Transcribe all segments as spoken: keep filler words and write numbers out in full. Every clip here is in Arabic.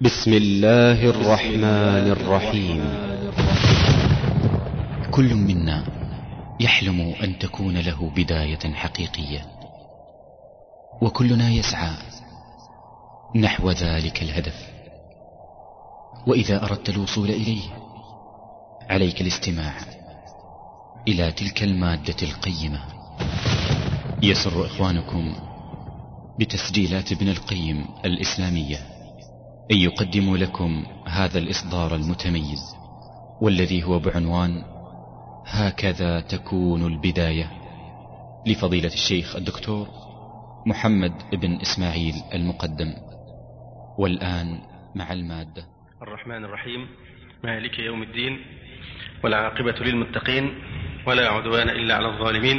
بسم الله الرحمن الرحيم. كل منا يحلم أن تكون له بداية حقيقية، وكلنا يسعى نحو ذلك الهدف. وإذا أردت الوصول إليه عليك الاستماع إلى تلك المادة القيمة. يسر إخوانكم بتسجيلات ابن القيم الإسلامية أن يقدموا لكم هذا الإصدار المتميز، والذي هو بعنوان هكذا تكون البداية، لفضيلة الشيخ الدكتور محمد بن إسماعيل المقدم. والآن مع المادة. الرحمن الرحيم، مالك يوم الدين، والعاقبة للمتقين، ولا عدوان إلا على الظالمين.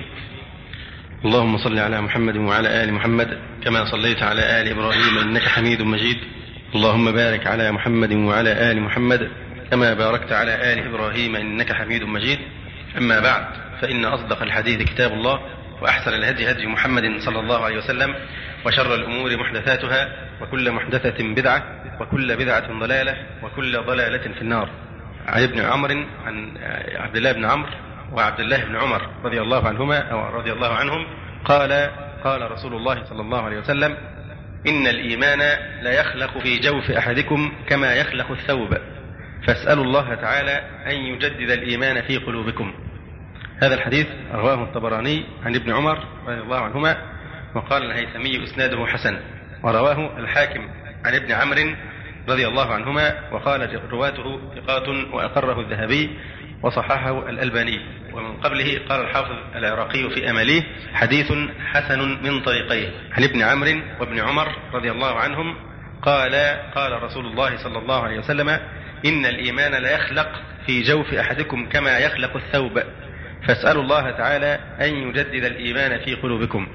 اللهم صل على محمد وعلى آل محمد كما صليت على آل إبراهيم إنك حميد مجيد. اللهم بارك على محمد وعلى آل محمد كما باركت على آل إبراهيم إنك حميد مجيد. أما بعد، فإن أصدق الحديث كتاب الله، وأحسن الهدي هدي محمد صلى الله عليه وسلم، وشر الأمور محدثاتها، وكل محدثة بدعة، وكل بدعة ضلالة، وكل ضلالة في النار. عن ابن عمرو عن عبد الله بن عمرو وعبد الله بن عمر رضي الله عنهما أو رضي الله عنهم قال قال رسول الله صلى الله عليه وسلم: إن الإيمان لا يخلق في جوف أحدكم كما يخلق الثوب، فاسألوا الله تعالى أن يجدد الإيمان في قلوبكم. هذا الحديث رواه الطبراني عن ابن عمر رضي الله عنهما، وقال الهيثمي إسناده حسن، ورواه الحاكم عن ابن عمرو رضي الله عنهما، وقال رواته ثقات، وأقره الذهبي وصححه الألباني. ومن قبله قال الحافظ العراقي في أمليه: حديث حسن من طريقيه عن ابن عمرو وابن عمر رضي الله عنهم قال قال رسول الله صلى الله عليه وسلم: إن الإيمان لا يخلق في جوف أحدكم كما يخلق الثوب، فاسألوا الله تعالى أن يجدد الإيمان في قلوبكم.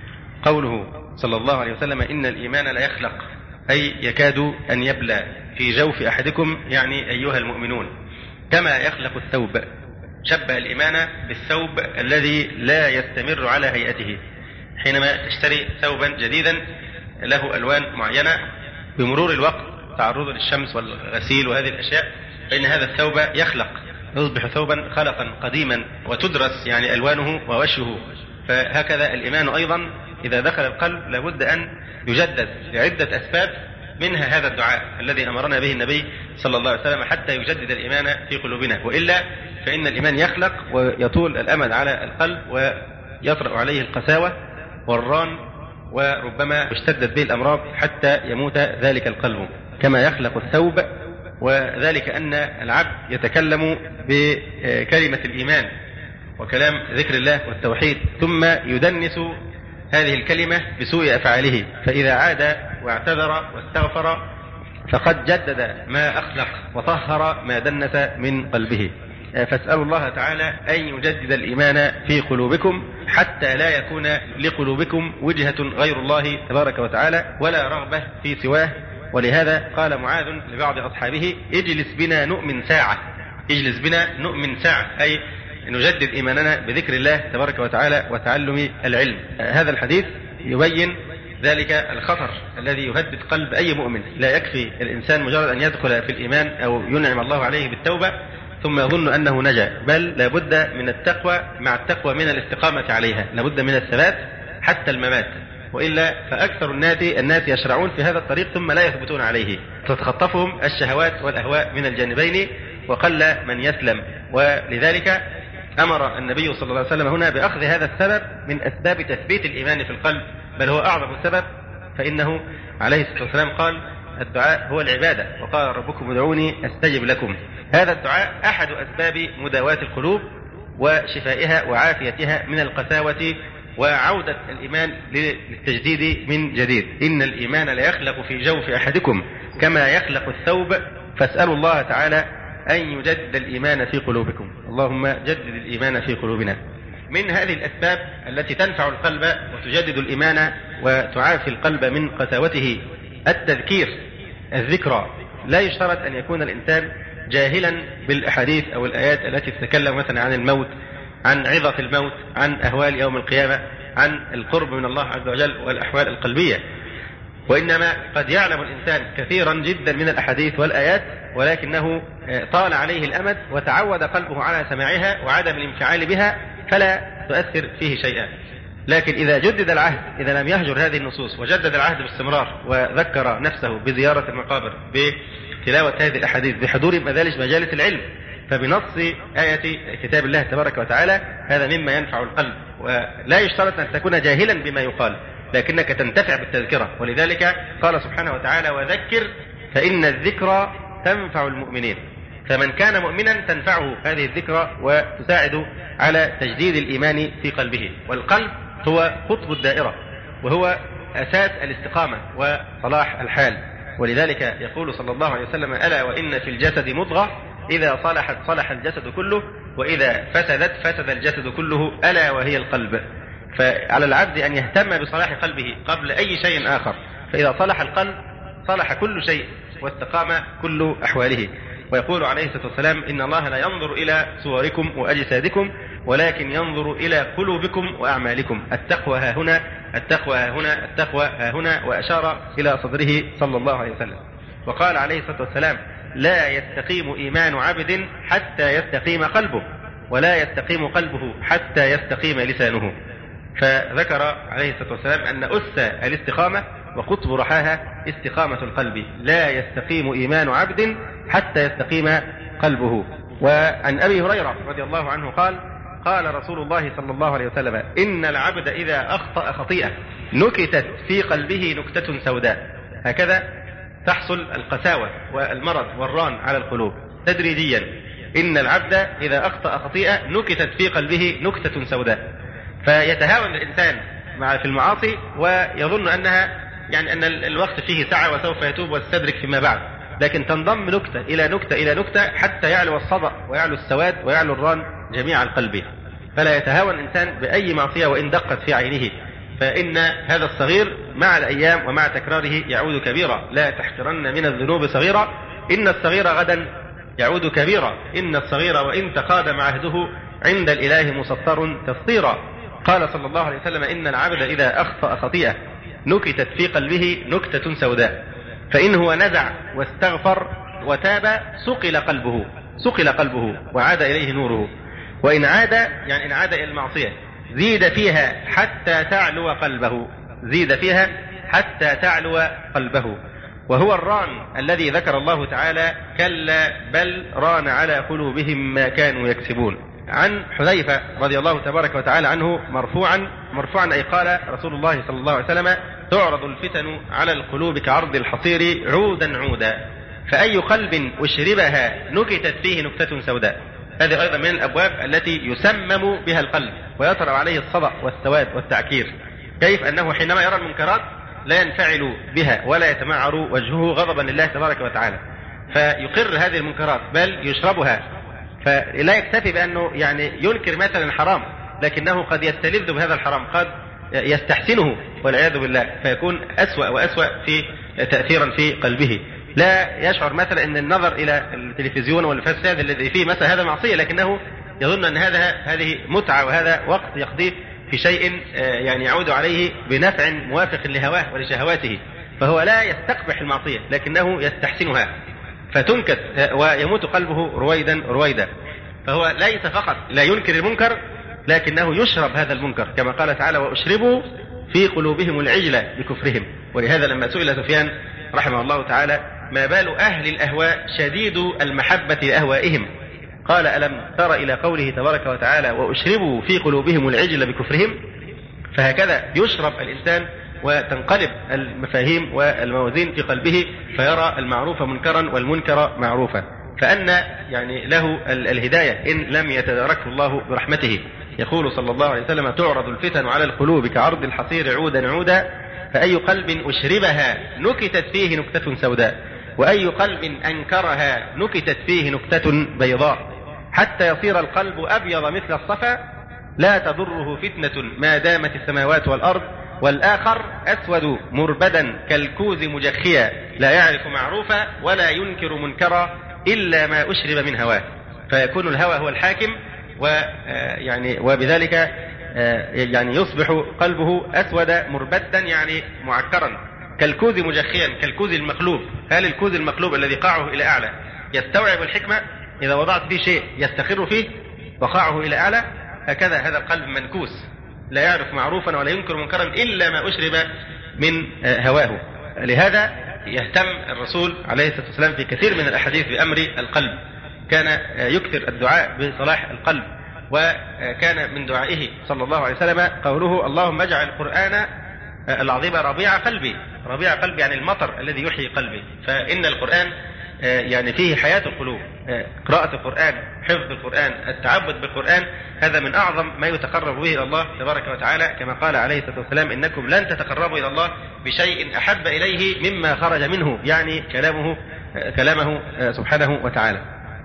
قوله صلى الله عليه وسلم إن الإيمان لا يخلق، أي يكاد أن يبلى في جوف أحدكم، يعني أيها المؤمنون، كما يخلق الثوب. شبه الإيمان بالثوب الذي لا يستمر على هيئته. حينما تشتري ثوبا جديدا له ألوان معينة، بمرور الوقت تعرض للشمس والغسيل وهذه الأشياء، فإن هذا الثوب يخلق، يصبح ثوبا خلقا قديما، وتدرس يعني ألوانه ووشه. فهكذا الإيمان أيضا إذا دخل القلب لابد أن يجدد لعدة أسباب، منها هذا الدعاء الذي أمرنا به النبي صلى الله عليه وسلم حتى يجدد الإيمان في قلوبنا، وإلا فإن الإيمان يخلق ويطول الأمد على القلب، ويطرأ عليه القساوة والران، وربما اشتدت به الأمراض حتى يموت ذلك القلب كما يخلق الثوب. وذلك أن العبد يتكلم بكلمة الإيمان وكلام ذكر الله والتوحيد، ثم يدنس هذه الكلمة بسوء أفعاله، فإذا عاد واعتذر واستغفر فقد جدد ما أخلق وطهر ما دنس من قلبه. فاسألوا الله تعالى أن يجدد الإيمان في قلوبكم حتى لا يكون لقلوبكم وجهة غير الله تبارك وتعالى ولا رغبة في سواه. ولهذا قال معاذ لبعض أصحابه: اجلس بنا نؤمن ساعة، اجلس بنا نؤمن ساعة، أي نجدد إيماننا بذكر الله تبارك وتعالى وتعلم العلم. هذا الحديث يبين ذلك الخطر الذي يهدد قلب أي مؤمن. لا يكفي الإنسان مجرد أن يدخل في الإيمان أو ينعم الله عليه بالتوبة ثم يظن أنه نجا، بل لابد من التقوى، مع التقوى من الاستقامة عليها، لابد من الثبات حتى الممات، وإلا فأكثر الناس الناس يشرعون في هذا الطريق ثم لا يثبتون عليه، تتخطفهم الشهوات والأهواء من الجانبين، وقل من يسلم. ولذلك أمر النبي صلى الله عليه وسلم هنا بأخذ هذا السبب من أسباب تثبيت الإيمان في القلب، بل هو أعظم سبب، فإنه عليه الصلاة والسلام قال: الدعاء هو العبادة، وقال: ربكم ادعوني أستجب لكم. هذا الدعاء أحد أسباب مداواة القلوب وشفائها وعافيتها من القساوة وعودة الإيمان للتجديد من جديد. إن الإيمان لا يخلق في جوف أحدكم كما يخلق الثوب، فاسألوا الله تعالى أن يجدد الإيمان في قلوبكم. اللهم جدد الإيمان في قلوبنا. من هذه الأسباب التي تنفع القلب وتجدد الإيمان وتعافي القلب من قساوته التذكير، الذكرى. لا يشترط أن يكون الإنسان جاهلا بالأحاديث أو الآيات التي تتكلم مثلا عن الموت، عن عظة الموت، عن أهوال يوم القيامة، عن القرب من الله عز وجل والأحوال القلبية. وإنما قد يعلم الإنسان كثيرا جدا من الأحاديث والآيات، ولكنه طال عليه الأمد وتعود قلبه على سماعها وعدم الانفعال بها فلا تؤثر فيه شيئا. لكن إذا جدد العهد، إذا لم يهجر هذه النصوص وجدد العهد باستمرار وذكر نفسه بزيارة المقابر، بتلاوة هذه الأحاديث، بحضور مجالس مجالس العلم، فبنص آية كتاب الله تبارك وتعالى، هذا مما ينفع القلب. ولا يشترط أن تكون جاهلا بما يقال، لكنك تنتفع بالتذكرة. ولذلك قال سبحانه وتعالى: وذكر فإن الذكرى تنفع المؤمنين. فمن كان مؤمنا تنفعه هذه الذكرى وتساعد على تجديد الإيمان في قلبه. والقلب هو قطب الدائرة، وهو أساس الاستقامة وصلاح الحال. ولذلك يقول صلى الله عليه وسلم: ألا وإن في الجسد مضغة إذا صلحت صلح الجسد كله، وإذا فسدت فسد الجسد كله، ألا وهي القلب. فعلى العبد أن يهتم بصلاح قلبه قبل أي شيء آخر، فإذا صلح القلب صلح كل شيء واستقام كل أحواله. ويقول عليه الصلاة والسلام: إن الله لا ينظر إلى صوركم وأجسادكم ولكن ينظر إلى قلوبكم وأعمالكم. التقوى ها هنا، التقوى ها هنا، التقوى ها هنا، وأشار إلى صدره صلى الله عليه وسلم. وقال عليه الصلاة والسلام: لا يستقيم إيمان عبد حتى يستقيم قلبه، ولا يستقيم قلبه حتى يستقيم لسانه. فذكر عليه الصلاة والسلام أن أس الاستقامة وقطب رحاها استقامة القلب. لا يستقيم إيمان عبد حتى يستقيم قلبه. وعن أبي هريرة رضي الله عنه قال: قال رسول الله صلى الله عليه وسلم: إن العبد إذا أخطأ خطيئة نكتت في قلبه نكتة سوداء. هكذا تحصل القساوة والمرض والران على القلوب تدريجيا. إن العبد إذا أخطأ خطيئة نكتت في قلبه نكتة سوداء. فيتهاون الإنسان مع في المعاصي ويظن أنها يعني أن الوقت فيه سعة وسوف يتوب ويستدرك فيما بعد، لكن تنضم نكتة إلى نكتة إلى نكتة حتى يعلو الصدأ ويعلو السواد ويعلو الران جميع القلب. فلا يتهاون الإنسان بأي معصية وإن دقت في عينه، فإن هذا الصغير مع الأيام ومع تكراره يعود كبيرا. لا تحقرن من الذنوب صغيرا إن الصغير غدا يعود كبيرا. إن الصغير وإن تقادم عهده عند الإله مسطر تسطيرا. قال صلى الله عليه وسلم: إن العبد إذا أخطأ خطيئة نكتت في قلبه نكتة سوداء، فإن هو نزع واستغفر وتاب سقل قلبه سقل قلبه وعاد إليه نوره. وإن عاد يعني إن عاد إلى المعصية زيد فيها حتى تعلو قلبه زيد فيها حتى تعلو قلبه. وهو الران الذي ذكر الله تعالى: كلا بل ران على قلوبهم ما كانوا يكسبون. عن حذيفة رضي الله تبارك وتعالى عنه مرفوعا مرفوعا أي قال رسول الله صلى الله عليه وسلم: تعرض الفتن على القلوب كعرض الحصير عودا عودا، فأي قلب أشربها نكتت فيه نكتة سوداء. هذه أيضا من الأبواب التي يسمم بها القلب ويطرأ عليه الصدأ والسواد والتعكير. كيف أنه حينما يرى المنكرات لا ينفعل بها ولا يتمعر وجهه غضبا لله تبارك وتعالى، فيقر هذه المنكرات بل يشربها. فلا يكتفي بأنه يعني ينكر مثلا الحرام، لكنه قد يستلذ بهذا الحرام، قد يستحسنه والعياذ بالله، فيكون أسوأ وأسوأ في تأثيرا في قلبه. لا يشعر مثلا أن النظر إلى التلفزيون والفساد الذي فيه مثلا هذا معصية، لكنه يظن أن هذا هذه متعة وهذا وقت يقضيه في شيء يعني يعود عليه بنفع موافق لهواه ولشهواته، فهو لا يستقبح المعصية لكنه يستحسنها فتنكت ويموت قلبه رويدا رويدا. فهو ليس فقط لا ينكر المنكر لكنه يشرب هذا المنكر، كما قال تعالى: وأشربوا في قلوبهم العجل بكفرهم. ولهذا لما سئل سفيان رحمه الله تعالى: ما بال أهل الأهواء شديد المحبة لأهوائهم؟ قال: ألم تر إلى قوله تبارك وتعالى: وأشربوا في قلوبهم العجل بكفرهم؟ فهكذا يشرب الإنسان وتنقلب المفاهيم والموازين في قلبه، فيرى المعروف منكرا والمنكر معروفا، فأن يعني له الهداية إن لم يتداركه الله برحمته. يقول صلى الله عليه وسلم: تعرض الفتن على القلوب كعرض الحصير عودا عودا، فأي قلب أشربها نكتت فيه نكتة سوداء، وأي قلب أنكرها نكتت فيه نكتة بيضاء، حتى يصير القلب أبيض مثل الصفا، لا تضره فتنة ما دامت السماوات والأرض، والآخر أسود مربدا كالكوز مجخيا، لا يعرف معروفا ولا ينكر منكرا إلا ما أشرب من هواه. فيكون الهوى هو الحاكم، ويعني وبذلك يعني يصبح قلبه أسود مربدا يعني معكرا، كالكوز مجخيا كالكوز المقلوب. هل الكوز المقلوب الذي قاعه إلى أعلى يستوعب الحكمة؟ إذا وضعت فيه شيء يستقر فيه وقاعه إلى أعلى. هكذا هذا القلب منكوس لا يعرف معروفا ولا ينكر منكرا إلا ما أشرب من هواه. لهذا يهتم الرسول عليه الصلاة والسلام في كثير من الأحاديث بأمر القلب. كان يكثر الدعاء بصلاح القلب، وكان من دعائه صلى الله عليه وسلم قوله اللهم اجعل القرآن العظيم ربيع قلبي. ربيع قلبي يعني المطر الذي يحيي قلبي. فإن القرآن يعني فيه حياة القلوب. قراءة القرآن، حفظ القرآن، التعبد بالقرآن، هذا من أعظم ما يتقرب به إلى الله تبارك وتعالى، كما قال عليه الصلاة والسلام إنكم لن تتقربوا إلى الله بشيء أحب إليه مما خرج منه، يعني كلامه كلامه سبحانه وتعالى.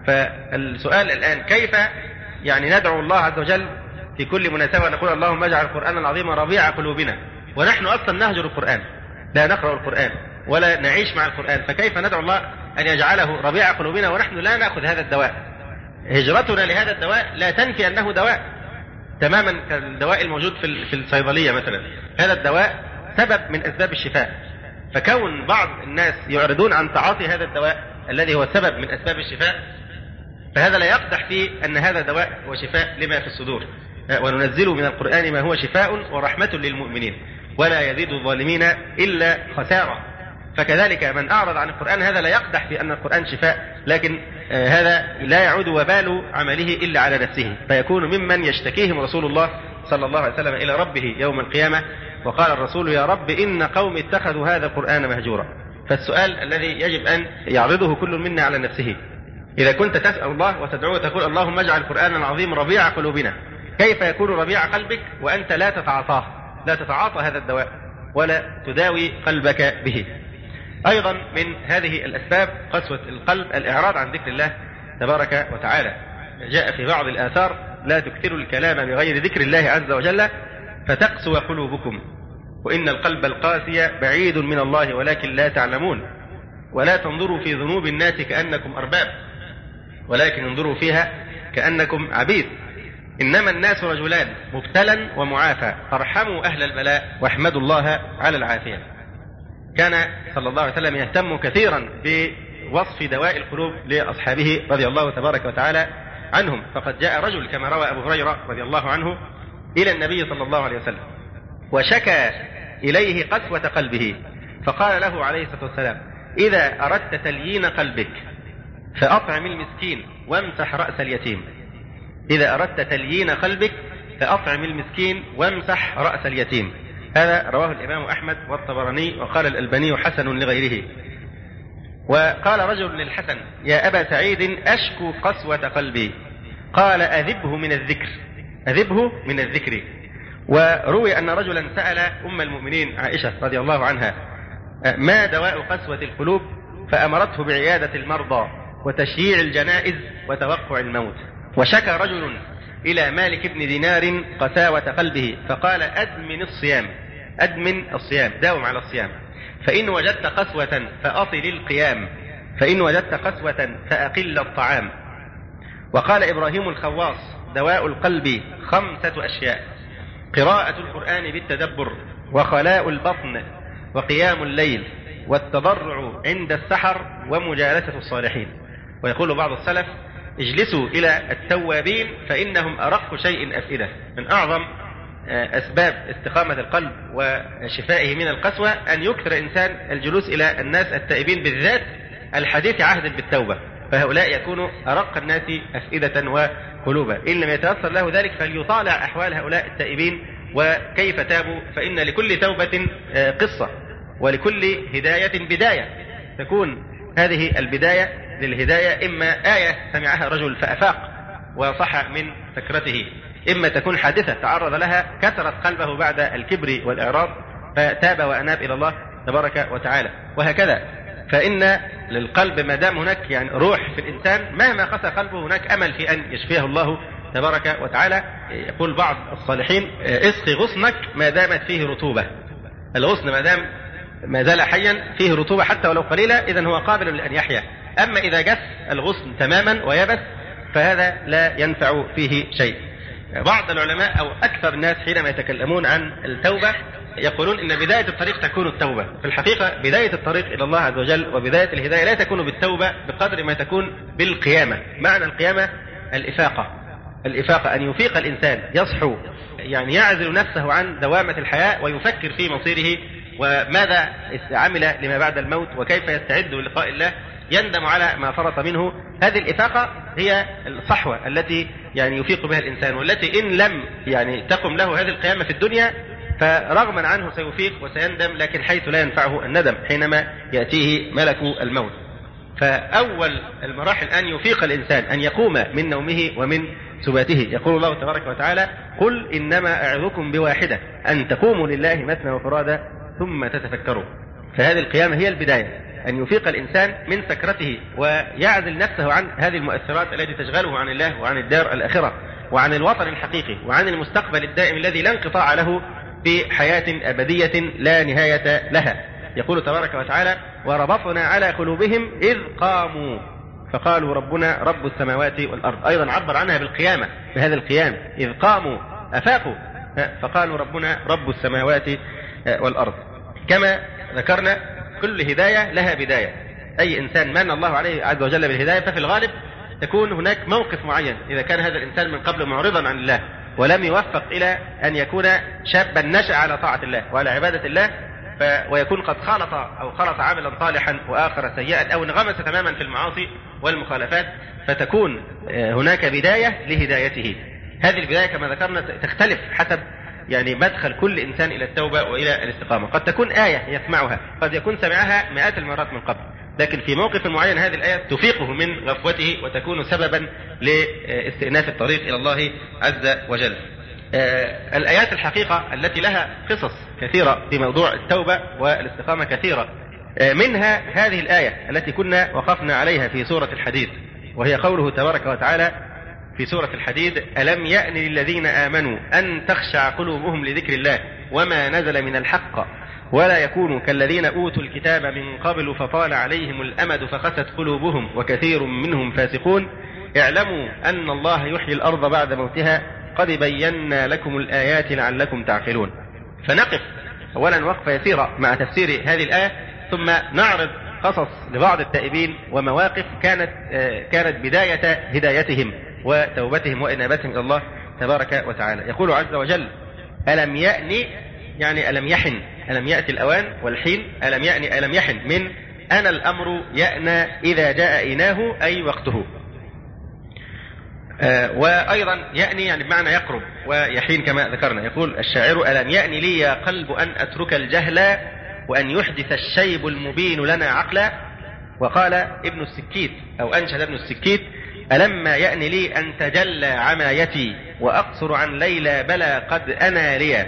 فالسؤال الآن كيف يعني ندعو الله عز وجل في كل مناسبة ونقول اللهم اجعل القرآن العظيم ربيع قلوبنا، ونحن أصلا نهجر القرآن، لا نقرأ القرآن ولا نعيش مع القرآن، فكيف ندعو الله أن يجعله ربيع قلوبنا ونحن لا نأخذ هذا الدواء؟ هجرتنا لهذا الدواء لا تنفي أنه دواء تماما كالدواء الموجود في الصيدلية مثلا. هذا الدواء سبب من أسباب الشفاء، فكون بعض الناس يعرضون عن تعاطي هذا الدواء الذي هو سبب من أسباب الشفاء، فهذا لا يقدح في أن هذا دواء وشفاء لما في الصدور. وننزل من القرآن ما هو شفاء ورحمة للمؤمنين ولا يزيد الظالمين إلا خسارة. فكذلك من أعرض عن القرآن هذا لا يقدح في أن القرآن شفاء، لكن هذا لا يعود وبال عمله إلا على نفسه، فيكون ممن يشتكيهم رسول الله صلى الله عليه وسلم إلى ربه يوم القيامة. وقال الرسول يا رب إن قوم اتخذوا هذا القرآن مهجورا. فالسؤال الذي يجب أن يعرضه كل منا على نفسه، إذا كنت تسأل الله وتدعوه تقول اللهم اجعل القرآن العظيم ربيع قلوبنا، كيف يكون ربيع قلبك وأنت لا تتعاطاه، لا تتعاطى هذا الدواء ولا تداوي قلبك به؟ أيضا من هذه الأسباب قسوة القلب الإعراض عن ذكر الله تبارك وتعالى. جاء في بعض الآثار لا تكثروا الكلام بغير ذكر الله عز وجل فتقسو قلوبكم، وإن القلب القاسي بعيد من الله ولكن لا تعلمون. ولا تنظروا في ذنوب الناس كأنكم أرباب ولكن انظروا فيها كأنكم عبيد. إنما الناس رجلان مبتلا ومعافى فارحموا أهل البلاء واحمدوا الله على العافية. كان صلى الله عليه وسلم يهتم كثيرا بوصف دواء القلوب لأصحابه رضي الله تبارك وتعالى عنهم. فقد جاء رجل كما روى أبو هريرة رضي الله عنه إلى النبي صلى الله عليه وسلم وشكى إليه قسوة قلبه، فقال له عليه الصلاة والسلام إذا أردت تليين قلبك فأطعم المسكين وامسح رأس اليتيم. إذا أردت تليين قلبك فأطعم المسكين وامسح رأس اليتيم. هذا رواه الإمام أحمد والطبراني، وقال الألباني حسن لغيره. وقال رجل للحسن يا أبا سعيد أشكو قسوة قلبي، قال أذبه من الذكر، أذبه من الذكر. وروي أن رجلا سأل أم المؤمنين عائشة رضي الله عنها ما دواء قسوة القلوب، فأمرته بعيادة المرضى وتشييع الجنائز وتوقع الموت. وشكى رجل إلى مالك بن دينار قساوة قلبه فقال أدمن الصيام، أدمن الصيام، داوم على الصيام، فإن وجدت قسوة فأطل القيام، فإن وجدت قسوة فأقل الطعام. وقال إبراهيم الخواص دواء القلب خمسة أشياء: قراءة القرآن بالتدبر، وخلاء البطن، وقيام الليل، والتضرع عند السحر، ومجالسة الصالحين. ويقول بعض السلف اجلسوا إلى التوابين فإنهم أرق شيء أفئدة. من أعظم أسباب استقامة القلب وشفائه من القسوة أن يكثر إنسان الجلوس إلى الناس التائبين بالذات الحديث عهد بالتوبة، فهؤلاء يكونوا أرق الناس أفئدة وقلوبا. إن لم يتأثر له ذلك فليطالع أحوال هؤلاء التائبين وكيف تابوا، فإن لكل توبة قصة ولكل هداية بداية. تكون هذه البداية للهداية إما آية سمعها رجل فأفاق وصح من سكرته، إما تكون حادثة تعرض لها كسرت قلبه بعد الكبر والإعراض فتاب وأناب إلى الله تبارك وتعالى، وهكذا. فإن للقلب ما دام هناك يعني روح في الإنسان مهما قسى قلبه هناك أمل في أن يشفيه الله تبارك وتعالى. يقول بعض الصالحين اسقي غصنك ما دامت فيه رطوبة. الغصن ما دام ما زال حيا فيه رطوبة حتى ولو قليلة، إذن هو قابل لأن يحيا. أما إذا جف الغصن تماما ويبس فهذا لا ينفع فيه شيء. بعض العلماء أو أكثر الناس حينما يتكلمون عن التوبة يقولون إن بداية الطريق تكون التوبة. في الحقيقة بداية الطريق إلى الله عز وجل وبداية الهداية لا تكون بالتوبة بقدر ما تكون بالقيامة. معنى القيامة الإفاقة، الإفاقة أن يفيق الإنسان، يصحو، يعني يعزل نفسه عن دوامة الحياة ويفكر في مصيره وماذا عمل لما بعد الموت وكيف يستعد للقاء الله، يندم على ما فرط منه. هذه الإفاقة هي الصحوة التي يعني يفيق بها الإنسان، والتي إن لم يعني تقم له هذه القيامة في الدنيا فرغما عنه سيفيق وسيندم، لكن حيث لا ينفعه الندم حينما يأتيه ملك الموت. فأول المراحل أن يفيق الإنسان، أن يقوم من نومه ومن سباته. يقول الله تبارك وتعالى: قل إنما أعظكم بواحدة أن تقوموا لله مثنى وفرادى ثم تتفكروا. فهذه القيامة هي البداية، أن يفيق الإنسان من سكرته ويعزل نفسه عن هذه المؤثرات التي تشغله عن الله وعن الدار الآخرة وعن الوطن الحقيقي وعن المستقبل الدائم الذي لا انقطاع له في حياة أبدية لا نهاية لها. يقول تبارك وتعالى: وربطنا على قلوبهم إذ قاموا فقالوا ربنا رب السماوات والأرض. أيضا عبر عنها بالقيامة، بهذا القيام، إذ قاموا أفاقوا فقالوا ربنا رب السماوات والأرض. كما ذكرنا كل هداية لها بداية. أي إنسان من الله عليه عز وجل بالهداية ففي الغالب تكون هناك موقف معين. إذا كان هذا الإنسان من قبل معرضا عن الله ولم يوفق إلى أن يكون شابا نشأ على طاعة الله وعلى عبادة الله، ويكون قد خالط أو خلط عملا صالحا وآخر سيئا أو انغمس تماما في المعاصي والمخالفات، فتكون هناك بداية لهدايته. هذه البداية كما ذكرنا تختلف حسب يعني مدخل كل إنسان إلى التوبة وإلى الاستقامة. قد تكون آية يسمعها، قد يكون سمعها مئات المرات من قبل، لكن في موقف معين هذه الآية تفيقه من غفوته وتكون سببا لاستئناف الطريق إلى الله عز وجل. آه الآيات الحقيقة التي لها قصص كثيرة في موضوع التوبة والاستقامة كثيرة، آه منها هذه الآية التي كنا وقفنا عليها في سورة الحديد، وهي قوله تبارك وتعالى في سورة الحديد: ألم يأن للذين آمنوا أن تخشع قلوبهم لذكر الله وما نزل من الحق ولا يكونوا كالذين أوتوا الكتاب من قبل فطال عليهم الأمد فقست قلوبهم وكثير منهم فاسقون اعلموا أن الله يحيي الأرض بعد موتها قد بينا لكم الآيات لعلكم تعقلون. فنقف أولا وقفة يسيرة مع تفسير هذه الآية، ثم نعرض قصص لبعض التائبين ومواقف كانت كانت بداية هدايتهم وتوبتهم وإنابتهم إلى الله تبارك وتعالى. يقول عز وجل: ألم يأني، يعني ألم يحن، ألم يأتي الأوان والحين، ألم يأني ألم يحن من أنا الأمر يأنى إذا جاء إناه أي وقته. آه وأيضا يأني يعني بمعنى يقرب، ويحين كما ذكرنا. يقول الشاعر: ألم يأني لي يا قلب أن أترك الجهل وأن يحدث الشيب المبين لنا عقلا. وقال ابن السكيت أو أنشد ابن السكيت: ألما يأني لي أن تجلى عمايتي وأقصر عن ليلى بلى قد أنا لي.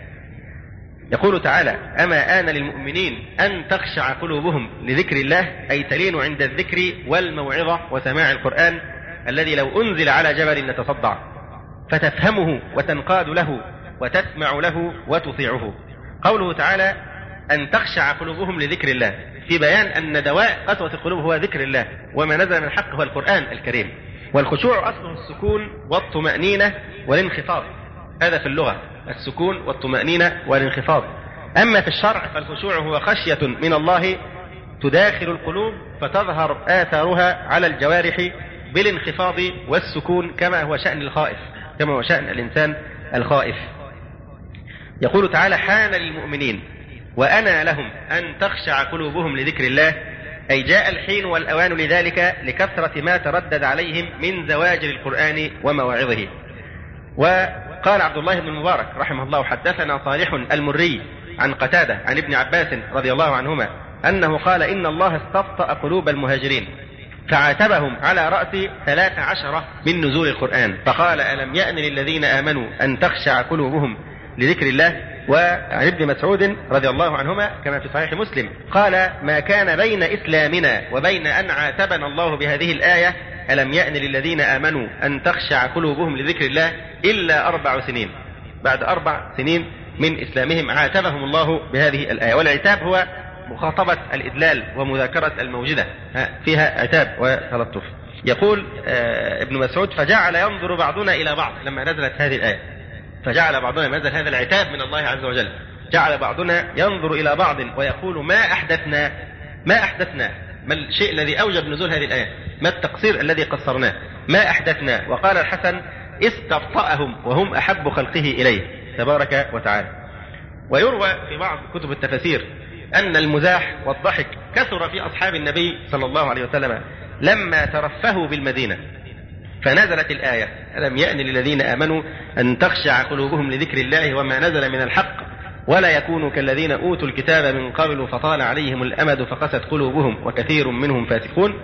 يقول تعالى: أما آن للمؤمنين أن تخشع قلوبهم لذكر الله، أي تلين عند الذكر والموعظة وسماع القرآن الذي لو أنزل على جبل لتصدع، فتفهمه وتنقاد له وتسمع له وتطيعه. قوله تعالى: أن تخشع قلوبهم لذكر الله، في بيان أن دواء قسوة القلوب هو ذكر الله، وما نزل من الحق هو القرآن الكريم. والخشوع أصله السكون والطمأنينة والانخفاض، هذا في اللغة، السكون والطمأنينة والانخفاض. أما في الشرع فالخشوع هو خشية من الله تداخل القلوب فتظهر آثارها على الجوارح بالانخفاض والسكون، كما هو شأن الخائف، كما هو شأن الإنسان الخائف. يقول تعالى: حان للمؤمنين وأنا لهم أن تخشع قلوبهم لذكر الله، أي جاء الحين والأوان لذلك لكثرة ما تردد عليهم من زواجر القرآن ومواعظه. وقال عبد الله بن المبارك رحمه الله: حدثنا صالح المري عن قتادة عن ابن عباس رضي الله عنهما أنه قال: إن الله استبطأ قلوب المهاجرين فعاتبهم على رأس ثلاث عشرة من نزول القرآن، فقال: ألم يأن للذين آمنوا أن تخشع قلوبهم لذكر الله. وعن ابن مسعود رضي الله عنهما كما في صحيح مسلم قال: ما كان بين إسلامنا وبين أن عاتبنا الله بهذه الآية ألم يأن للذين آمنوا أن تخشع قلوبهم لذكر الله إلا أربع سنين. بعد أربع سنين من إسلامهم عاتبهم الله بهذه الآية. والعتاب هو مخاطبة الإدلال ومذاكرة الموجدة، فيها عتاب وتلطف. يقول ابن مسعود: فجعل ينظر بعضنا إلى بعض لما نزلت هذه الآية، فجعل بعضنا نزل هذا العتاب من الله عز وجل، جعل بعضنا ينظر إلى بعض ويقول ما أحدثنا ما أحدثنا ما الشيء الذي أوجب نزول هذه الآية؟ ما التقصير الذي قصرناه؟ ما أحدثنا. وقال الحسن استبطأهم وهم أحب خلقه إليه تبارك وتعالى. ويروى في بعض كتب التفاسير أن المزاح والضحك كثر في أصحاب النبي صلى الله عليه وسلم لما ترفهوا بالمدينة، فنزلت الآية ألم يأن للذين آمنوا أن تخشع قلوبهم لذكر الله وما نزل من الحق ولا يكونوا كالذين أوتوا الكتاب من قبل فطال عليهم الأمد فقست قلوبهم وكثير منهم فاسقون.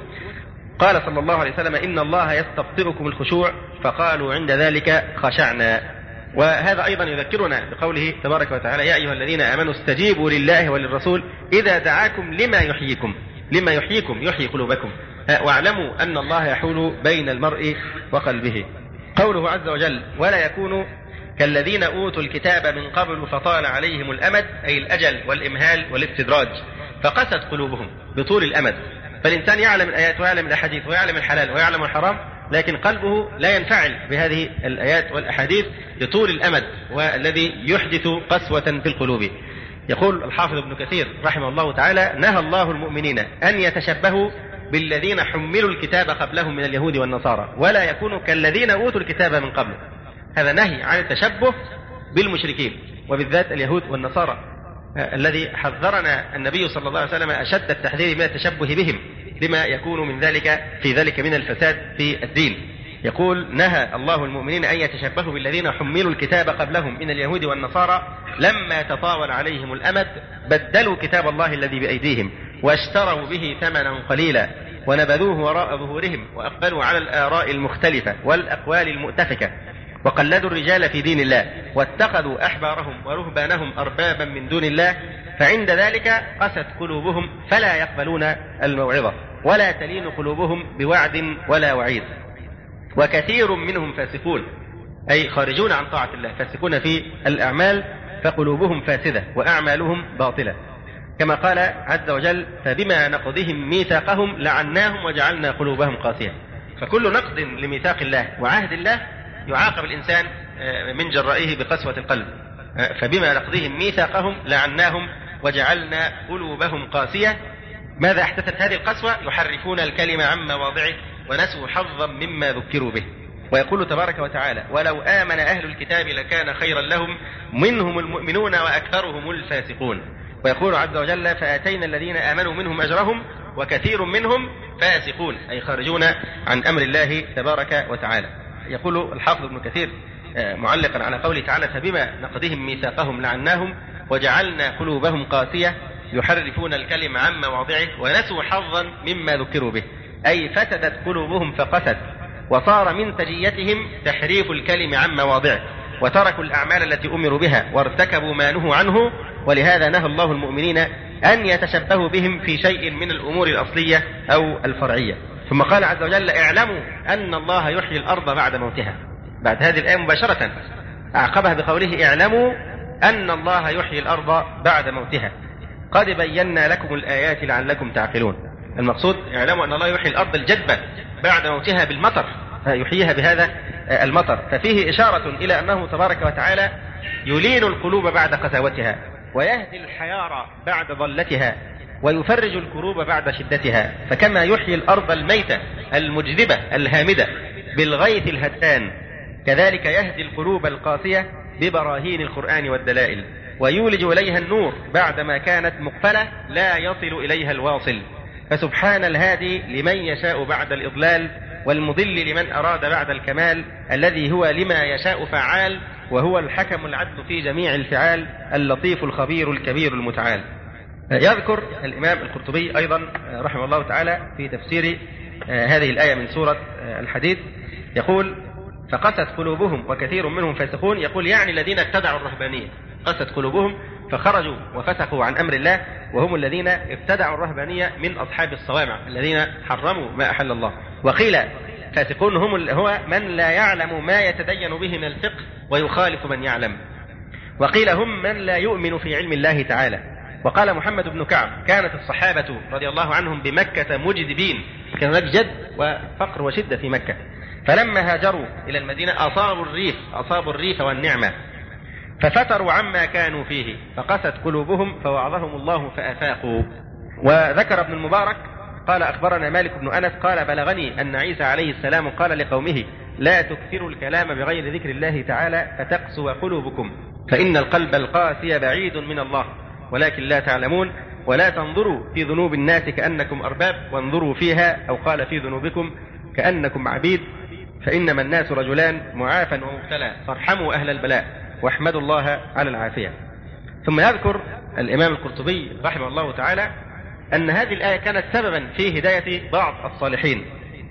قال صلى الله عليه وسلم إن الله يستبطئكم الخشوع فقالوا عند ذلك خشعنا. وهذا أيضا يذكرنا بقوله تبارك وتعالى يا أيها الذين آمنوا استجيبوا لله وللرسول إذا دعاكم لما يحييكم لما يحييكم يحيي قلوبكم واعلموا أن الله يحول بين المرء وقلبه. قوله عز وجل ولا يكونوا كالذين أوتوا الكتاب من قبل فطال عليهم الأمد أي الأجل والإمهال والاستدراج فقست قلوبهم بطول الأمد. فالإنسان يعلم الآيات ويعلم الأحاديث ويعلم الحلال ويعلم الحرام لكن قلبه لا ينفعل بهذه الآيات والأحاديث لطول الأمد والذي يحدث قسوة في القلوب. يقول الحافظ ابن كثير رحمه الله تعالى نهى الله المؤمنين أن يتشبهوا بالذين حملوا الكتاب قبلهم من اليهود والنصارى ولا يكونوا كالذين أوتوا الكتاب من قبل. هذا نهي عن التشبه بالمشركين وبالذات اليهود والنصارى الذي حذرنا النبي صلى الله عليه وسلم أشد التحذير من التشبه بهم لما يكون من ذلك في ذلك من الفساد في الدين. يقول نهى الله المؤمنين أن يتشبهوا بالذين حملوا الكتاب قبلهم من اليهود والنصارى لما تطاول عليهم الأمد بدلوا كتاب الله الذي بأيديهم واشتروا به ثمنا قليلا ونبذوه وراء ظهورهم وأقبلوا على الآراء المختلفة والأقوال المؤتفكة وقلدوا الرجال في دين الله واتخذوا أحبارهم ورهبانهم أربابا من دون الله فعند ذلك قست قلوبهم فلا يقبلون الموعظة ولا تلين قلوبهم بوعد ولا وعيد وكثير منهم فاسقون أي خارجون عن طاعة الله فاسقون في الأعمال فقلوبهم فاسدة وأعمالهم باطلة كما قال عز وجل فبما نقضهم ميثاقهم لعناهم وجعلنا قلوبهم قاسية. فكل نقض لميثاق الله وعهد الله يعاقب الإنسان من جرائه بقسوة القلب. فبما نقضهم ميثاقهم لعناهم وجعلنا قلوبهم قاسية. ماذا أحدثت هذه القسوة؟ يحرفون الكلمة عن مواضعه ونسوا حظا مما ذكروا به. ويقول تبارك وتعالى ولو آمن أهل الكتاب لكان خيرا لهم منهم المؤمنون وأكثرهم الفاسقون. ويقول عز وجل فآتينا الذين آمنوا منهم أجرهم وكثير منهم فاسقون أي خارجون عن أمر الله تبارك وتعالى. يقول الحافظ ابن كثير معلقا على قوله تعالى فبما نقضهم ميثاقهم لعناهم وجعلنا قلوبهم قاسية يحرفون الكلم عن مواضعه ونسوا حظا مما ذكروا به أي فسدت قلوبهم فقست وصار من سجيتهم تحريف الكلم عن مواضعه وتركوا الأعمال التي أمروا بها وارتكبوا ما نهوا عنه ولهذا نهى الله المؤمنين أن يتشبهوا بهم في شيء من الأمور الأصلية أو الفرعية. ثم قال عز وجل اعلموا أن الله يحيي الأرض بعد موتها. بعد هذه الآية مباشرة أعقبها بقوله اعلموا أن الله يحيي الأرض بعد موتها قد بينا لكم الآيات لعلكم تعقلون. المقصود اعلموا أن الله يحيي الأرض الجدبة بعد موتها بالمطر يحييها بهذا المطر. ففيه إشارة إلى أنه تبارك وتعالى يلين القلوب بعد قساوتها ويهدي الحيارى بعد ضلتها ويفرج الكروب بعد شدتها. فكما يحيي الأرض الميتة المجذبة الهامدة بالغيث الهتان كذلك يهدي القلوب القاسية ببراهين القرآن والدلائل ويولج إليها النور بعدما كانت مقفلة لا يصل إليها الواصل. فسبحان الهادي لمن يشاء بعد الإضلال والمضل لمن أراد بعد الكمال الذي هو لما يشاء فعال وهو الحكم العدل في جميع الفعال اللطيف الخبير الكبير المتعال. يذكر الإمام القرطبي أيضا رحمه الله تعالى في تفسير هذه الآية من سورة الحديد يقول فقست قلوبهم وكثير منهم فاسقون. يقول يعني الذين ابتدعوا الرهبانية قست قلوبهم فخرجوا وفسقوا عن أمر الله وهم الذين ابتدعوا الرهبانية من أصحاب الصوامع الذين حرموا ما أحل الله. وقيل فاسقون هم هو من لا يعلم ما يتدين به من الفقه ويخالف من يعلم. وقيل هم من لا يؤمن في علم الله تعالى. وقال محمد بن كعب كانت الصحابة رضي الله عنهم بمكة مجذبين كان هناك جد وفقر وشدة في مكة فلما هاجروا إلى المدينة أصابوا الريف أصابوا الريف والنعمة ففتروا عما كانوا فيه فقست قلوبهم فوعظهم الله فأفاقوا. وذكر ابن المبارك قال أخبرنا مالك بن أنس قال بلغني أن عيسى عليه السلام قال لقومه لا تكثروا الكلام بغير ذكر الله تعالى فتقسو قلوبكم فإن القلب القاسي بعيد من الله ولكن لا تعلمون ولا تنظروا في ذنوب الناس كأنكم أرباب وانظروا فيها أو قال في ذنوبكم كأنكم عبيد فإنما الناس رجلان معافى ومبتلى فارحموا أهل البلاء واحمدوا الله على العافية. ثم يذكر الإمام القرطبي رحمه الله تعالى أن هذه الآية كانت سببا في هداية بعض الصالحين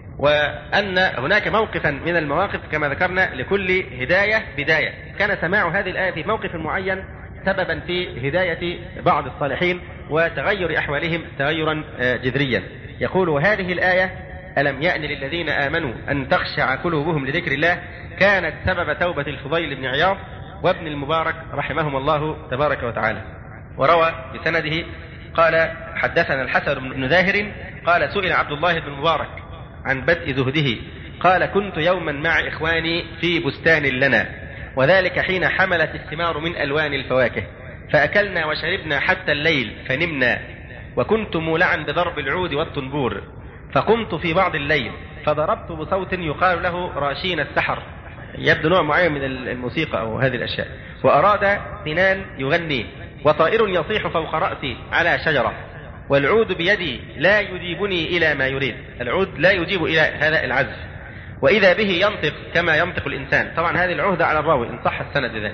وأن هناك موقفا من المواقف كما ذكرنا لكل هداية بداية كان سماع هذه الآية في موقف معين سببا في هداية بعض الصالحين وتغير أحوالهم تغيرا جذريا. يقول وهذه الآية ألم يأن للذين آمنوا أن تخشع قلوبهم لذكر الله كانت سبب توبة الفضيل بن عياض وابن المبارك رحمهم الله تبارك وتعالى. وروى بسنده قال حدثنا الحسن بن ذاهر قال سئل عبد الله بن المبارك عن بدء زهده قال كنت يوما مع إخواني في بستان لنا وذلك حين حملت الثمار من ألوان الفواكه فأكلنا وشربنا حتى الليل فنمنا وكنت مولعا بضرب العود والطنبور فقمت في بعض الليل فضربت بصوت يقال له راشين السحر يبدو نوع معين من الموسيقى أو هذه الأشياء وأراد سنان يغني وطائر يصيح فوق رأسي على شجرة والعود بيدي لا يجيبني إلى ما يريد. العود لا يجيب إلى هذا العزف وإذا به ينطق كما ينطق الإنسان. طبعا هذه العهدة على الراوي إن صح السند ذلك.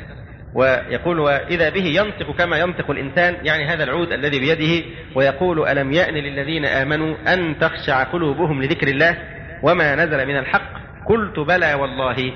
ويقول وإذا به ينطق كما ينطق الإنسان يعني هذا العود الذي بيده ويقول ألم يأن للذين آمنوا أن تخشع قلوبهم لذكر الله وما نزل من الحق قلت بلى والله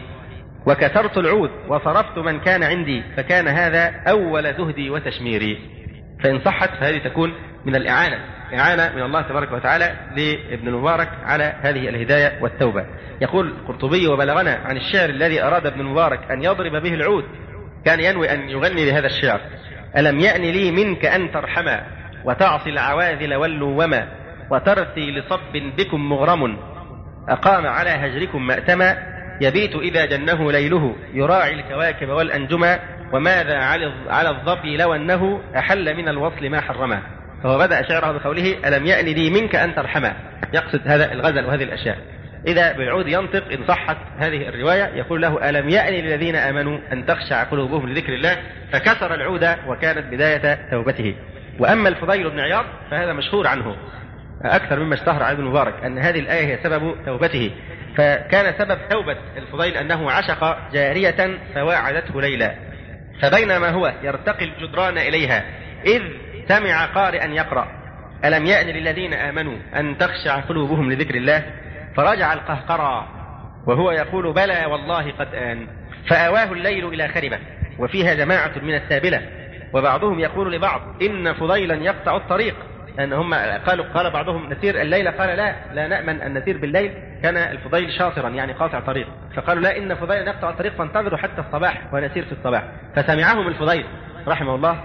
وكسرت العود وصرفت من كان عندي فكان هذا أول زهدي وتشميري. فإن صحت فهذه تكون من الإعانة إعانة من الله تبارك وتعالى لابن المبارك على هذه الهداية والتوبة. يقول القرطبي وبلغنا عن الشعر الذي أراد ابن المبارك أن يضرب به العود كان ينوي أن يغني لهذا الشعر ألم يأن لي منك أن ترحما وتعصي العواذل واللوما وترثي لصب بكم مغرم أقام على هجركم مأتما يبيت إذا جنه ليله يراعي الكواكب والأنجما وماذا على الظبي لو أنه أحل من الوصل ما حرما. فهو بدأ شعره بقوله ألم يأن لي منك أن ترحما يقصد هذا الغزل وهذه الأشياء. إذا بالعود ينطق إن صحت هذه الرواية يقول له ألم يأن للذين آمنوا أن تخشع قلوبهم لذكر الله فكسر العود وكانت بداية توبته. وأما الفضيل بن عياض فهذا مشهور عنه أكثر مما اشتهر على ابن المبارك أن هذه الآية هي سبب توبته. فكان سبب توبة الفضيل أنه عشق جارية فواعدته ليلى فبينما هو يرتقي الجدران إليها إذ سمع قارئا يقرأ ألم يأن للذين آمنوا أن تخشع قلوبهم لذكر الله فرجع القهقرى وهو يقول بلى والله قد آن فأواه الليل إلى خربة وفيها جماعة من السابلة وبعضهم يقول لبعض إن فضيلا يقطع الطريق أن هم قالوا قال بعضهم نسير الليل قال لا لا نأمن أن نسير بالليل كان الفضيل شاطرا يعني قاطع طريق فقالوا لا إن فضيلا يقطع الطريق فانتظروا حتى الصباح ونسير في الصباح فسمعهم الفضيل رحمه الله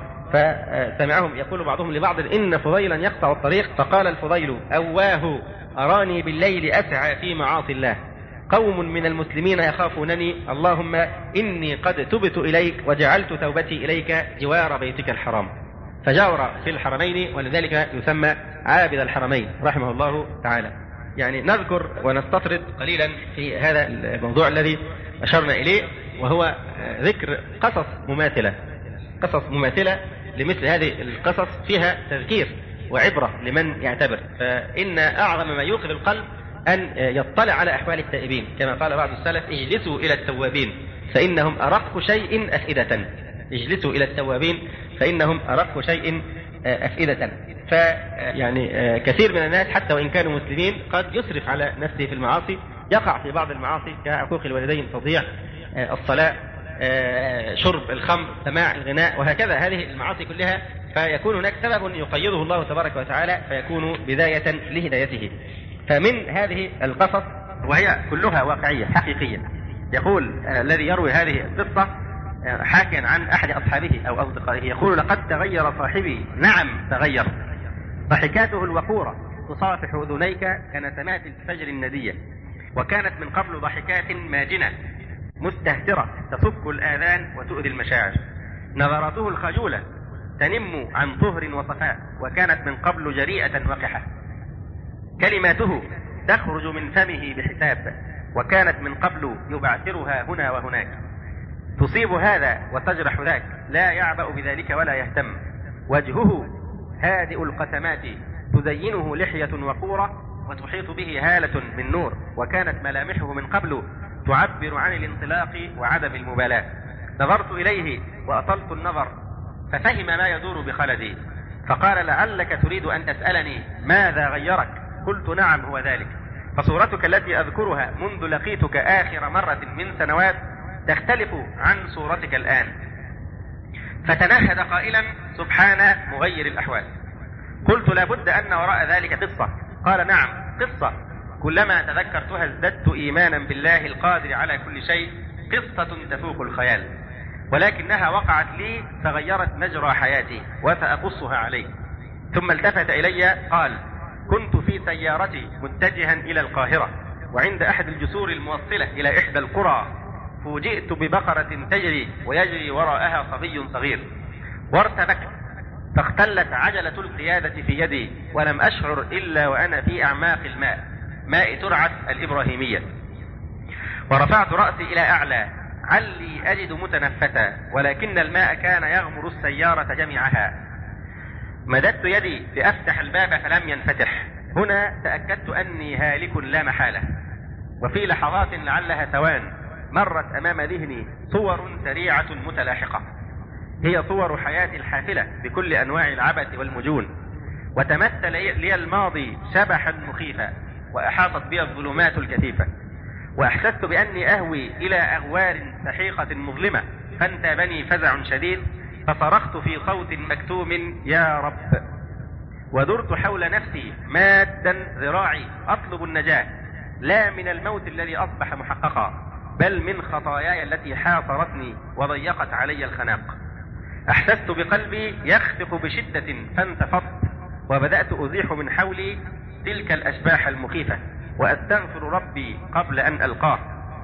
فسمعهم يقول بعضهم لبعض إن فضيلا يقطع الطريق فقال الفضيل أواه أراني بالليل أسعى في معاصي الله قوم من المسلمين يخافونني اللهم إني قد تبت إليك وجعلت توبتي إليك جوار بيتك الحرام فجاور في الحرمين ولذلك يسمى عابد الحرمين رحمه الله تعالى. يعني نذكر ونستطرد قليلا في هذا الموضوع الذي أشرنا إليه وهو ذكر قصص مماثلة قصص مماثلة لمثل هذه القصص فيها تذكير وعبرة لمن يعتبر. فإن أعظم ما يوقظ القلب أن يطلع على أحوال التائبين كما قال بعض السلف اجلسوا إلى التوابين فإنهم أرق شيء أفئدة اجلسوا إلى التوابين فإنهم أرق شيء أفئدة. فيعني كثير من الناس حتى وإن كانوا مسلمين قد يسرف على نفسه في المعاصي يقع في بعض المعاصي كعقوق الوالدين تضيع الصلاة شرب الخمر سماع الغناء وهكذا هذه المعاصي كلها فيكون هناك سبب يقيده الله تبارك وتعالى فيكون بداية لهدايته. فمن هذه القصص وهي كلها واقعية حقيقية يقول الذي يروي هذه القصة حاكيا عن أحد أصحابه أو أصدقائه يقول لقد تغير صاحبي نعم تغير ضحكاته الوقورة تصافح أذنيك كنسمات الفجر الندية وكانت من قبل ضحكات ماجنة مستهترة تصك الآذان وتؤذي المشاعر نظراته الخجولة تنم عن طهر وصفاء، وكانت من قبل جريئة وقحة. كلماته تخرج من فمه بحساب، وكانت من قبل يبعثرها هنا وهناك. تصيب هذا وتجرح ذاك، لا يعبأ بذلك ولا يهتم. وجهه هادئ القسمات، تزينه لحية وقورة، وتحيط به هالة من نور. وكانت ملامحه من قبل تعبر عن الانطلاق وعدم المبالاة. نظرت إليه وأطلت النظر، ففهم ما يدور بخلدي، فقال: لعلك تريد أن تسألني ماذا غيرك؟ قلت: نعم، هو ذلك. فصورتك التي أذكرها منذ لقيتك آخر مرة من سنوات تختلف عن صورتك الآن. فتنهد قائلا: سبحان مغير الأحوال. قلت: لابد أن وراء ذلك قصة. قال: نعم، قصة كلما تذكرتها ازددت إيمانا بالله القادر على كل شيء. قصة تفوق الخيال، ولكنها وقعت لي فغيرت مجرى حياتي، وسأقصها عليك. ثم التفت إلي قال: كنت في سيارتي متجها إلى القاهرة، وعند أحد الجسور الموصلة إلى إحدى القرى فوجئت ببقرة تجري ويجري وراءها صبي صغير، وارتبكت، فاختلت عجلة القيادة في يدي، ولم أشعر إلا وأنا في أعماق الماء، ماء ترعة الإبراهيمية. ورفعت رأسي إلى أعلى علي أجد متنفسا، ولكن الماء كان يغمر السيارة جميعها. مددت يدي لأفتح الباب فلم ينفتح. هنا تأكدت أني هالك لا محالة. وفي لحظات لعلها ثوان مرت أمام ذهني صور سريعة متلاحقة، هي صور حياتي الحافلة بكل أنواع العبث والمجون. وتمثل لي الماضي شبحا مخيفا، وأحاطت بي الظلمات الكثيفة، وأحسست بأني أهوي إلى أغوار سحيقة مظلمة. فانتابني فزع شديد، فصرخت في صوت مكتوم: يا رب! ودرت حول نفسي مادا ذراعي أطلب النجاة، لا من الموت الذي أصبح محققا، بل من خطاياي التي حاصرتني وضيقت علي الخناق. أحسست بقلبي يخفق بشدة، فانتفضت وبدأت أزيح من حولي تلك الأشباح المخيفة، وأستغفر ربي قبل أن ألقاه.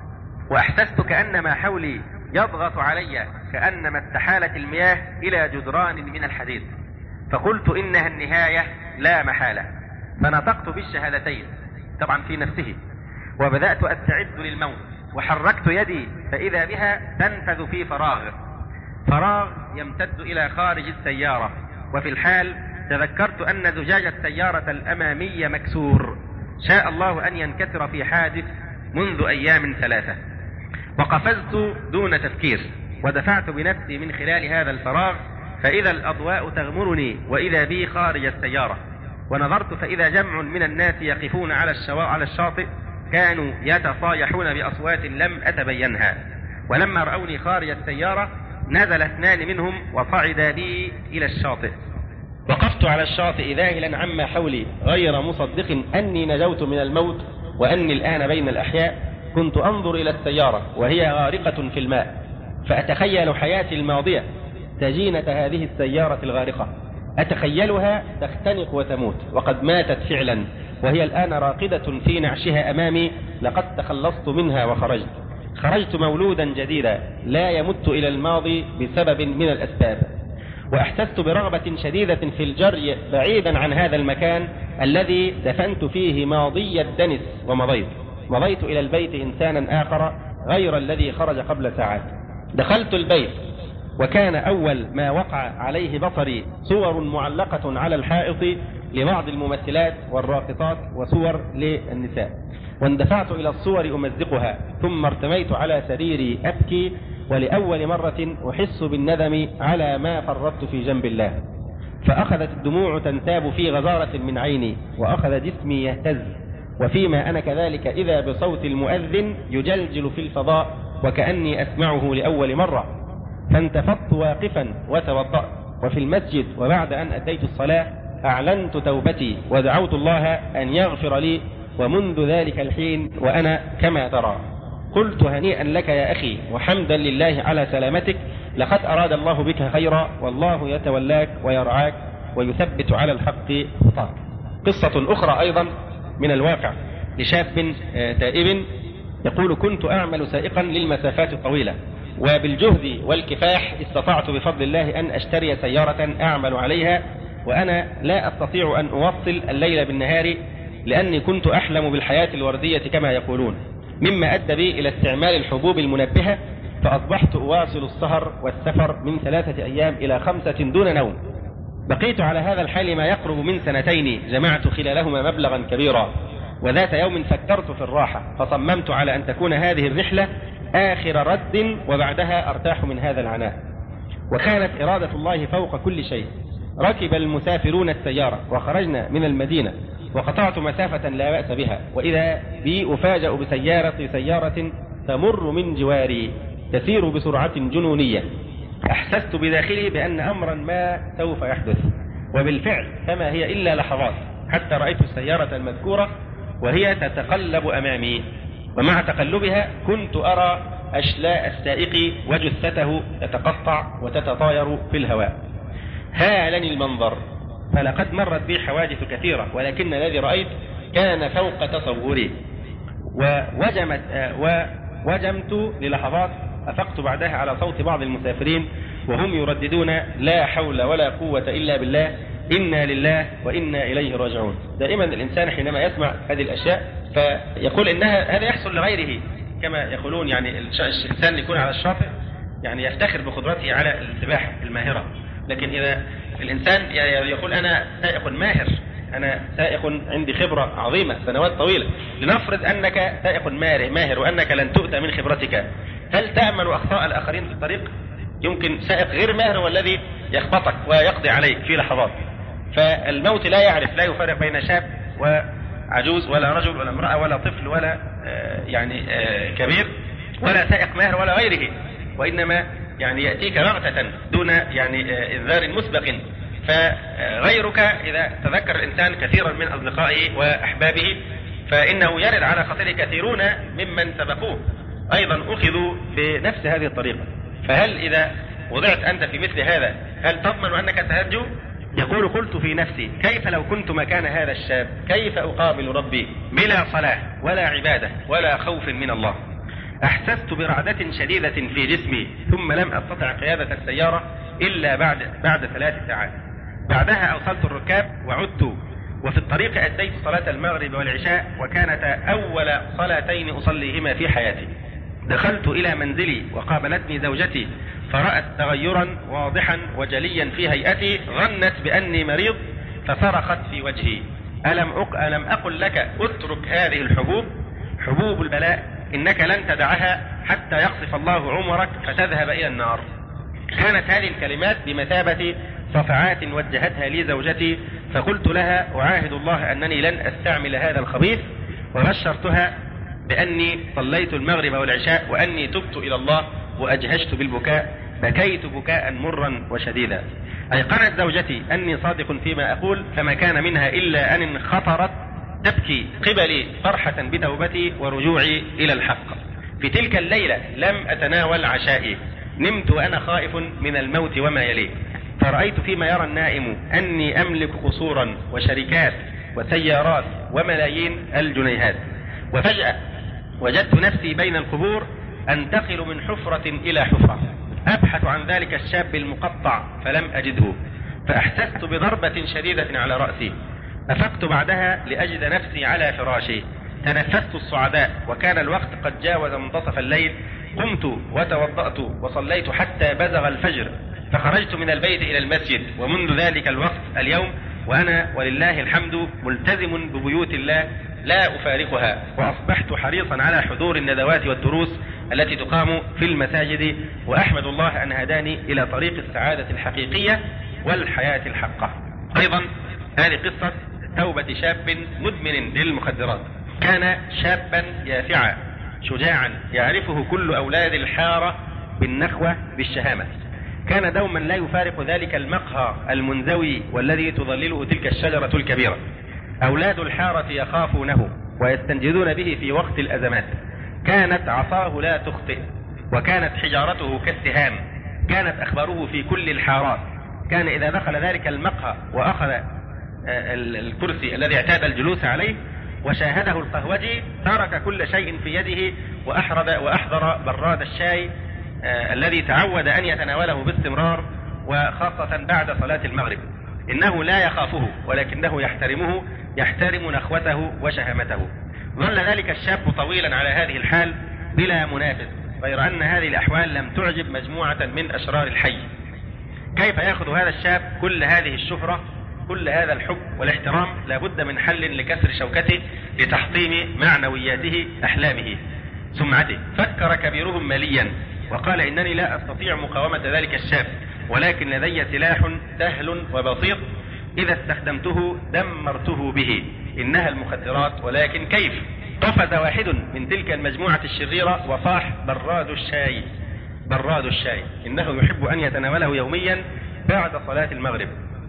وأحسست كأن ما حولي يضغط علي، كأنما استحالت المياه إلى جدران من الحديد. فقلت: إنها النهاية لا محالة. فنطقت بالشهادتين طبعا في نفسه، وبدأت أستعد للموت، وحركت يدي فإذا بها تنفذ في فراغ، فراغ يمتد إلى خارج السيارة. وفي الحال تذكرت أن زجاج السيارة الأمامية مكسور، شاء الله أن ينكسر في حادث منذ أيام ثلاثة. وقفزت دون تفكير، ودفعت بنفسي من خلال هذا الفراغ، فإذا الأضواء تغمرني، وإذا بي خارج السيارة. ونظرت فإذا جمع من الناس يقفون على على الشاطئ، كانوا يتصايحون بأصوات لم أتبينها. ولما رأوني خارج السيارة نزل اثنان منهم وصعدا بي إلى الشاطئ. وقفت على الشاطئ ذاهلا عما حولي، غير مصدق أني نجوت من الموت وأني الآن بين الأحياء. كنت أنظر إلى السيارة وهي غارقة في الماء، فأتخيل حياتي الماضية تجينة هذه السيارة الغارقة، أتخيلها تختنق وتموت، وقد ماتت فعلا، وهي الآن راقدة في نعشها أمامي. لقد تخلصت منها وخرجت، خرجت مولودا جديدا لا يمت إلى الماضي بسبب من الأسباب. وأحسست برغبة شديدة في الجري بعيدا عن هذا المكان الذي دفنت فيه ماضي الدنس، ومضيت مضيت إلى البيت إنسانا آخر غير الذي خرج قبل ساعات. دخلت البيت، وكان أول ما وقع عليه بصري صور معلقة على الحائط لبعض الممثلات والراقصات، وصور للنساء. واندفعت إلى الصور أمزقها، ثم ارتميت على سريري أبكي، ولأول مرة أحس بالندم على ما فرطت في جنب الله. فأخذت الدموع تنتاب في غزارة من عيني، وأخذ جسمي يهتز، وفيما أنا كذلك إذا بصوت المؤذن يجلجل في الفضاء وكأني أسمعه لأول مرة. فانتفضت واقفا وتوضأت، وفي المسجد وبعد أن أتيت الصلاة أعلنت توبتي ودعوت الله أن يغفر لي، ومنذ ذلك الحين وأنا كما ترى. قلت: هنيئا لك يا أخي، وحمدا لله على سلامتك، لقد أراد الله بك خيرا، والله يتولاك ويرعاك ويثبت على الحق خطاك. قصة أخرى أيضا من الواقع لشاب تائب يقول: كنت أعمل سائقا للمسافات الطويلة، وبالجهد والكفاح استطعت بفضل الله أن أشتري سيارة أعمل عليها، وأنا لا أستطيع أن أوصل الليل بالنهار لأني كنت أحلم بالحياة الوردية كما يقولون، مما أدى بي إلى استعمال الحبوب المنبهة، فأصبحت أواصل السهر والسفر من ثلاثة أيام إلى خمسة دون نوم. بقيت على هذا الحال ما يقرب من سنتين، جمعت خلالهما مبلغا كبيرا، وذات يوم فكرت في الراحة فصممت على أن تكون هذه الرحلة آخر رد وبعدها أرتاح من هذا العناء. وكانت إرادة الله فوق كل شيء. ركب المسافرون السيارة وخرجنا من المدينة، وقطعت مسافة لا بأس بها، وإذا بي أفاجأ بسيارة سيارة تمر من جواري تسير بسرعة جنونية. أحسست بداخلي بأن أمرا ما سوف يحدث، وبالفعل فما هي إلا لحظات حتى رأيت السيارة المذكورة وهي تتقلب أمامي، ومع تقلبها كنت أرى أشلاء السائق وجثته تتقطع وتتطاير في الهواء. هالني المنظر، فلقد مرت بي حوادث كثيرة، ولكن الذي رأيت كان فوق تصوري. ووجمت ووجمت للحظات، أفقت بعدها على صوت بعض المسافرين وهم يرددون لا حول ولا قوة إلا بالله، إنا لله وإنا إليه راجعون. دائما الإنسان حينما يسمع هذه الأشياء فيقول إنها هذا يحصل لغيره، كما يقولون يعني الإنسان يكون على الشاطئ يعني يفتخر بقدرته على السباحة الماهرة، لكن إذا الإنسان يقول أنا سائق ماهر، أنا سائق عندي خبرة عظيمة سنوات طويلة، لنفرض أنك سائق ماهر وأنك لن تؤتى من خبرتك، هل تأمل أخطاء الآخرين في الطريق؟ يمكن سائق غير ماهر هو الذي يخبطك ويقضي عليك في لحظات. فالموت لا يعرف، لا يفرق بين شاب وعجوز ولا رجل ولا امرأة ولا طفل ولا آه يعني آه كبير ولا سائق ماهر ولا غيره، وإنما يعني يأتيك بغتة دون يعني آه إنذار مسبق. فغيرك إذا تذكر الإنسان كثيرا من أصدقائه وأحبابه فإنه يرد على خاطره كثيرون ممن سبقوه أيضا أخذوا بنفس هذه الطريقة. فهل إذا وضعت أنت في مثل هذا هل تضمن أنك تهجو؟ يقول قلت في نفسي كيف لو كنت مكان هذا الشاب، كيف أقابل ربي بلا صلاة ولا عبادة ولا خوف من الله. أحسست برعدة شديدة في جسمي، ثم لم أستطع قيادة السيارة إلا بعد بعد ثلاث ساعات. بعدها أوصلت الركاب وعدت، وفي الطريق أديت صلاة المغرب والعشاء، وكانتا أول صلاتين أصليهما في حياتي. دخلت إلى منزلي وقابلتني زوجتي، فرأت تغيرا واضحا وجليا في هيئتي، ظنت بأني مريض فصرخت في وجهي: ألم, أق... ألم أقل لك اترك هذه الحبوب، حبوب البلاء، إنك لن تدعها حتى يقصف الله عمرك فتذهب إلى النار. كانت هذه الكلمات بمثابة صفعات وجهتها لي زوجتي، فقلت لها أعاهد الله أنني لن أستعمل هذا الخبيث، وبشرتها بأني صليت المغرب والعشاء وأني تبت إلى الله وأجهشت بالبكاء، بكيت بكاء مرا وشديدا. أيقنت زوجتي أني صادق فيما أقول، فما كان منها إلا أن انخطرت تبكي قبلي فرحة بتوبتي ورجوعي إلى الحق. في تلك الليلة لم أتناول عشائي، نمت وأنا خائف من الموت وما يليه، فرأيت فيما يرى النائم أني أملك قصورا وشركات وسيارات وملايين الجنيهات، وفجأة وجدت نفسي بين القبور أنتقل من حفرة إلى حفرة، أبحث عن ذلك الشاب المقطع فلم أجده، فأحسست بضربة شديدة على رأسي. أفقت بعدها لأجد نفسي على فراشي، تنفست الصعداء وكان الوقت قد جاوز منتصف الليل. قمت وتوضأت وصليت حتى بزغ الفجر، فخرجت من البيت إلى المسجد، ومنذ ذلك الوقت اليوم وأنا ولله الحمد ملتزم ببيوت الله لا أفارقها، وأصبحت حريصا على حضور الندوات والدروس التي تقام في المساجد، وأحمد الله أن هداني إلى طريق السعادة الحقيقية والحياة الحقة. أيضا هذه قصة توبة شاب مدمن للمخدرات. كان شابا يافعا شجاعا يعرفه كل أولاد الحارة بالنخوة بالشهامة. كان دوما لا يفارق ذلك المقهى المنزوي والذي تظلله تلك الشجرة الكبيرة. أولاد الحارة يخافونه ويستنجدون به في وقت الأزمات. كانت عصاه لا تخطئ، وكانت حجارته كالسهام. كانت أخباره في كل الحارات. كان إذا دخل ذلك المقهى وأخذ الكرسي الذي اعتاد الجلوس عليه وشاهده القهوجي، ترك كل شيء في يده وأحرد وأحضر براد الشاي آه الذي تعود أن يتناوله باستمرار وخاصة بعد صلاة المغرب. إنه لا يخافه ولكنه يحترمه، يحترم نخوته وشهامته. ظل ذلك الشاب طويلا على هذه الحال بلا منافس، غير أن هذه الأحوال لم تعجب مجموعة من أشرار الحي. كيف يأخذ هذا الشاب كل هذه الشهرة، كل هذا الحب والاحترام؟ لابد من حل لكسر شوكته، لتحطيم معنوياته، أحلامه، سمعته. فكر كبيرهم ماليا وقال إنني لا أستطيع مقاومة ذلك الشاب، ولكن لدي سلاح سهل وبسيط إذا استخدمته دمرته به، إنها المخدرات. ولكن كيف؟ قفز واحد من تلك المجموعة الشريرة وصاح: براد الشاي، براد الشاي، إنه يحب أن يتناوله يوميا بعد صلاة المغرب.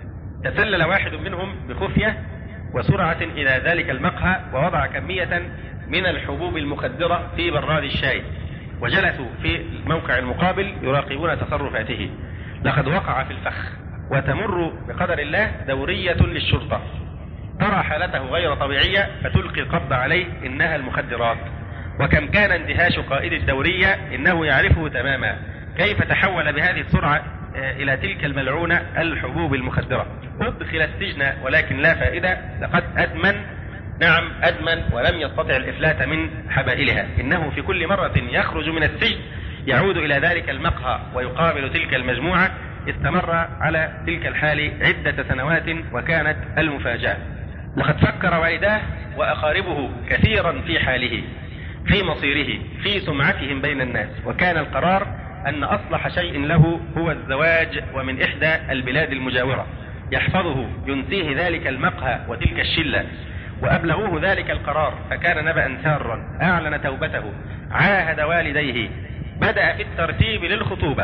تسلل واحد منهم بخفية وسرعة إلى ذلك المقهى ووضع كمية من الحبوب المخدرة في براد الشاي، وجلسوا في الموقع المقابل يراقبون تصرفاته. لقد وقع في الفخ، وتمر بقدر الله دورية للشرطة ترى حالته غير طبيعية فتلقي القبض عليه، إنها المخدرات. وكم كان اندهاش قائد الدورية، إنه يعرفه تماما كيف تحول بهذه السرعة إلى تلك الملعونة الحبوب المخدرة. أدخل السجن ولكن لا فائدة، لقد أدمن، نعم أدمن، ولم يستطع الإفلات من حبائلها. إنه في كل مرة يخرج من السجن يعود إلى ذلك المقهى ويقابل تلك المجموعة. استمر على تلك الحال عدة سنوات، وكانت المفاجأة. لقد فكر والداه وأقاربه كثيرا في حاله، في مصيره، في سمعتهم بين الناس، وكان القرار أن أصلح شيء له هو الزواج ومن إحدى البلاد المجاورة يحفظه، ينسيه ذلك المقهى وتلك الشلة. وأبلغوه ذلك القرار فكان نبأ سارا. أعلن توبته، عاهد والديه، بدأ في الترتيب للخطوبة،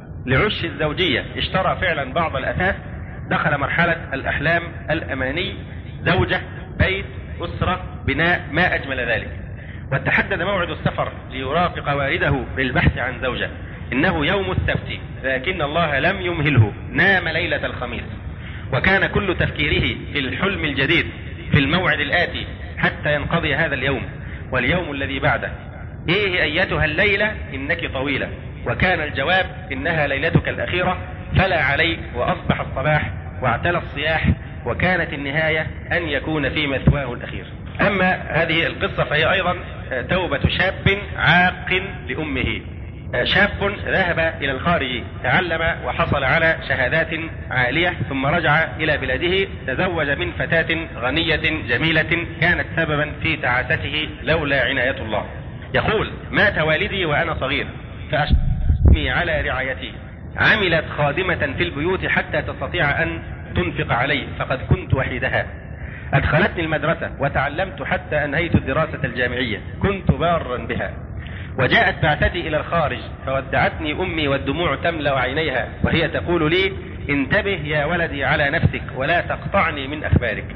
لعش الزوجية، اشترى فعلا بعض الأثاث، دخل مرحلة الأحلام الأماني، زوجة، بيت، أسرة، بناء، ما أجمل ذلك. وتحدد موعد السفر ليرافق والده للبحث عن زوجة. إنه يوم السبت، لكن الله لم يمهله، نام ليلة الخميس، وكان كل تفكيره في الحلم الجديد، في الموعد الآتي حتى ينقضي هذا اليوم واليوم الذي بعده. إيه أيتها الليلة إنك طويلة، وكان الجواب: إنها ليلتك الأخيرة، فلا عليك. وأصبح الصباح واعتلى الصياح، وكانت النهاية أن يكون في مثواه الأخير. أما هذه القصة فهي أيضا توبة شاب عاق لأمه. شاب ذهب إلى الخارج، تعلم وحصل على شهادات عالية، ثم رجع إلى بلاده، تزوج من فتاة غنية جميلة كانت سببا في تعاسته لولا عناية الله. يقول: مات والدي وأنا صغير فأشتمي على رعايتي، عملت خادمة في البيوت حتى تستطيع أن تنفق علي، فقد كنت وحيدها. أدخلتني المدرسة وتعلمت حتى أنهيت الدراسة الجامعية، كنت بارا بها. وجاءت بعثتي إلى الخارج فودعتني أمي والدموع تملأ عينيها وهي تقول لي: انتبه يا ولدي على نفسك ولا تقطعني من أخبارك،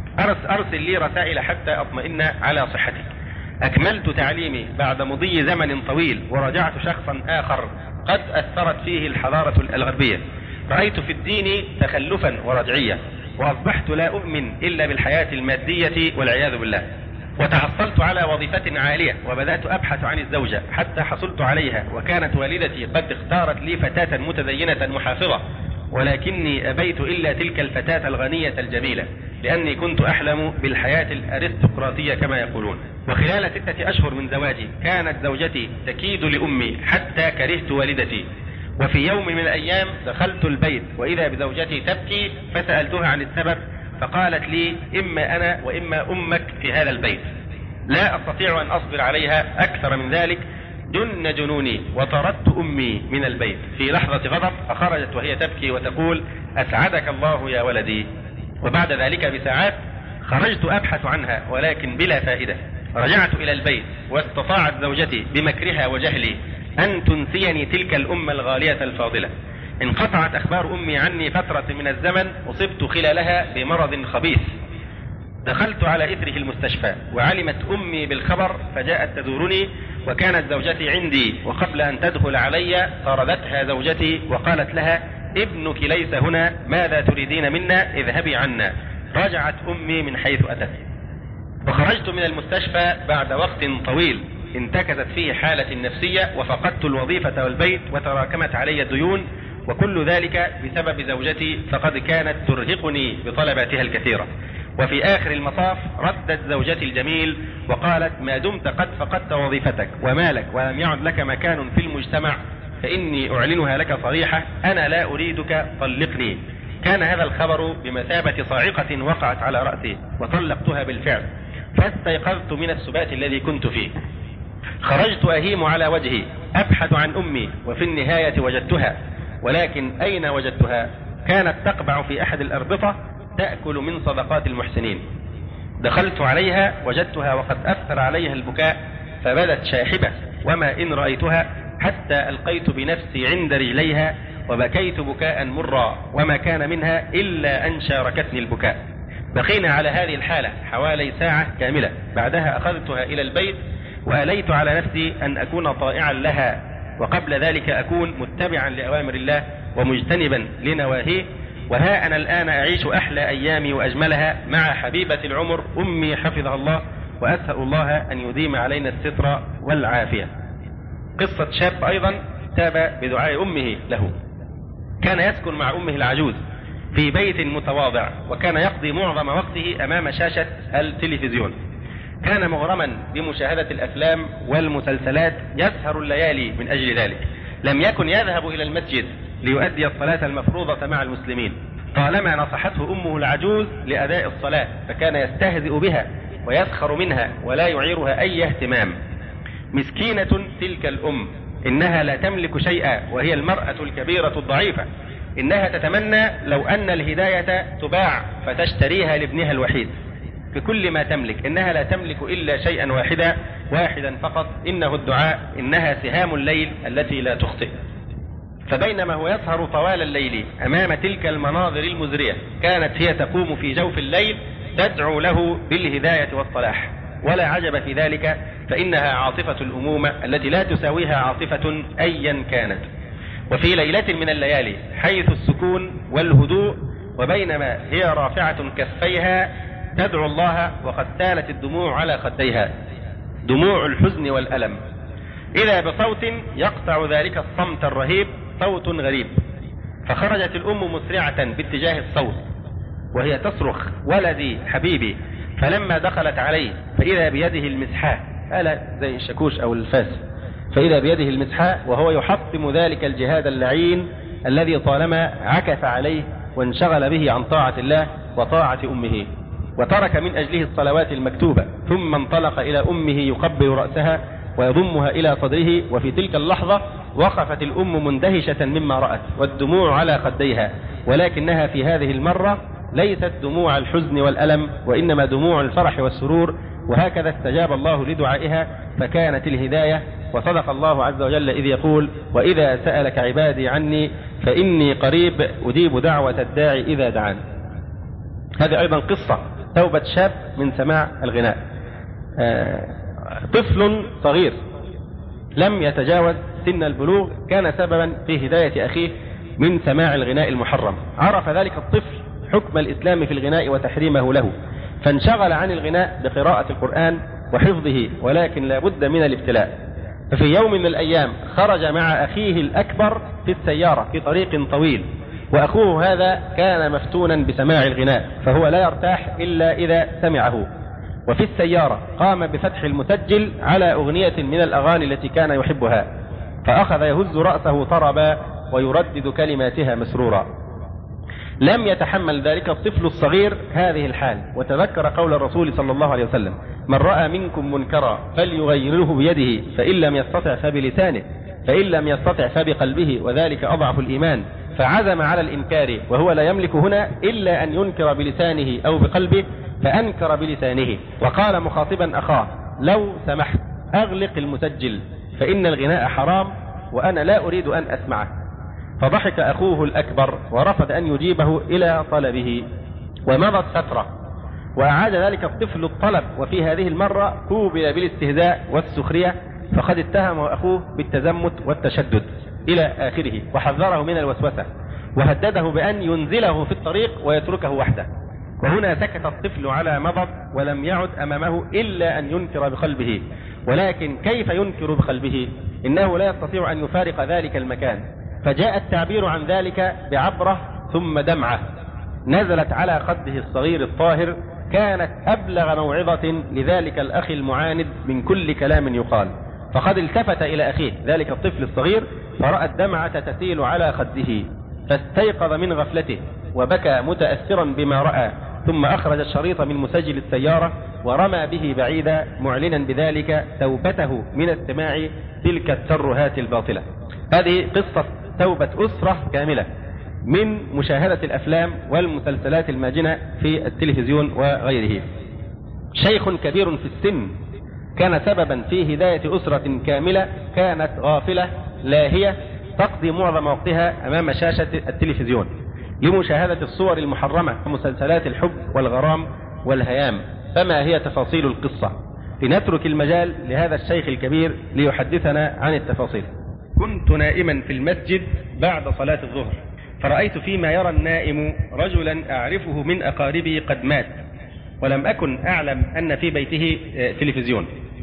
أرسل لي رسائل حتى أطمئن على صحتك. أكملت تعليمي بعد مضي زمن طويل، ورجعت شخصا آخر قد أثرت فيه الحضارة الغربية. رأيت في الدين تخلفا ورجعية، وأصبحت لا أؤمن إلا بالحياة المادية والعياذ بالله. وتحصلت على وظيفة عالية وبدأت أبحث عن الزوجة حتى حصلت عليها، وكانت والدتي قد اختارت لي فتاة متدينة محافظة، ولكني أبيت إلا تلك الفتاة الغنية الجميلة، لأني كنت أحلم بالحياة الأرستقراطية كما يقولون. وخلال ستة أشهر من زواجي كانت زوجتي تكيد لأمي حتى كرهت والدتي. وفي يوم من الأيام دخلت البيت وإذا بزوجتي تبكي، فسألتها عن السبب، فقالت لي: إما أنا وإما أمك في هذا البيت، لا أستطيع أن أصبر عليها أكثر من ذلك. جن جنوني وطردت أمي من البيت. في لحظة غضب فخرجت وهي تبكي وتقول: أسعدك الله يا ولدي. وبعد ذلك بساعات خرجت أبحث عنها ولكن بلا فائدة. رجعت إلى البيت واستطاعت زوجتي بمكرها وجهلي أن تنسيني تلك الأمة الغالية الفاضلة. انقطعت أخبار أمي عني فترة من الزمن، أصبت خلالها بمرض خبيث. دخلت على إثره المستشفى وعلمت أمي بالخبر فجاءت تزورني، وكانت زوجتي عندي، وقبل أن تدخل علي طردتها زوجتي وقالت لها: ابنك ليس هنا، ماذا تريدين منا؟ اذهبي عنا. رجعت أمي من حيث أتت. وخرجت من المستشفى بعد وقت طويل انتكست فيه حالتي النفسية وفقدت الوظيفة والبيت وتراكمت علي الديون، وكل ذلك بسبب زوجتي، فقد كانت ترهقني بطلباتها الكثيرة. وفي آخر المطاف ردت زوجتي الجميل وقالت: ما دمت قد فقدت وظيفتك ومالك ولم يعد لك مكان في المجتمع فإني أعلنها لك صريحة، أنا لا أريدك، طلقني. كان هذا الخبر بمثابة صاعقة وقعت على رأسي، وطلقتها بالفعل، فاستيقظت من السبات الذي كنت فيه. خرجت أهيم على وجهي أبحث عن أمي، وفي النهاية وجدتها، ولكن أين وجدتها؟ كانت تقبع في أحد الأربطة تأكل من صدقات المحسنين. دخلت عليها وجدتها وقد أثر عليها البكاء، فبدت شاحبة، وما إن رأيتها حتى ألقيت بنفسي عند رجليها وبكيت بكاء مرا، وما كان منها إلا أن شاركتني البكاء. بقينا على هذه الحالة حوالي ساعة كاملة، بعدها أخذتها إلى البيت وأليت على نفسي أن أكون طائعا لها، وقبل ذلك أكون متبعا لأوامر الله ومجتنبا لنواهيه. وها أنا الآن أعيش أحلى أيامي وأجملها مع حبيبة العمر أمي حفظها الله، وأسأل الله أن يديم علينا الستر والعافية. قصة شاب أيضا تاب بدعاء أمه له. كان يسكن مع أمه العجوز في بيت متواضع، وكان يقضي معظم وقته أمام شاشة التلفزيون. كان مغرما بمشاهدة الأفلام والمسلسلات، يسهر الليالي من أجل ذلك. لم يكن يذهب إلى المسجد ليؤدي الصلاة المفروضة مع المسلمين، طالما نصحته أمه العجوز لأداء الصلاة، فكان يستهزئ بها ويسخر منها ولا يعيرها أي اهتمام. مسكينة تلك الأم، إنها لا تملك شيئا، وهي المرأة الكبيرة الضعيفة. إنها تتمنى لو أن الهداية تباع فتشتريها لابنها الوحيد بكل ما تملك. إنها لا تملك إلا شيئا واحدا واحدا فقط، إنه الدعاء. إنها سهام الليل التي لا تخطئ. فبينما هو يسهر طوال الليل أمام تلك المناظر المزرية، كانت هي تقوم في جوف الليل تدعو له بالهداية والصلاح. ولا عجب في ذلك، فإنها عاطفة الأمومة التي لا تساويها عاطفة أيا كانت. وفي ليلة من الليالي حيث السكون والهدوء، وبينما هي رافعة كفيها تدعو الله وقد سالت الدموع على خديها، دموع الحزن والألم، إذا بصوت يقطع ذلك الصمت الرهيب، صوت غريب. فخرجت الأم مسرعة باتجاه الصوت وهي تصرخ: ولدي حبيبي. فلما دخلت عليه فإذا بيده المسحاة، ألا زي الشاكوش أو الفاس، فإذا بيده المسحاة وهو يحطم ذلك الجهاد اللعين الذي طالما عكف عليه وانشغل به عن طاعة الله وطاعة أمه، وترك من أجله الصلوات المكتوبة. ثم انطلق إلى أمه يقبل رأسها ويضمها إلى صدره. وفي تلك اللحظة وقفت الأم مندهشة مما رأت والدموع على خديها، ولكنها في هذه المرة ليست دموع الحزن والألم، وإنما دموع الفرح والسرور. وهكذا استجاب الله لدعائها فكانت الهداية. وصدق الله عز وجل إذ يقول: وإذا سألك عبادي عني فإني قريب أجيب دعوة الداعي إذا دعان. هذه أيضا قصة توبة شاب من سماع الغناء. آه طفل صغير لم يتجاوز سن البلوغ كان سببا في هداية أخيه من سماع الغناء المحرم. عرف ذلك الطفل حكم الإسلام في الغناء وتحريمه له، فانشغل عن الغناء بقراءة القرآن وحفظه، ولكن لا بد من الابتلاء. ففي يوم من الأيام خرج مع أخيه الأكبر في السيارة في طريق طويل، وأخوه هذا كان مفتونا بسماع الغناء، فهو لا يرتاح إلا إذا سمعه. وفي السيارة قام بفتح المسجل على أغنية من الأغاني التي كان يحبها، فأخذ يهز رأسه طربا ويردد كلماتها مسرورا. لم يتحمل ذلك الطفل الصغير هذه الحال، وتذكر قول الرسول صلى الله عليه وسلم: من رأى منكم منكرا فليغيره بيده، فإن لم يستطع فبلسانه، فإن لم يستطع فبقلبه، وذلك أضعف الإيمان. فعزم على الإنكار، وهو لا يملك هنا إلا أن ينكر بلسانه أو بقلبه، فأنكر بلسانه. وقال مخاطبا أخاه: لو سمحت أغلق المسجل، فإن الغناء حرام وأنا لا أريد أن أسمعه. فضحك أخوه الأكبر ورفض أن يجيبه إلى طلبه. ومضت فترة وأعاد ذلك الطفل الطلب، وفي هذه المرة قوبل بالاستهزاء والسخرية، فقد اتهمه أخوه بالتزمت والتشدد إلى آخره، وحذره من الوسوسة وهدده بأن ينزله في الطريق ويتركه وحده. وهنا سكت الطفل على مضض، ولم يعد أمامه إلا أن ينكر بقلبه ولكن كيف ينكر بقلبه؟ إنه لا يستطيع أن يفارق ذلك المكان. فجاء التعبير عن ذلك بعبرة ثم دمعة نزلت على خده الصغير الطاهر، كانت أبلغ موعظة لذلك الأخ المعاند من كل كلام يقال. فقد التفت إلى أخيه ذلك الطفل الصغير فرأى الدمعة تسيل على خده، فاستيقظ من غفلته وبكى متأثرا بما رأى، ثم أخرج الشريط من مسجل السيارة ورمى به بعيدا، معلنا بذلك توبته من استماع تلك الترهات الباطلة. هذه قصة توبة أسرة كاملة من مشاهدة الأفلام والمسلسلات الماجنة في التلفزيون وغيره. شيخ كبير في السن كان سببا في هداية أسرة كاملة كانت غافلة لاهية تقضي معظم وقتها أمام شاشة التلفزيون لمشاهدة الصور المحرمة ومسلسلات الحب والغرام والهيام. فما هي تفاصيل القصة؟ لنترك المجال لهذا الشيخ الكبير ليحدثنا عن التفاصيل. كنت نائما في المسجد بعد صلاة الظهر، فرأيت فيما يرى النائم رجلا أعرفه من أقاربي قد مات، ولم أكن أعلم أن في بيته تلفزيون.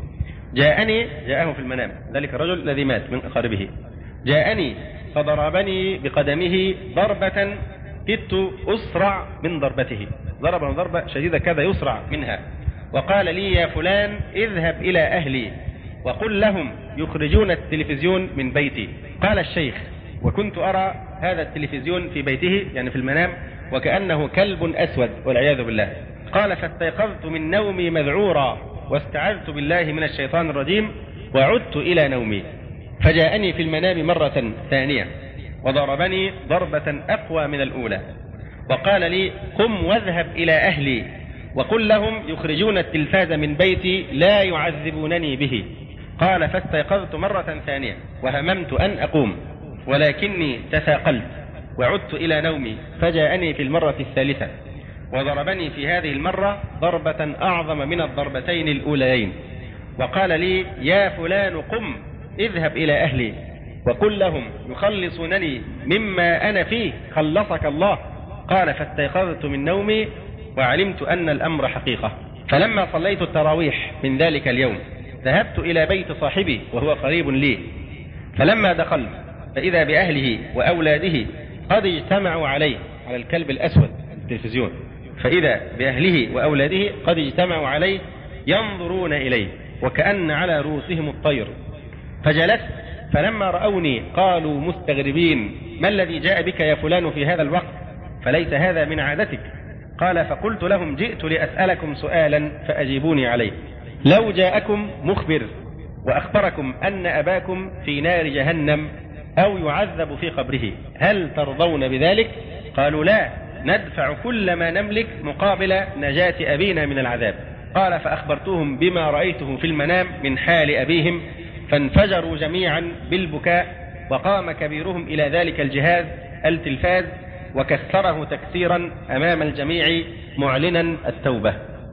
جاءني جاءه في المنام ذلك الرجل الذي مات من أقاربه، جاءني فضربني بقدمه ضربة كدت أسرع من ضربته، ضربه ضربة شديدة كذا يسرع منها، وقال لي: يا فلان اذهب إلى أهلي وقل لهم يخرجون التلفزيون من بيتي. قال الشيخ: وكنت أرى هذا التلفزيون في بيته يعني في المنام وكأنه كلب أسود والعياذ بالله. قال: فاستيقظت من نومي مذعورا واستعذت بالله من الشيطان الرجيم وعدت إلى نومي، فجاءني في المنام مرة ثانية وضربني ضربة أقوى من الأولى، وقال لي: قم واذهب إلى أهلي وقل لهم يخرجون التلفاز من بيتي لا يعذبونني به. قال: فاستيقظت مرة ثانية وهممت أن أقوم ولكني تثاقلت وعدت إلى نومي، فجاءني في المرة الثالثة وضربني في هذه المرة ضربة أعظم من الضربتين الأوليين، وقال لي: يا فلان قم اذهب إلى أهلي وقل لهم يخلصونني مما أنا فيه خلصك الله. قال: فاستيقظت من نومي وعلمت أن الأمر حقيقة. فلما صليت التراويح من ذلك اليوم ذهبت إلى بيت صاحبي وهو قريب لي، فلما دخلت فإذا بأهله وأولاده قد اجتمعوا عليه، على الكلب الأسود التلفزيون، فإذا بأهله وأولاده قد اجتمعوا عليه ينظرون إليه وكأن على رؤوسهم الطير. فجلست، فلما رأوني قالوا مستغربين: ما الذي جاء بك يا فلان في هذا الوقت؟ فليس هذا من عادتك. قال: فقلت لهم: جئت لأسألكم سؤالا فأجيبوني عليه. لو جاءكم مخبر وأخبركم أن أباكم في نار جهنم أو يعذب في قبره هل ترضون بذلك؟ قالوا: لا، ندفع كل ما نملك مقابل نجاة أبينا من العذاب. قال: فأخبرتهم بما رأيته في المنام من حال أبيهم، فانفجروا جميعا بالبكاء، وقام كبيرهم إلى ذلك الجهاز التلفاز وكسره تكسيرا أمام الجميع معلنا التوبة.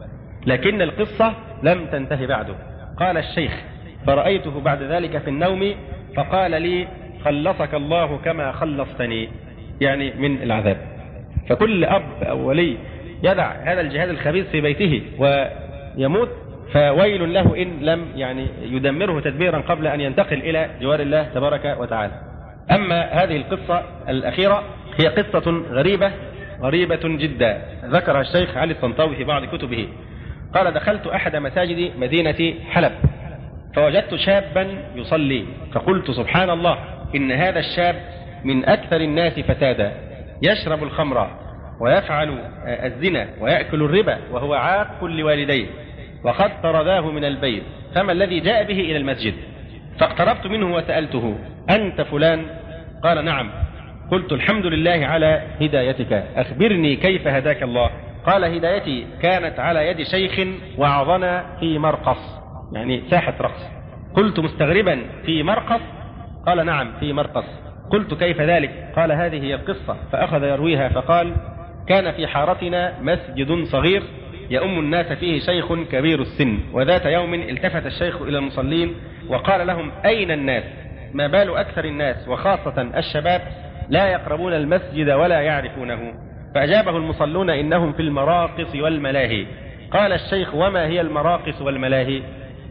لكن القصة لم تنتهي بعده. قال الشيخ: فرأيته بعد ذلك في النوم فقال لي: خلصك الله كما خلصتني، يعني من العذاب. فكل أب أو ولي يدع هذا الجهاز الخبيث في بيته ويموت فويل له إن لم يعني يدمره تدبيرا قبل أن ينتقل إلى جوار الله تبارك وتعالى. أما هذه القصة الأخيرة هي قصة غريبة غريبة جدا ذكرها الشيخ علي الطنطاوي في بعض كتبه. قال: دخلت أحد مساجد مدينة حلب فوجدت شابا يصلي، فقلت: سبحان الله، إن هذا الشاب من أكثر الناس فسادا، يشرب الخمر ويفعل الزنا ويأكل الربا وهو عاق لوالديه، وقد طرداه من البيت، فما الذي جاء به إلى المسجد؟ فاقتربت منه وسألته: أنت فلان؟ قال: نعم. قلت: الحمد لله على هدايتك، أخبرني كيف هداك الله؟ قال: هدايتي كانت على يد شيخ وعظنا في مرقص، يعني ساحة رقص. قلت مستغربا: في مرقص؟ قال: نعم في مرقص. قلت: كيف ذلك؟ قال: هذه هي القصة. فأخذ يرويها فقال: كان في حارتنا مسجد صغير يؤم الناس فيه شيخ كبير السن، وذات يوم التفت الشيخ إلى المصلين وقال لهم: أين الناس؟ ما بال أكثر الناس وخاصة الشباب لا يقربون المسجد ولا يعرفونه؟ فأجابه المصلون: إنهم في المراقص والملاهي. قال الشيخ: وما هي المراقص والملاهي؟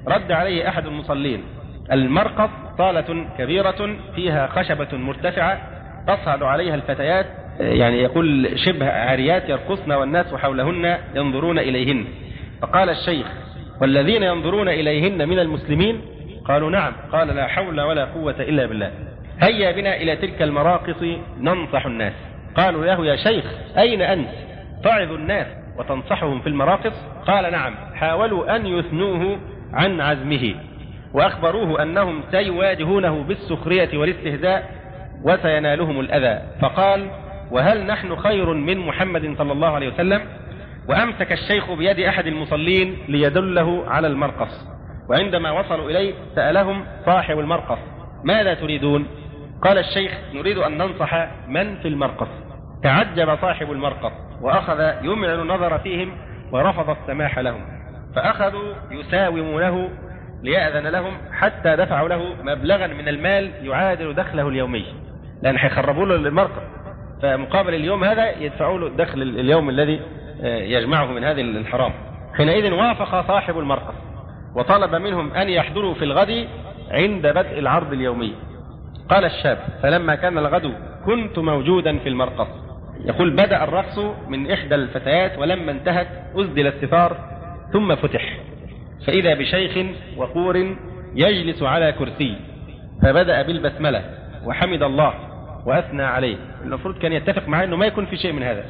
رد عليه أحد المصلين: المرقص صالة كبيرة فيها خشبة مرتفعة تصعد عليها الفتيات، يعني يقول شبه عاريات، يرقصن والناس حولهن ينظرون إليهن. فقال الشيخ: والذين ينظرون إليهن من المسلمين؟ قالوا: نعم. قال: لا حول ولا قوة إلا بالله، هيا بنا إلى تلك المراقص ننصح الناس. قالوا له: يا شيخ أين أنت؟ تعظ الناس وتنصحهم في المراقص؟ قال: نعم. حاولوا أن يثنوه عن عزمه وأخبروه أنهم سيواجهونه بالسخرية والاستهزاء وسينالهم الأذى. فقال: وهل نحن خير من محمد صلى الله عليه وسلم؟ وأمسك الشيخ بيد أحد المصلين ليدله على المرقص، وعندما وصلوا إليه سألهم صاحب المرقص: ماذا تريدون؟ قال الشيخ: نريد أن ننصح من في المرقص. تعجب صاحب المرقص وأخذ يمعن النظر فيهم ورفض السماح لهم، فأخذوا يساومونه ليأذن لهم حتى دفعوا له مبلغا من المال يعادل دخله اليومي، لأن حيخربوا له المرقص، فمقابل اليوم هذا يدفعوا له الدخل اليوم الذي يجمعه من هذه الحرام. حينئذ وافق صاحب المرقص وطلب منهم أن يحضروا في الغد عند بدء العرض اليومي. قال الشاب: فلما كان الغد كنت موجودا في المرقص. يقول: بدأ الرقص من إحدى الفتيات، ولما انتهت أسدل الستار ثم فتح، فإذا بشيخ وقور يجلس على كرسي، فبدأ بالبسملة وحمد الله وأثنى عليه. المفروض كان يتفق معه أنه ما يكون في شيء من هذا،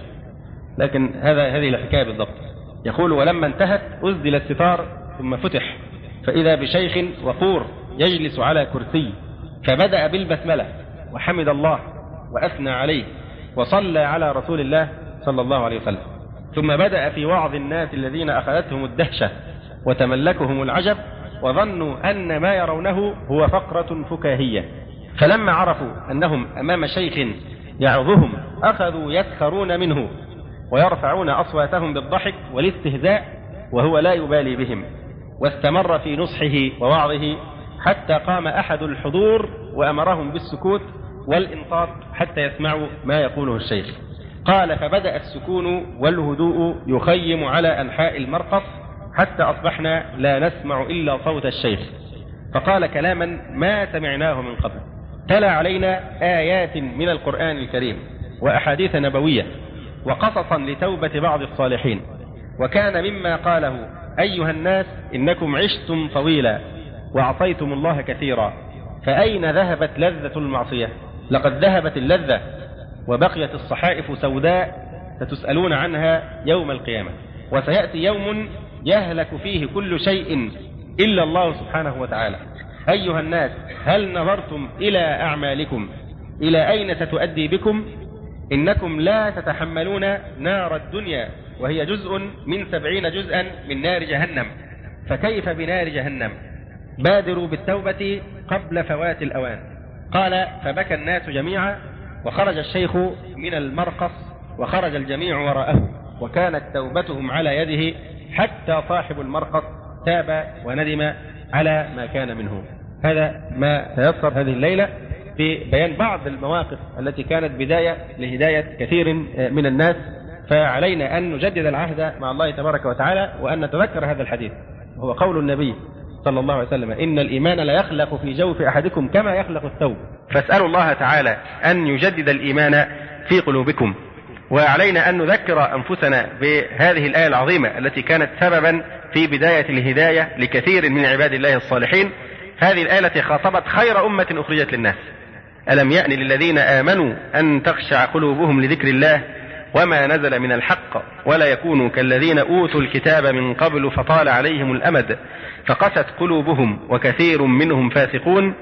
لكن هذا هذه الحكاية بالضبط. يقول: ولما انتهت أسدل الستار ثم فتح، فإذا بشيخ وقور يجلس على كرسي، فبدأ بالبسملة وحمد الله وأثنى عليه وصلى على رسول الله صلى الله عليه وسلم، ثم بدأ في وعظ الناس الذين أخذتهم الدهشة وتملكهم العجب وظنوا أن ما يرونه هو فقرة فكاهية. فلما عرفوا أنهم أمام شيخ يعظهم أخذوا يسخرون منه ويرفعون أصواتهم بالضحك والاستهزاء وهو لا يبالي بهم. واستمر في نصحه ووعظه حتى قام أحد الحضور وأمرهم بالسكوت والإنصات حتى يسمعوا ما يقوله الشيخ. قال: فبدأ السكون والهدوء يخيم على أنحاء المرقص حتى أصبحنا لا نسمع إلا صوت الشيخ، فقال كلاما ما سمعناه من قبل. تلا علينا آيات من القرآن الكريم وأحاديث نبوية وقصصا لتوبة بعض الصالحين. وكان مما قاله: أيها الناس إنكم عشتم طويلا وعصيتم الله كثيرا، فأين ذهبت لذة المعصية؟ لقد ذهبت اللذة وبقيت الصحائف سوداء ستسألون عنها يوم القيامة. وسيأتي يوم يهلك فيه كل شيء إلا الله سبحانه وتعالى. أيها الناس هل نظرتم إلى أعمالكم إلى أين ستؤدي بكم؟ إنكم لا تتحملون نار الدنيا وهي جزء من سبعين جزءا من نار جهنم، فكيف بنار جهنم؟ بادروا بالتوبة قبل فوات الأوان. قال: فبكى الناس جميعا، وخرج الشيخ من المرقص وخرج الجميع وراءه، وكانت توبتهم على يده حتى صاحب المرقص تاب وندم على ما كان منه. هذا ما تيسر هذه الليلة في بيان بعض المواقف التي كانت بداية لهداية كثير من الناس. فعلينا أن نجدد العهد مع الله تبارك وتعالى وأن نتذكر هذا الحديث، وهو قول النبي صلى الله عليه وسلم: إن الإيمان لا يخلق في جوف أحدكم كما يخلق الثوب. فاسألوا الله تعالى أن يجدد الإيمان في قلوبكم. وعلينا أن نذكر أنفسنا بهذه الآية العظيمة التي كانت سببا في بداية الهداية لكثير من عباد الله الصالحين. هذه الآية التي خاطبت خير أمة أخرجت للناس: ألم يأن للذين آمنوا أن تخشع قلوبهم لذكر الله وما نزل من الحق ولا يكونوا كالذين أوتوا الكتاب من قبل فطال عليهم الأمد فقست قلوبهم وكثير منهم فاسقون.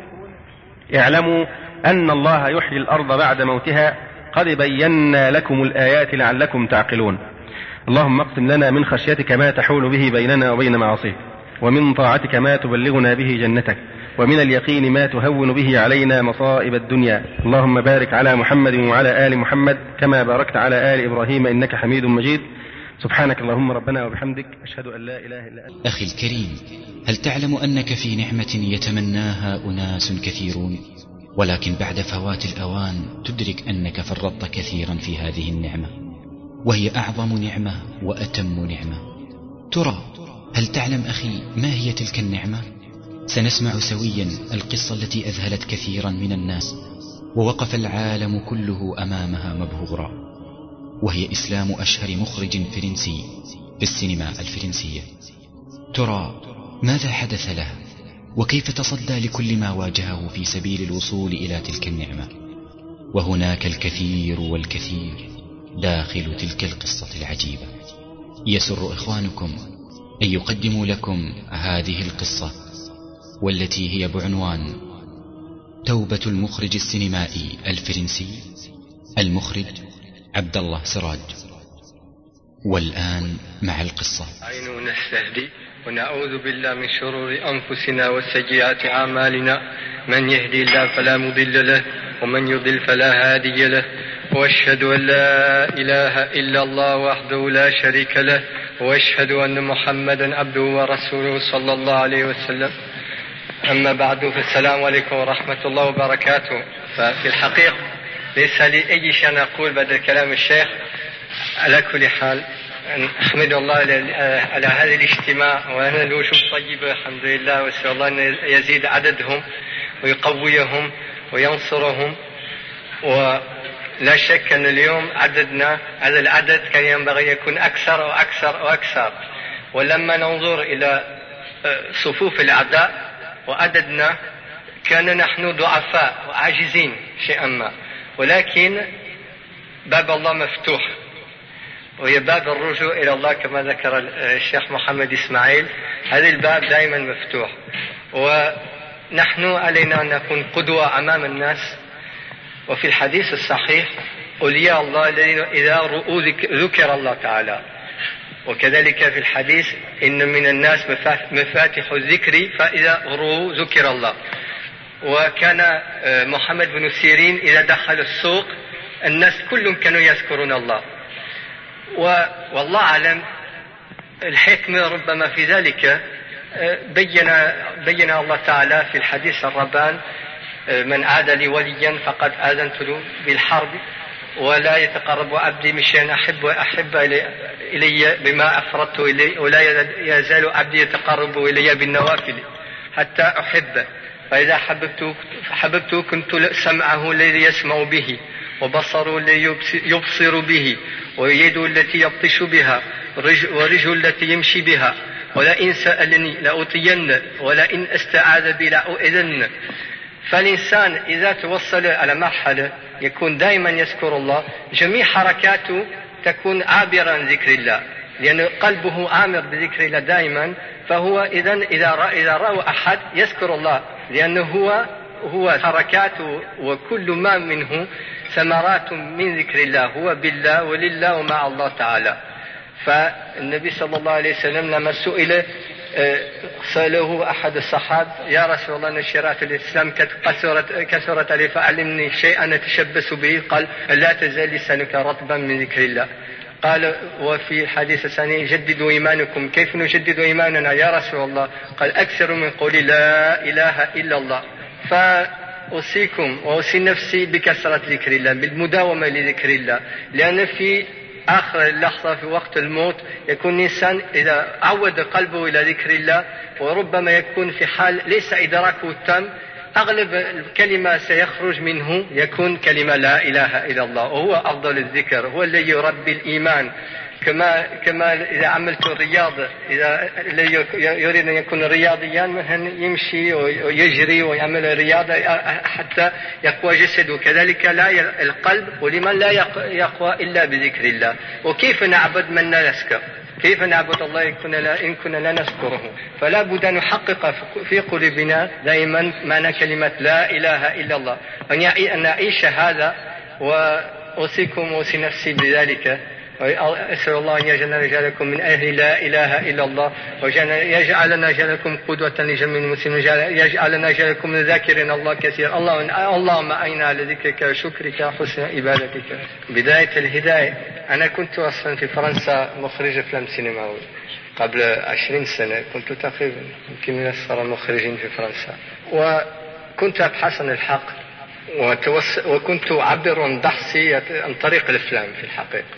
اعلموا أن الله يحيي الأرض بعد موتها قد بينا لكم الآيات لعلكم تعقلون. اللهم اقسم لنا من خشيتك ما تحول به بيننا وبين معاصيك، ومن طاعتك ما تبلغنا به جنتك، ومن اليقين ما تهون به علينا مصائب الدنيا. اللهم بارك على محمد وعلى آل محمد كما باركت على آل إبراهيم إنك حميد مجيد. سبحانك اللهم ربنا وبحمدك، أشهد أن لا إله إلا أنت. أخي الكريم، هل تعلم أنك في نعمة يتمناها أناس كثيرون، ولكن بعد فوات الأوان تدرك أنك فرطت كثيرا في هذه النعمة، وهي أعظم نعمة وأتم نعمة. ترى هل تعلم أخي ما هي تلك النعمة؟ سنسمع سويا القصة التي أذهلت كثيرا من الناس ووقف العالم كله أمامها مبهورا، وهي إسلام أشهر مخرج فرنسي في السينما الفرنسية. ترى ماذا حدث له وكيف تصدى لكل ما واجهه في سبيل الوصول إلى تلك النعمة؟ وهناك الكثير والكثير داخل تلك القصة العجيبة. يسر إخوانكم أن يقدموا لكم هذه القصة، والتي هي بعنوان توبة المخرج السينمائي الفرنسي المخرج عبد الله سراج. والآن مع القصة. عين نستهدي ونعوذ بالله من شرور أنفسنا وسيئات أعمالنا، من يهدي الله فلا مضل له ومن يضل فلا هادي له، وأشهد أن لا إله إلا الله وحده لا شريك له، وأشهد أن محمدا عبده ورسوله صلى الله عليه وسلم. أما بعد، فالسلام عليكم ورحمة الله وبركاته. ففي الحقيقة ليس لي أي شيء نقول بعد كلام الشيخ. على كل حال أحمد الله على هذا الاجتماع وأنا الوجوه طيبة الحمد لله، وأسأل الله أن يزيد عددهم ويقويهم وينصرهم. ولا شك أن اليوم عددنا هذا العدد كان ينبغي يكون أكثر وأكثر وأكثر، ولما ننظر إلى صفوف الأعداء وعددنا كان نحن ضعفاء وعاجزين شيئا ما، ولكن باب الله مفتوح، وهي باب الرجوع إلى الله كما ذكر الشيخ محمد إسماعيل. هذا الباب دائما مفتوح، ونحن علينا أن نكون قدوة أمام الناس. وفي الحديث الصحيح أولياء الله الذين إذا رؤوا ذكر الله تعالى، وكذلك في الحديث إن من الناس مفاتيح الذكر فإذا رؤوا ذكر الله. وكان محمد بن سيرين إذا دخل السوق الناس كلهم كانوا يذكرون الله. والله أعلم الحكمة ربما في ذلك بين بين الله تعالى في الحديث الربان: من عاد لي وليا فقد آذنت له بالحرب، ولا يتقرب عبدي بشيء أحب أحب إلي بما أفردت إليه، ولا يزال عبدي يتقرب إلي بالنوافل حتى أحبه، فإذا حببته حببته كنت سمعه الذي يسمع به، وبصره الذي يبصر به، ويده التي يبطش بها، ورجله التي يمشي بها، ولئن سألني لأعطين، ولئن استعاذ بي لأؤذن. فالإنسان إذا توصل على مرحلة يكون دائما يذكر الله، جميع حركاته تكون عابرة عن ذكر الله، لأن قلبه عامر بذكر الله دائما. فهو إذن إذا رأى إذا رأى أحد يذكر الله، لأنه هو هو حركاته وكل ما منه ثمرات من ذكر الله، هو بالله ولله ومع الله تعالى. فالنبي صلى الله عليه وسلم لما سئل سأله أحد الصحابة: يا رسول الله إن شريعة الإسلام كثرت كثرت علي فعلمني شيئا نتشبث به. قال: لا تزال لسانك رطبا من ذكر الله. قال: وفي الحديث الثاني: جددوا إيمانكم. كيف نجدد إيماننا يا رسول الله؟ قال: أكثر من قول لا إله إلا الله. فأوصيكم وأوصي نفسي بكثرة ذكر الله، بالمداومة لذكر الله، لأن في آخر اللحظة في وقت الموت يكون الإنسان إذا عود قلبه إلى ذكر الله، وربما يكون في حال ليس إدراكه التام، أغلب الكلمة سيخرج منه يكون كلمة لا إله إلا الله، وهو أفضل الذكر، هو الذي يربي الإيمان. كما كما إذا عملت الرياضة، إذا يريد أن يكون رياضيا مثلا يمشي ويجري ويعمل رياضة حتى يقوى جسده، كذلك لا القلب، ولمن لا يقوى إلا بذكر الله. وكيف نعبد من لا نذكر؟ كيف نعبد الله إن كنا لا نذكره؟ فلا بد أن نحقق في قلوبنا دائما معنى كلمة لا إله إلا الله، أن نعيش هذا. وأوصيكم وأوصي نفسي بذلك، وأسأل الله أن يجعلنا رجالكم من أهل لا إله إلا الله، ويجعلنا رجالكم قدوة لجميع المسلمين، يجعلنا رجالكم ذاكرين الله كثيرا. اللهم أعنا على ذكرك وشكرك وحسن عبادتك. بداية الهداية، أنا كنت أصلا في فرنسا مخرج أفلام سينمائي قبل عشرين سنة، كنت تقريبا يمكن من أصغر المخرجين في فرنسا، وكنت أبحث عن الحق، وكنت أعبر عن بحثي عن طريق الأفلام في الحقيقة.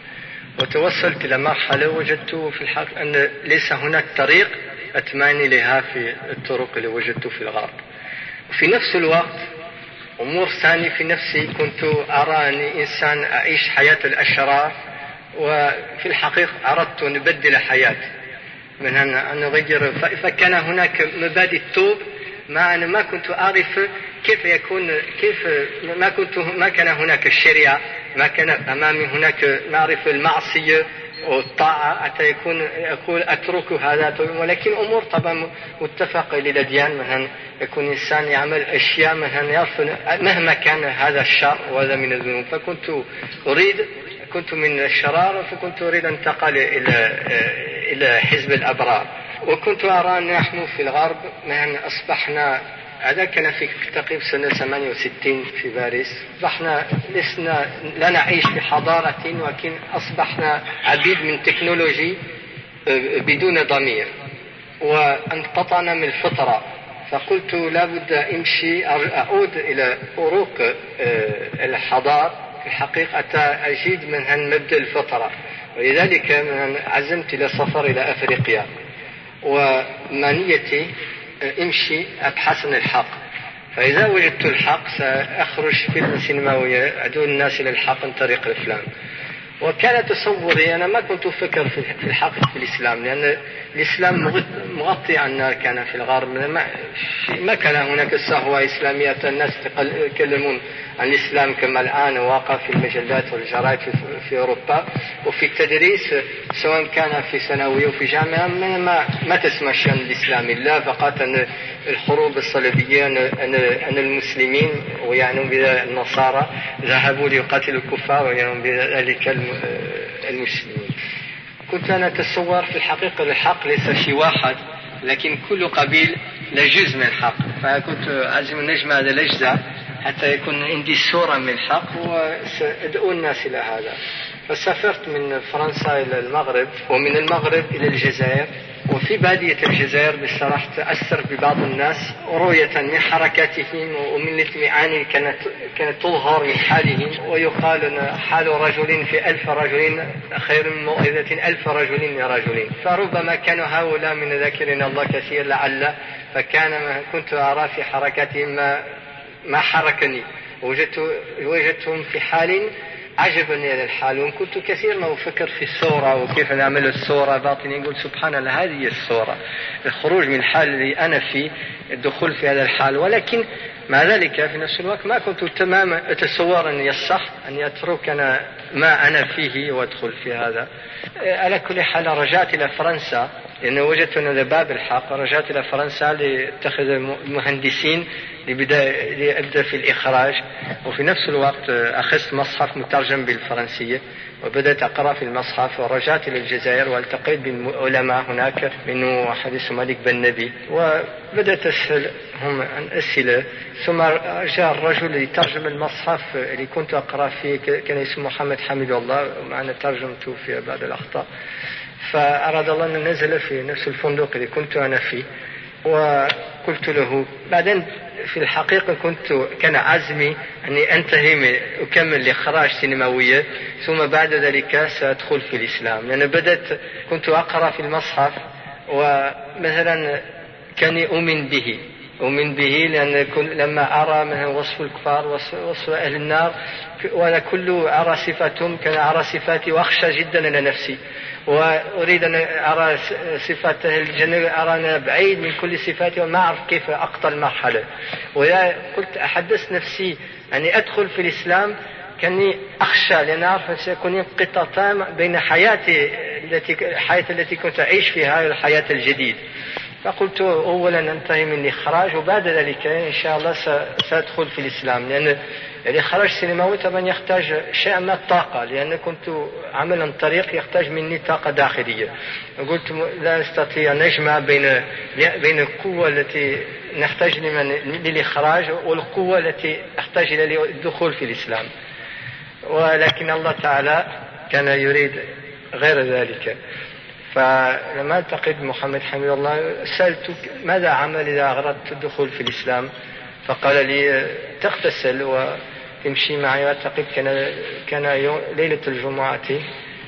وتوصلت إلى مرحلة وجدت في الحق أن ليس هناك طريق أتماني لها في الطرق اللي وجدت في الغرب. وفي نفس الوقت أمور ثانية في نفسي، كنت أرى أني إنسان أعيش حياة الأشرار، وفي الحقيقة أردت أن أبدل حياتي من أن أغير. فكان هناك مبادئ التوب، ما أنا ما كنت أعرف كيف يكون كيف ما كنت ما كان هناك الشريعة، ما كان أمامي هناك معرفة المعصية والطاعة حتى يكون أقول أترك هذا. ولكن أمور طبعا متفقة للأديان، مثلا يكون إنسان يعمل أشياء مثلا يعرف مهما كان هذا الشر وهذا من الذنوب. فكنت أريد كنت من الشرار، فكنت أريد أن انتقل إلى إلى حزب الأبرار. وكنت أرى أن نحن في الغرب مثلا أصبحنا، هذا كان في تقريبا سنة ثمانية وستين في باريس، أصبحنا لسنا لا نعيش في حضارة، ولكن أصبحنا عبيد من تكنولوجي بدون ضمير، وانقطعنا من الفطرة. فقلت لابد أمشي أعود إلى أروق الحضارة في الحقيقة أجيد من مبدأ الفطرة. ولذلك عزمت إلى سفر إلى أفريقيا، ومانيتي امشي أبحث عن الحق. فإذا وجدت الحق سأخرج فيلم سينماوي أدعو الناس إلى الحق عن طريق الأفلام. وكان تصوري، أنا ما كنت أفكر في الحق في الإسلام، لأن الإسلام مغطي عنا. كان في الغرب ما كان هناك صهوة إسلامية، الناس يتكلمون عن الإسلام كما الآن واقع في المجلات والجرائد في أوروبا. وفي التدريس سواء كان في ثانوي وفي جامعة ما, ما تسمع عن الإسلام إلا فقط أن الحروب الصليبية، أن المسلمين ويعنون بذلك النصارى ذهبوا ليقاتلوا الكفار ويعنون بذلك المسلمين. كنت أنا أتصور في الحقيقة الحق ليس شيء واحد، لكن كل قبيل لجزء من الحق. فكنت أعزم نجمع هذا الأجزاء حتى يكون عندي صورة من الحق وسأدعو الناس إلى هذا. فسافرت من فرنسا إلى المغرب، ومن المغرب إلى الجزائر. وفي بادية الجزائر بصراحة تأثر ببعض الناس رؤية من حركاتهم ومن الاطمئنان كانت كانت تظهر من حالهم. ويقال أن حال رجل في ألف رجل خير من موعظة ألف رجل من رجل. فربما كانوا هؤلاء من ذاكرين الله كثير لعل، فكان ما كنت أرى في حركاتهم ما, ما حركني. وجدت وجدتهم في حال عجبني هذا الحال. وكنت كثير ما أفكر في الصورة وكيف نعمل الصورة باطني. يقول سبحان الله هذه الصورة، الخروج من الحال اللي أنا فيه، الدخول في هذا الحال. ولكن مع ذلك في نفس الوقت ما كنت تماما أتصور أن يصح أن يترك أنا ما أنا فيه وأدخل في هذا. على كل حال رجعت إلى فرنسا، لأن وجدت أن هذا باب الحق. رجعت إلى فرنسا لاتخذ المهندسين لأبدأ في الإخراج. وفي نفس الوقت أخذت مصحف مترجم بالفرنسية وبدأت أقرأ في المصحف. ورجعت إلى الجزائر والتقيت بالعلماء هناك، منه واحد اسمه مالك بن نبي، وبدأت أسألهم عن أسئلة. ثم جاء الرجل اللي ترجم المصحف اللي كنت أقرأ فيه، كان اسمه محمد حميد الله، ومعنا ترجمته في بعض الأخطاء. فأراد الله أن نزل في نفس الفندق اللي كنت أنا فيه. وقلت له بعدين في الحقيقة كنت كان عزمي أني أنتهي من أكمل الإخراج سينماوية، ثم بعد ذلك سأدخل في الإسلام. لأن يعني بدأت كنت أقرأ في المصحف، ومثلا كان أؤمن به أؤمن به لأن لما أرى مثلا وصف الكفار وصف أهل النار، وأنا كل أرى صفاتهم كان أرى صفاتي وأخشى جدا على نفسي، وأريد أن أرى صفات أهل الجنة، أرى أنا بعيد من كل صفاتي وما أعرف كيف أقطع المرحلة. وقلت أحدث نفسي أني أدخل في الإسلام كأني أخشى، لأن أعرف سيكون انقطاع تام بين حياتي التي الحياة التي كنت أعيش فيها والحياة الجديدة. فقلت أولا أنتهي من الإخراج، وبعد ذلك إن شاء الله سأدخل في الإسلام. لأن الإخراج السينماوي طبعا يحتاج شيء من الطاقة، لأن كنت عملا طريق يحتاج مني طاقة داخلية. قلت لا أستطيع أن أجمع بين بين القوة التي نحتاج للإخراج والقوة التي أحتاج إلى الدخول في الإسلام. ولكن الله تعالى كان يريد غير ذلك. فلما التقيت محمد حميد الله سألته ماذا عمل إذا أردت الدخول في الإسلام؟ فقال لي تغتسل وتمشي معي. والتقيت كان كان يوم ليلة الجمعة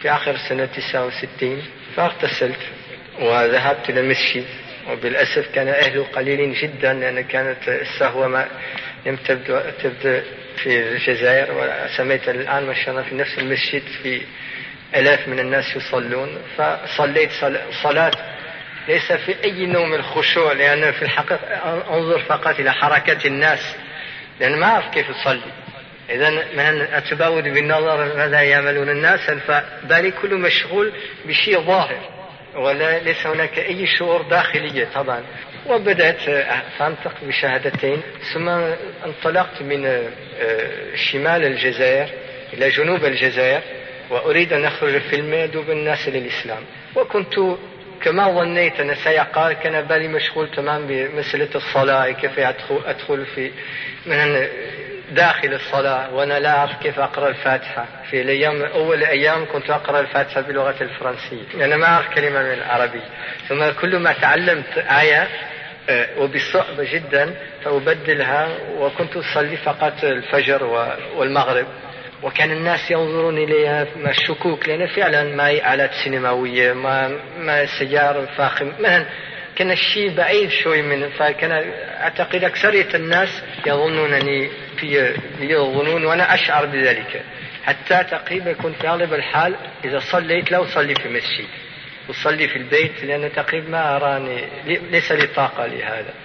في آخر سنة تسعة وستين، فاغتسلت وذهبت إلى المسجد، وبالأسف كان أهله قليلين جدا لأن كانت السهوة ما لم تبدأ, تبدأ في الجزائر، وسميت الآن ما شاء الله في نفس المسجد في آلاف من الناس يصلون. فصليت صلاة ليس في أي نوع من الخشوع، لأن في الحقيقة أنظر فقط إلى حركات الناس لأن ما أعرف كيف أصلي. إذن من أتباود بالنظر ماذا يعملون الناس، فبالي كله مشغول بشيء ظاهر ولا ليس هناك أي شعور داخلية طبعا. وبدأت أنطق بشهادتين، ثم انطلقت من شمال الجزائر إلى جنوب الجزائر، وأريد أن أخرج في الميدو بالناس للإسلام. وكنت كما ظنيت أن سيقال، كان بالي مشغول تمام بمسألة الصلاة، كيف أدخل في من داخل الصلاة وأنا لا أعرف كيف أقرأ الفاتحة. في الأيام أول أيام كنت أقرأ الفاتحة باللغة الفرنسية لأن يعني ما أعرف كلمة من العربي، ثم كل ما تعلمت آية وبصعوبة جدا فأبدلها. وكنت أصلي فقط الفجر والمغرب، وكان الناس ينظرون إليها مع الشكوك لأن فعلا ما آلات سينمائية، ما ما سيارة فاخم، ما كان الشيء بعيد شوي منه. فكان أعتقد أكثرية الناس يظنونني في يظنون وأنا أشعر بذلك. حتى تقريبا كنت في غالب الحال إذا صليت لا أصلي في مسجد، أصلي في البيت لأن تقريبا ما أراني ليس لي طاقة لهذا.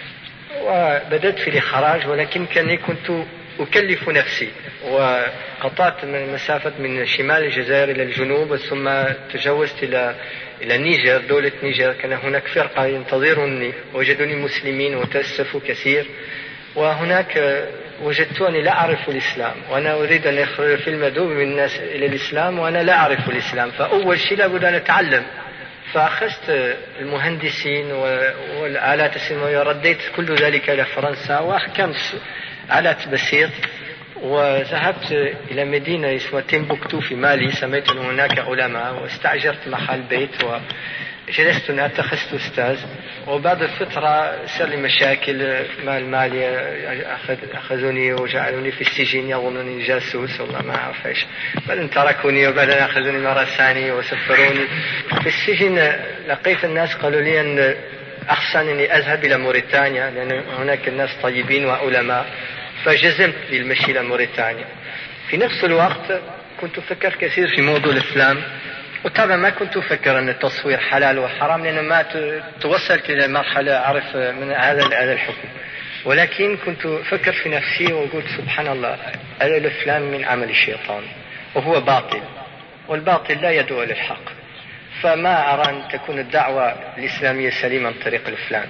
وبدأت في الإخراج، ولكن كاني كنت أكلف نفسي، وقطعت من مسافة من شمال الجزائر إلى الجنوب، ثم تجاوزت إلى إلى نيجر، دولة نيجر. كان هناك فرقة ينتظرني، وجدوني مسلمين وتأسفوا كثير. وهناك وجدتني لا أعرف الإسلام، وأنا أريد أن أخرج في المدوب من الناس إلى الإسلام وأنا لا أعرف الإسلام. فأول شيء لابد أن أتعلم. فأخذت المهندسين والآلات السينمائية، رديت كل ذلك إلى فرنسا وأحكمت آلات بسيط، وذهبت إلى مدينة اسمها تيمبوكتو في مالي، سميت هناك علماء، واستأجرت محل بيت وجلست اتخذت أستاذ. وبعد فترة صار لي مشاكل مع المالية، أخذوني وجعلوني في السجن يظنوني جاسوس والله ما أعرف إيش. بعدين تركوني وبعدين أخذوني مرة ثانية وسفروني في السجن. لقيت الناس قالوا لي أن أحسن أني أذهب إلى موريتانيا لأن هناك الناس طيبين وعلماء، فجزمت بالمشي إلى موريتانيا. في نفس الوقت كنت أفكر كثير في موضوع الإسلام، وطبعا ما كنت أفكر أن التصوير حلال وحرام لأن ما توصلت إلى مرحلة أعرف من هذا هذا الحكم. ولكن كنت أفكر في نفسي وقلت سبحان الله، هذا الإسلام من عمل الشيطان وهو باطل، والباطل لا يدعو للحق، فما أرى أن تكون الدعوة الإسلامية سليمة عن طريق الإسلام.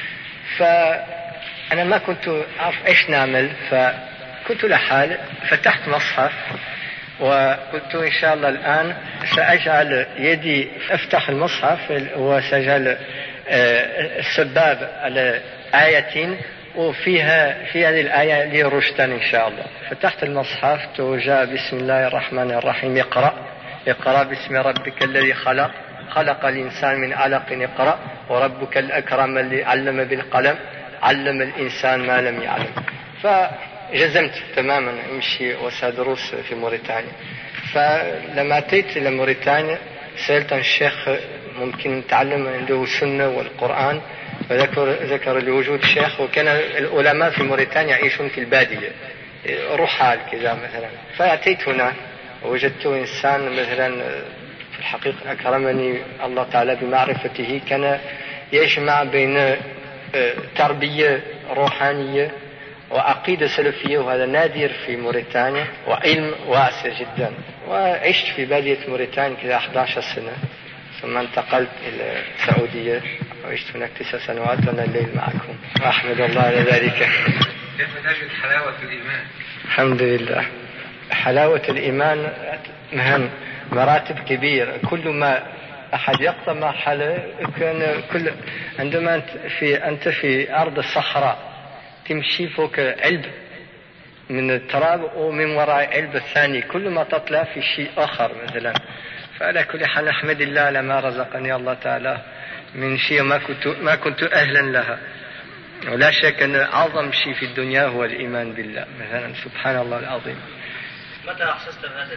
فأنا ما كنت أعرف إيش نعمل، فكنت لحال فتحت مصحف وقلت إن شاء الله الآن سأجعل يدي أفتح المصحف وسأجعل السباب على آية وفيها في هذه الآية لي رشدا إن شاء الله. فتحت المصحف وجاء بسم الله الرحمن الرحيم اقرأ اقرأ باسم ربك الذي خلق خلق الإنسان من علق اقرأ وربك الأكرم الذي علم بالقلم علم الإنسان ما لم يعلم. فجزمت تماما امشي وسأدرس في موريتانيا. فلما أتيت إلى موريتانيا سألت عن الشيخ ممكن نتعلم عنده السنة والقرآن، فذكر ذكر لوجود شيخ، وكان العلماء في موريتانيا يعيشون في البادية رحال كذا مثلا. فأتيت هنا ووجدت إنسان مثلا في الحقيقة أكرمني الله تعالى بمعرفته، كان يجمع بين تربية روحانية وعقيدة سلفية، وهذا نادر في موريتانيا، وعلم واسع جدا. وعشت في بادية موريتانيا كذا أحد عشر سنة، ثم انتقلت إلى السعودية وعشت هناك تسع سنوات وأنا الليل معكم، وأحمد الله على ذلك. كيف تجد حلاوة الإيمان؟ الحمد لله. حلاوة الإيمان مهم، مراتب كبيرة. كل ما أحد يقطع مرحلة كان كل عندما أنت في أنت في أرض الصحراء تمشي فوق علب من التراب ومن وراء علب الثاني، كل ما تطلع في شيء آخر مثلا. فعلى كل حال أحمد الله على ما رزقني الله تعالى من شيء ما كنت ما كنت أهلا لها. ولا شك أن أعظم شيء في الدنيا هو الإيمان بالله مثلا. سبحان الله العظيم. متى أحسست بهذا الإيمان؟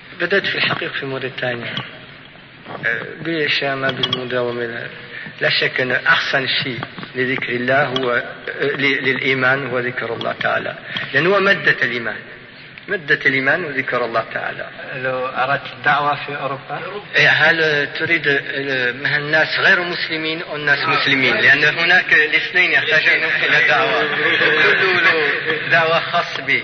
بدأت في الحقيقة في موريتانيا بالشامة بالمداومة. لا شك أن أحسن شيء لذكر الله هو للإيمان هو ذكر الله تعالى، لأنه مادة الإيمان، مادة الإيمان وذكر الله تعالى. لو أردت الدعوة في أوروبا، هل تريد الناس غير مسلمين أو الناس مسلمين؟ لأن هناك الاثنين يحتاجون إلى دعوة، كل له دعوة خاص به.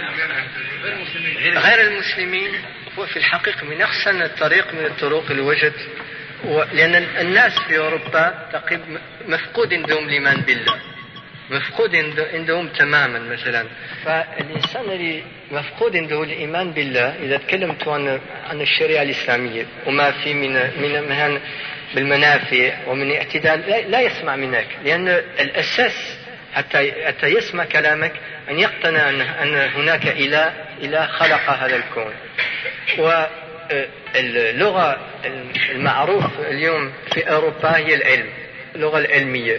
غير المسلمين هو في الحقيقة من أحسن الطريق من الطرق اللي وجد، لأن الناس في أوروبا تقريبا مفقود عندهم الإيمان بالله، مفقود عندهم تماما. مثلا فالإنسان اللي مفقود عنده الإيمان بالله، إذا تكلمت عن عن الشريعة الإسلامية وما في من من مهن بالمنافع ومن اعتدال، لا, لا يسمع منك، لأن الأساس حتى حتى يسمع كلامك أن يقتنع أن, أن هناك إله إله خلق هذا الكون. واللغة المعروف اليوم في أوروبا هي العلم، اللغة العلمية.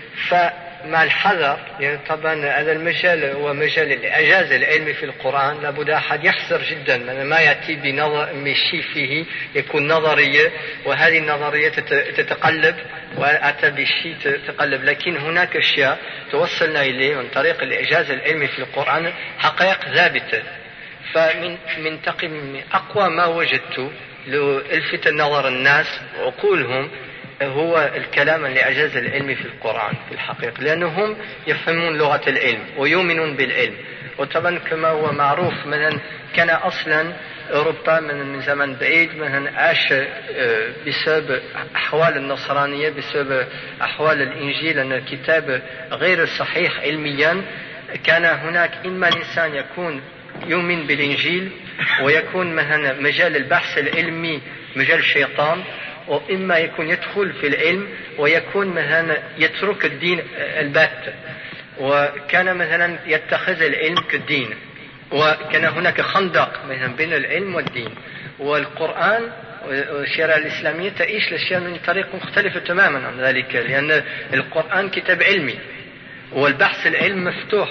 فمع الحذر، يعني طبعا هذا المجال هو مجال الإعجاز العلمي في القرآن، لابد أحد يحذر جدا من ما يأتي بنظر شيء فيه يكون نظرية، وهذه النظرية تتقلب وأتى بشيء تتقلب. لكن هناك أشياء توصلنا إليه من طريق الإعجاز العلمي في القرآن حقائق ثابتة. فمن من تقييم أقوى ما وجدت لألفت نظر الناس وعقولهم هو الكلام الإعجاز العلمي في القرآن في الحقيقة، لأنهم يفهمون لغة العلم ويؤمنون بالعلم. وطبعا كما هو معروف، مثلا كان أصلا أوروبا من من زمن بعيد مثلا عاش بسبب أحوال النصرانية، بسبب أحوال الإنجيل، أن الكتاب غير صحيح علميا. كان هناك إما الإنسان يكون يؤمن بالإنجيل ويكون مثلا مجال البحث العلمي مجال الشيطان، وإما يكون يدخل في العلم ويكون مثلا يترك الدين البات، وكان مثلا يتخذ العلم كالدين، وكان هناك خندق مثلا بين العلم والدين. والقرآن والشريعة الإسلامية تعيش الأشياء من طريق مختلفة تماما عن ذلك، لأن القرآن كتاب علمي والبحث العلم مفتوح.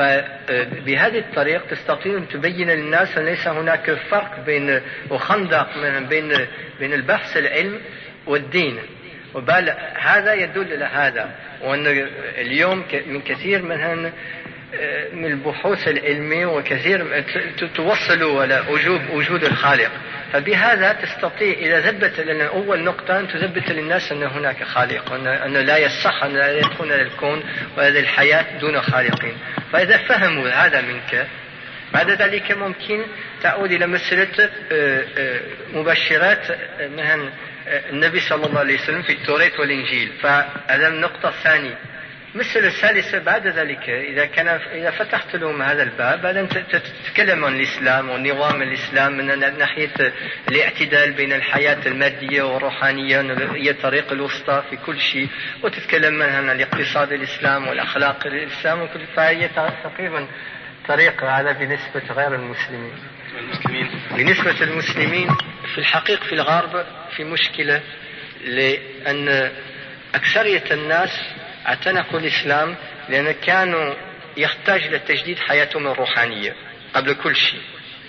فبهذه الطريقة تستطيع أن تبين للناس أن ليس هناك فرق بين وخندق بين بين البحث العلم والدين. وبال هذا يدل على هذا، وأن اليوم من كثير من من البحوث العلمية وكثير توصلوا على وجود وجود الخالق. فبهذا تستطيع إذا ثبت لنا أول نقطة أن تثبت للناس أن هناك خالق، وأن أن لا يصح أن لا يدخلون الكون وهذه الحياة دون خالقين. فإذا فهموا هذا منك، بعد ذلك ممكن تعود إلى مسألة مبشرات مثلا النبي صلى الله عليه وسلم في التوراة والإنجيل. فهذا النقطة الثانية. المسألة الثالثة بعد ذلك، إذا كان إذا فتحت لهم هذا الباب، بعدين تتكلم عن الإسلام ونظام الإسلام من ناحية الاعتدال بين الحياة المادية والروحانية، هي طريق الوسطى في كل شيء، وتتكلم عن الاقتصاد الإسلام والأخلاق الإسلام وكل. فهي تقريبا طريقة هذا بالنسبة غير المسلمين. المسلمين بالنسبة للمسلمين في الحقيقة في الغرب في مشكلة، لأن أكثرية الناس اعتنقوا الإسلام لأن كانوا يحتاج لتجديد حياتهم الروحانية قبل كل شيء،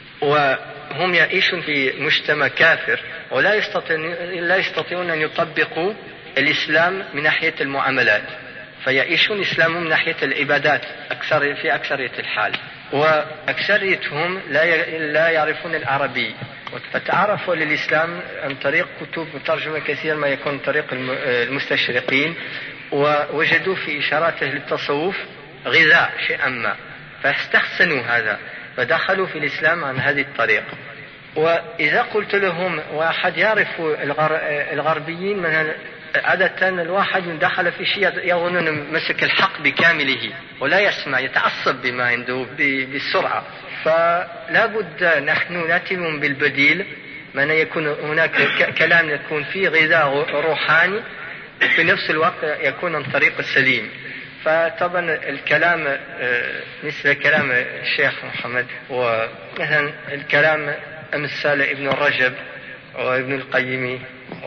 وهم يعيشون في مجتمع كافر ولا يستطيعون لا يستطيعون أن يطبقوا الإسلام من ناحية المعاملات، فيعيشون إسلامهم من ناحية العبادات أكثر في أكثرية الحال. وأكثريتهم لا لا يعرفون العربي، فتعرفوا للإسلام عن طريق كتب مترجمة كثير ما يكون طريق المستشرقين، ووجدوا في إشاراته للتصوف غذاء شيئا ما، فاستحسنوا هذا فدخلوا في الإسلام عن هذه الطريقة. وإذا قلت لهم واحد يعرف الغربيين من عادة الواحد من دخل في شيء يظن أنه مسك الحق بكامله ولا يسمع، يتعصب بما عنده بسرعة. فلا بد نحن نأتيهم بالبديل، من يكون هناك كلام يكون فيه غذاء روحاني في نفس الوقت يكون عن طريق السليم. فطبعا الكلام مثل كلام الشيخ محمد، ومثلا الكلام أمثال ابن الرجب وابن القيم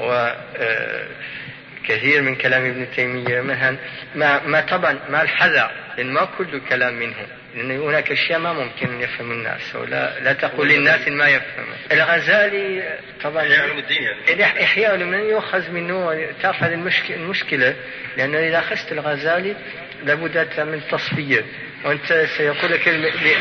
وكثير من كلام ابن تيمية مثلا، ما, ما طبعا ما الحذر، لأن ما كل كلام منه لأن هناك أشياء ما ممكن أن يفهم الناس، ولا لا تقول للناس ما يفهم. الغزالي طبعا إحياء من يؤخذ منه، تعرف هذه المشكلة، لأنه إذا أخذت الغزالي لابد من تصفية، وأنت سيقول لك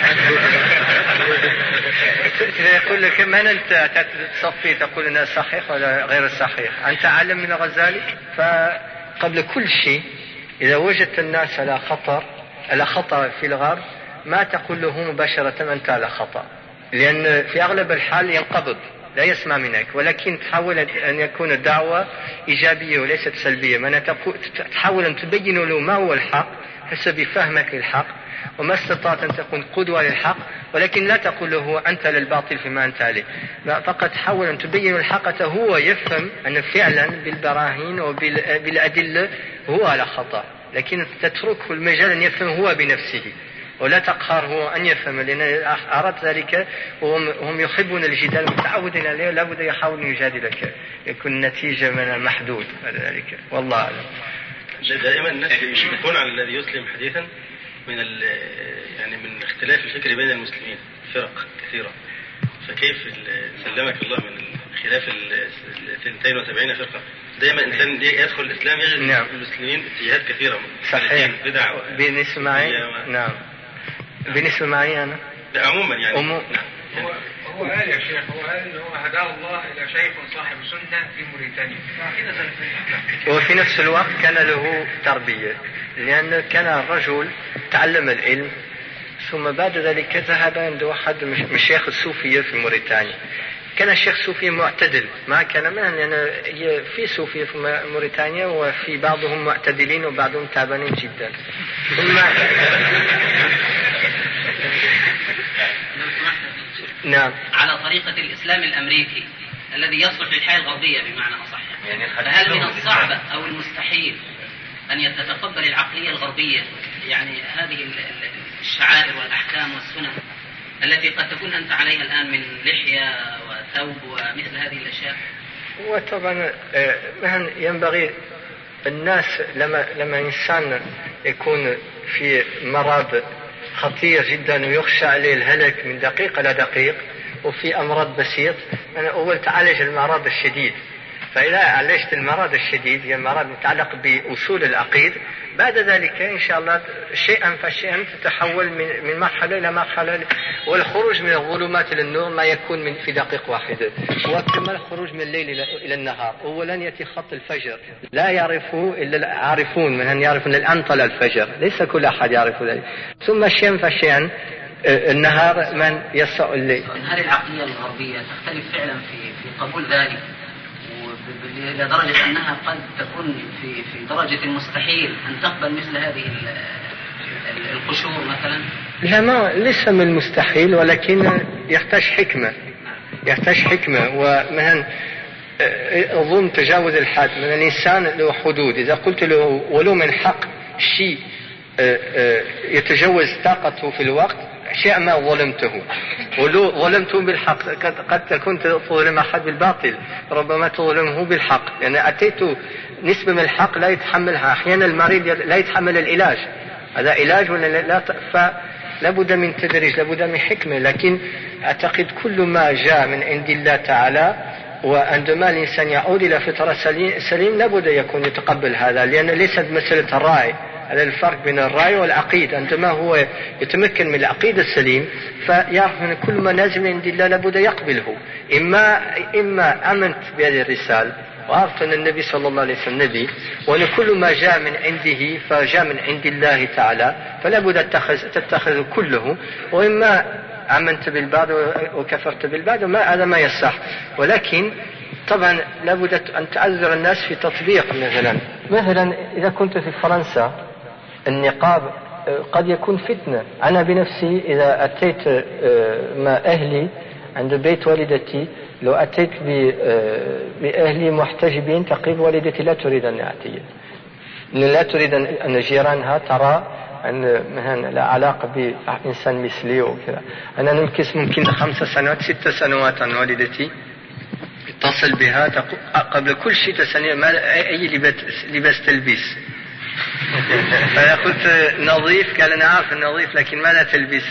سيقول لك من أنت تصفي تقول أنه صحيح ولا غير صحيح؟ أنت أعلم من الغزالي. فقبل كل شيء إذا وجدت الناس على خطر على خطأ في الغرب ما تقول له مباشرة أنت على خطأ، لأن في أغلب الحال ينقبض لا يسمع منك، ولكن تحاول أن يكون الدعوة إيجابية وليست سلبية. من تحاول أن تبين له ما هو الحق حسب فهمك للحق، وما استطعت أن تكون قدوة للحق، ولكن لا تقول له أنت للباطل فيما أنت عليه، فقط حاول أن تبين الحق هو يفهم أن فعلا بالبراهين وبالأدلة هو على خطأ، لكن تتركه المجال أن يفهم هو بنفسه، ولا تقهره أن يفهم، لأن أردت ذلك وهم يحبون الجدال متعودين عليه، لا بد يحاول يجادلك، يكون النتيجة من المحدود ذلك. والله أعلم. دائما الناس يشكون على الذي يسلم حديثا من يعني من اختلاف الفكر بين المسلمين فرق كثيرة، فكيف سلمك الله من خلاف ال اثنتين وسبعين فرقة؟ دائما إنسان يدخل الإسلام يجد نعم. المسلمين اتجاهات كثيرة صحيح بدع بالنسبة معي نعم بالنسبة معي أنا عموما يعني أمو... نعم. هو هو قال يا شيخ هو قال إنه هو هداه الله إلى شيخ صاحب سنة في موريتانيا، وفي نفس الوقت كان له تربية، لأن كان الرجل تعلم العلم ثم بعد ذلك ذهب عند واحد من الشيخ الصوفية في موريتانيا. كان الشيخ الصوفي معتدل، ما كان من لأن في صوفية في موريتانيا وفي بعضهم معتدلين وبعضهم تعبانين جدا. ثم نعم على طريقة الإسلام الأمريكي الذي يصلح للحياة الغربية بمعنى أصح، فهل من الصعب أو المستحيل أن يتقبل العقلية الغربية يعني هذه الشعائر والأحكام والسنن التي قد تكون أنت عليها الآن من لحية وثوب ومثل هذه الأشياء؟ وطبعا ينبغي الناس لما لما إنسان يكون في مرض خطير جدا ويخشى عليه الهلك من دقيقة إلى دقيق، وفي أمراض بسيط، أنا أول تعالج المرض الشديد، فإذا عالجت المرض الشديد هي مرض متعلق بأصول العقيدة، بعد ذلك إن شاء الله شيئا فشيئا تتحول من من مرحلة إلى مرحلة، والخروج من الظلمات إلى النور ما يكون من في دقيقة واحدة، وكما الخروج من الليل إلى النهار. أولا يأتي خط الفجر لا يعرفه إلا العارفون، من أن يعرف أن الآن طلع الفجر، ليس كل أحد يعرف ذلك، ثم شيئا فشيئا النهار من يسع الليل. هل العقلية الغربية تختلف فعلا في في قبول ذلك إلى درجة أنها قد تكون في في درجة المستحيل أن تقبل مثل هذه القشور مثلا؟ لا، ما ليس من المستحيل، ولكن يحتاج حكمة يحتاج حكمة ومن أظن تجاوز الحد. من الإنسان له حدود، إذا قلت له ولو من حق شيء يتجاوز طاقته في الوقت شيء ما ظلمته، ولو ظلمته بالحق قد تكون تظلم أحد بالباطل، ربما تظلمه بالحق، لأن يعني أتيت نسبة من الحق لا يتحملها. أحيانا المريض لا يتحمل العلاج، هذا علاج ولا لا، فلا بد من تدريج، لا بد من حكمة. لكن أعتقد كل ما جاء من عند الله تعالى، وعندما الإنسان يعود إلى فطرة سليم لا بد يكون يتقبل هذا، لأن ليست مسألة الرأي، هذا الفرق بين الرأي والعقيدة. عندما هو يتمكن من العقيدة السليم فيعرف أن كل ما نازل من عند الله لابد يقبله. إما إما أمنت بهذه الرسالة وعرفت أن النبي صلى الله عليه وسلم نبي، وأن كل ما جاء من عنده فجاء من عند الله تعالى، فلا بد تتخذ كله، وإما آمنت بالبعض وكفرت بالبعض، ما هذا ما يصح. ولكن طبعا لابد أن تعذر الناس في تطبيق. مثلا مثلا إذا كنت في فرنسا النقاب قد يكون فتنة. أنا بنفسي إذا أتيت مع أهلي عند بيت والدتي، لو أتيت بأهلي محتجبين تقريبا والدتي لا تريد أن أتي، لا تريد أن جيرانها ترى أن مثلا لا علاقة بإنسان مثلي وكذا. أنا نمكس ممكن خمس سنوات ست سنوات عن والدتي، اتصل بها قبل كل شيء تسألني ما أي لباس تلبس، فقلت نظيف، قال أنا عارف النظيف لكن ماذا تلبس؟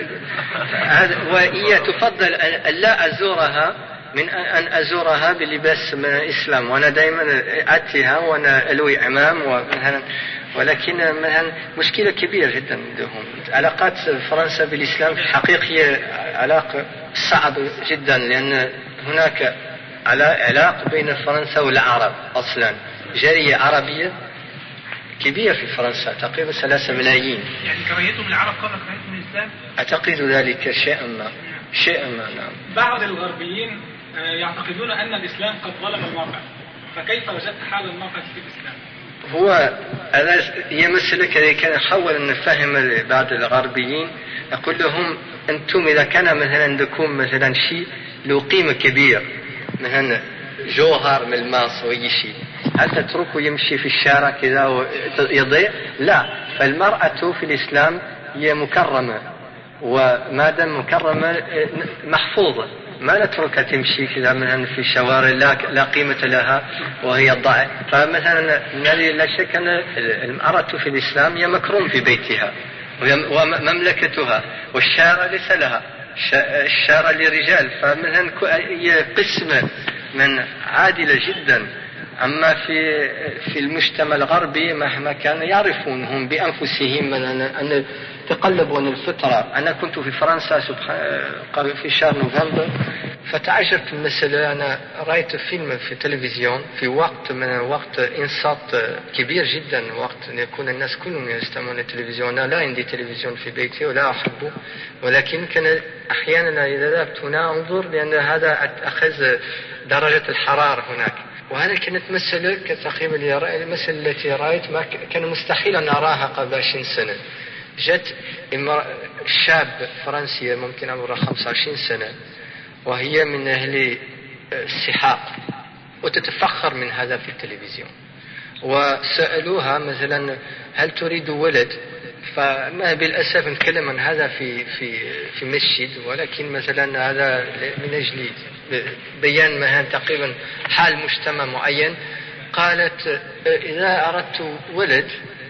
وهي تفضل أن لا أزورها من أن أزورها بلباس من الإسلام، وأنا دائما أتيها وأنا ألوي عمام ومثلا، ولكن مثلا مشكلة كبيرة جدا عندهم. علاقات فرنسا بالإسلام في الحقيقة هي علاقة صعبة جدا، لأن هناك علاقة بين فرنسا والعرب أصلا، جالية عربية كبيرة في فرنسا تقريبا ثلاثة ملايين. يعني كراهيتهم العرب قبل كراهيتهم الإسلام؟ أعتقد ذلك شيئا ما شيئا ما نعم. بعض الغربيين يعتقدون أن الإسلام قد ظلم المرأة، فكيف وجدت حال المرأة في الإسلام؟ هو هذا هي مسألة كذلك. نحاول أن نفهم بعض الغربيين، أقول لهم أنتم إذا كان مثلا عندكم مثلا شيء له قيمة كبيرة، مثلا جوهر من الماس أو أي شيء، هل تتركه يمشي في الشارع كذا ويضيع؟ لا، فالمرأة في الإسلام هي مكرمة، وما دام مكرمة محفوظة، ما نتركها تمشي كذا مثلا في الشوارع لا, لا قيمة لها وهي ضائعة. فمثلا لا شك أن المرأة في الإسلام هي مكروم في بيتها ومملكتها، والشارع ليس لها، الشارع للرجال، فمثلا هي قسمة من عادلة جدا. أما في في المجتمع الغربي مهما كان يعرفون هم بأنفسهم أن تقلبوا عن الفطرة. أنا كنت في فرنسا في شهر نوفمبر فتعجبت المسألة. أنا رأيت فيلم في التلفزيون في وقت من وقت إنصات كبير جدا، وقت يكون الناس كلهم يستمعون للتلفزيون. أنا لا عندي تلفزيون في بيتي ولا أحبه، ولكن كان أحيانا إذا ذهبت هنا أنظر، لأن هذا أخذ درجة الحرارة هناك. وهذا كانت مسألة تقريبا المسألة التي رأيت ما كان مستحيل أن أراها قبل عشرين سنة. جت شاب فرنسية ممكن عمرها خمسة وعشرين سنة، وهي من أهل السحاق وتتفخر من هذا في التلفزيون، وسألوها مثلا هل تريد ولد؟ فما بالأسف نتكلم عن هذا في في في مسجد، ولكن مثلا هذا من أجل بيان مثلا تقريبا حال مجتمع معين. قالت إذا أردت ولد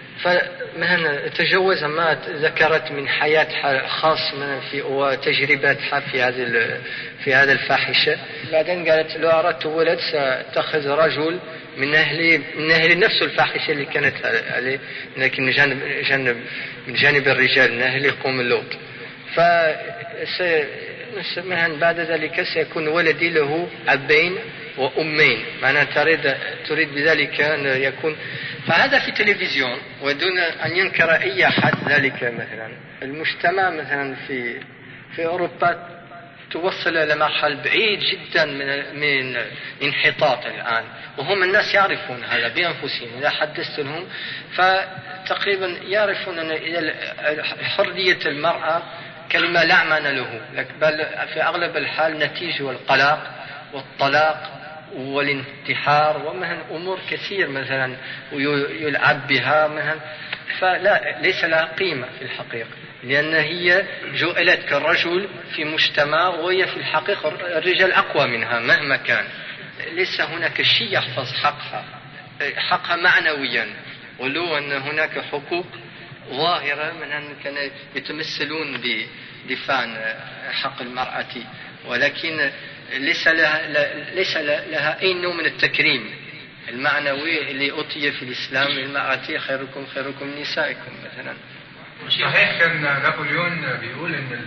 فمثلا تجوز ما ذكرت من حياة خاص من في وتجربتها في هذه في هذا الفاحشة. بعدين قالت لو أردت ولد سأتخذ رجل من أهل من أهل نفس الفاحشة اللي كانت عليه، لكن من جانب جانب من جانب الرجال من أهل قوم لوط. ف مثلا بعد ذلك سيكون ولدي له أبين وأمين، معناها تريد تريد بذلك أن يكون. فهذا في التلفزيون ودون أن ينكر أي أحد ذلك. مثلا المجتمع مثلا في في أوروبا توصل إلى مرحلة بعيد جدا من من انحطاط الآن، وهم الناس يعرفون هذا بأنفسهم. إذا حدثت لهم فتقريبا يعرفون أن حرية المرأة كلمة لا معنى له، بل في أغلب الحال نتيجة القلاق والطلاق والانتحار ومثلا أمور كثير مثلا ويلعب بها مثلا. فلا ليس لها قيمة في الحقيقة، لأن هي جعلت كالرجل في مجتمع، وهي في الحقيقة الرجال أقوى منها مهما كان. ليس هناك شيء يحفظ حقها حقها معنويا، ولو أن هناك حقوق ظاهرة من أن كانوا يتمثلون بدفاع حق المرأة، ولكن ليس لها, ليس لها أي نوع من التكريم المعنوي اللي أعطي في الإسلام للمرأة خيركم خيركم نسائكم مثلا. صحيح كان نابليون بيقول إن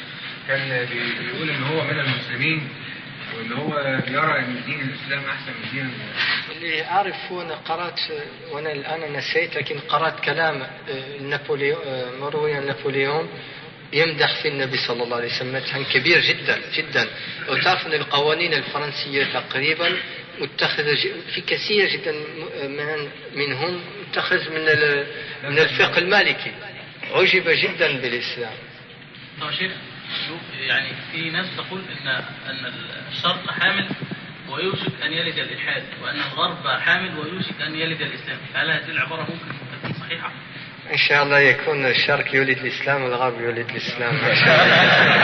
كان بيقول إن هو من المسلمين، وإن هو يرى إن دين الإسلام أحسن من دين. اللي أعرف أنا قرأت، وأنا الآن نسيت، لكن قرأت كلام نابليون مروي نابليون يمدح في النبي صلى الله عليه وسلم مدحا كبير جدا جدا. وتعرف أن القوانين الفرنسية تقريبا متخذة في كثير جدا من منهم متخذ من من الفقه المالكي. عجب جدا بالإسلام. طيب شيخ، يعني في ناس تقول ان ان الشرق حامل ويوشك ان يلد الالحاد، وان الغرب حامل ويوشك ان يلد الاسلام، هل هذه العباره ممكن تكون صحيحه؟ ان شاء الله يكون الشرق يولد الاسلام والغرب يولد الاسلام ان شاء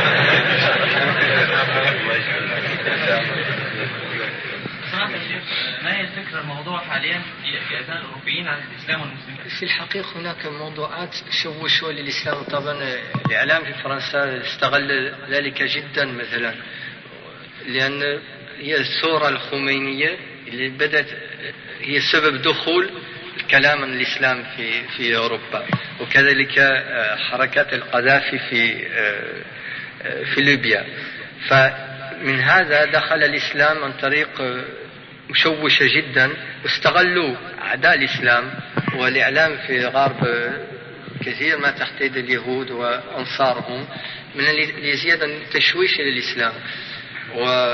الله. ما هي الفكرة الموضوع حاليا في أذهان الأوروبيين عن الإسلام والمسلمين؟ في الحقيقة هناك موضوعات شوشوا للإسلام. طبعا الإعلام في فرنسا استغل ذلك جدا مثلا، لأن هي الثورة الخمينية اللي بدأت هي سبب دخول الكلام عن الإسلام في في أوروبا، وكذلك حركات القذافي في في ليبيا. فمن هذا دخل الإسلام عن طريق مشوشة جدا، واستغلوا أعداء الإسلام والإعلام في الغرب كثير ما تحت يد اليهود وأنصارهم من لزيادة التشويش للإسلام. و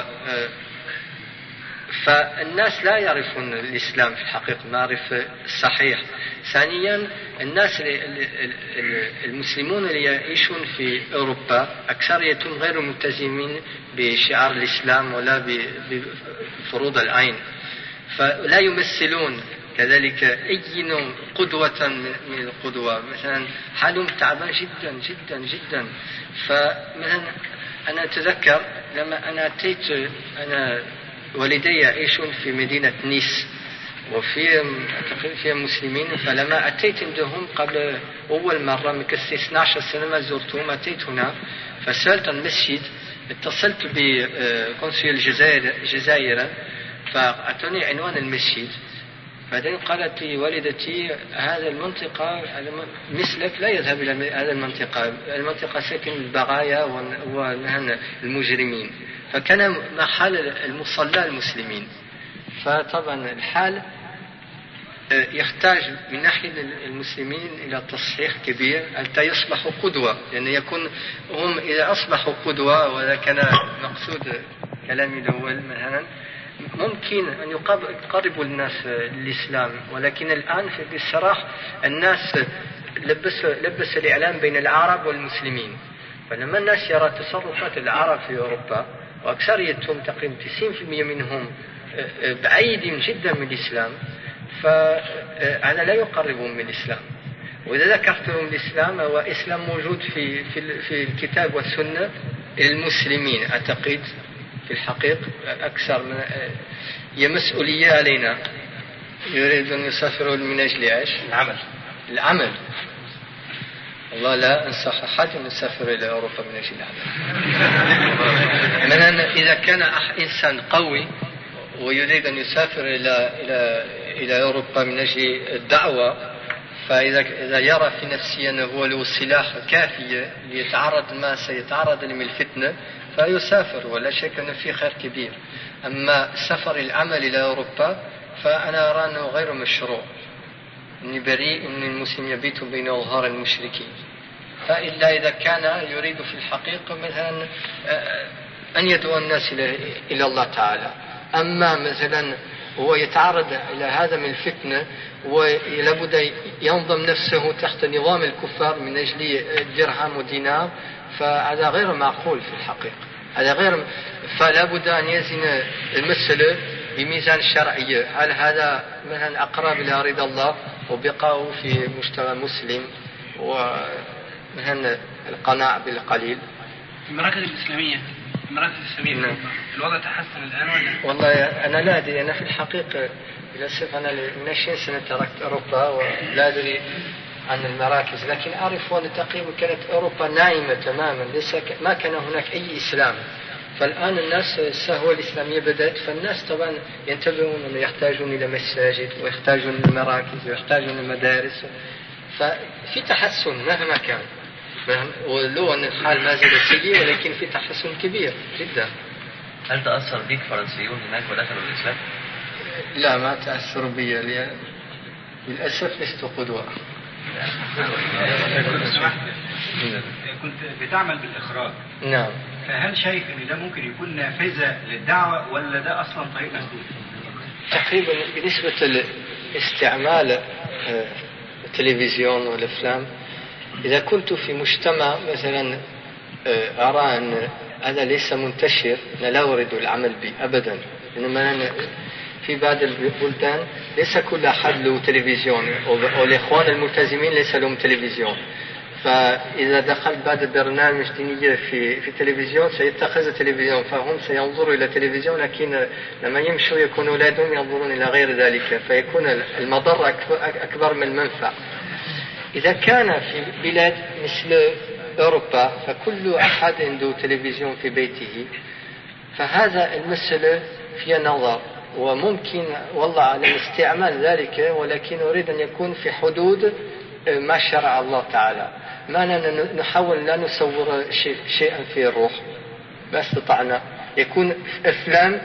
فالناس لا يعرفون الإسلام في الحقيقة معرفة صحيح. ثانيا الناس المسلمون اللي يعيشون في أوروبا أكثريتهم غير ملتزمين بشعار الإسلام ولا بفروض العين، فلا يمثلون كذلك أي نوع قدوة من القدوة. مثلا حالهم تعبان جدا جدا جدا. فمثلا أنا أتذكر لما أنا أتيت، أنا والدي يعيشون في مدينة نيس وفي فيها مسلمين، فلما أتيت عندهم قبل أول مرة من اثنتي عشرة سنة ما زرتهم، أتيت هنا فسألت عن المسجد، اتصلت بقنصل الجزائر جزائرا فأعطوني عنوان المسجد. بعدين قالت لي والدتي هذا المنطقة مثلك لا يذهب إلى هذا المنطقة، المنطقة ساكن البغايا والمجرمين، فكان محل المصلى المسلمين. فطبعا الحال يحتاج من ناحية المسلمين إلى تصحيح كبير حتى يصبحوا قدوة، لأن يكون هم إذا أصبحوا قدوة، وهذا كان مقصود كلامي الأول مثلا، ممكن أن يقربوا الناس للإسلام. ولكن الآن بصراحة الناس لبس لبس الإعلام بين العرب والمسلمين، فلما الناس يرى تصرفات العرب في أوروبا وأكثريتهم تقريبا تسعين بالمئة منهم بعيدين جدا من الإسلام، فأنا لا يقربهم من الإسلام. وإذا ذكرتهم الإسلام، هو إسلام موجود في في في الكتاب والسنة المسلمين. أعتقد في الحقيقة أكثر من هي مسؤولية علينا. يريدون يسافروا من أجل إيش؟ العمل. العمل. والله لا أنصح أحد أن يسافر إلى أوروبا من أجل العمل. مثلا إذا كان إنسان قوي ويريد أن يسافر إلى إلى إلى أوروبا من أجل الدعوة، فإذا إذا يرى في نفسه أنه هو له سلاح كافية ليتعرض ما سيتعرض من الفتنة فيسافر، ولا شك أن فيه خير كبير. أما سفر العمل إلى أوروبا فأنا أرى أنه غير مشروع، أني بريء أن المسلم يبيت بين أظهار المشركين، فإلا إذا كان يريد في الحقيقة مثلا أن يدعو الناس إلى الله تعالى. أما مثلا هو يتعرض إلى هذا من الفتنة ولابد ينظم نفسه تحت نظام الكفار من أجل درهم ودينار، فهذا غير معقول في الحقيقة. هذا غير، فلابد أن يزن المسألة بميزان الشرعية. هل هذا مثلا أقرب إلى رضا الله وبقاءه في مجتمع مسلم ومثلا القناع بالقليل؟ المراكز الإسلامية المراكز الإسلامية نعم. الوضع تحسن الآن ولا؟ والله أنا لا أدري. أنا في الحقيقة للأسف أنا من عشرين سنة تركت أوروبا ولا أدري عن المراكز، لكن أعرف أن تقريبا كانت أوروبا نائمة تماما، ليس ما كان هناك أي إسلام. فالآن الناس السهوة الإسلامية بدأت، فالناس طبعا ينتبهون أنه يحتاجون إلى مساجد ويحتاجون إلى مراكز ويحتاجون إلى مدارس، ففي تحسن مهما كان، ولو أن الحال ما زال سيء ولكن في تحسن كبير جدا. هل تأثر بك فرنسيون هناك ودخلوا الإسلام؟ لا ما تأثر بي، للأسف لست قدوة. كنت بتعمل بالإخراج. نعم. فهل شايف ان ده ممكن يكون نافذة للدعوة ولا ده اصلا طريق مسدود؟ تقريبا بالنسبة لاستعمال التلفزيون والافلام، اذا كنت في مجتمع مثلا ارى ان هذا ليس منتشر لا اريد العمل به ابدا، انما في بعض البلدان ليس كل احد له تلفزيون، والاخوان الملتزمين ليس لهم تلفزيون، فإذا دخل بعد برنامج دينية في في التلفزيون سيتخذ تلفزيون، فهم سينظروا إلى التلفزيون، لكن لما يمشوا يكون أولادهم ينظرون إلى غير ذلك، فيكون المضر أكبر من المنفع. إذا كان في بلاد مثل أوروبا فكل أحد عنده تلفزيون في بيته، فهذا المسألة فيها نظر، وممكن والله على استعمال ذلك، ولكن أريد أن يكون في حدود ما شرع الله تعالى. ما نحاول لا نصور شيء شيئا في الروح، ما استطعنا. يكون أفلام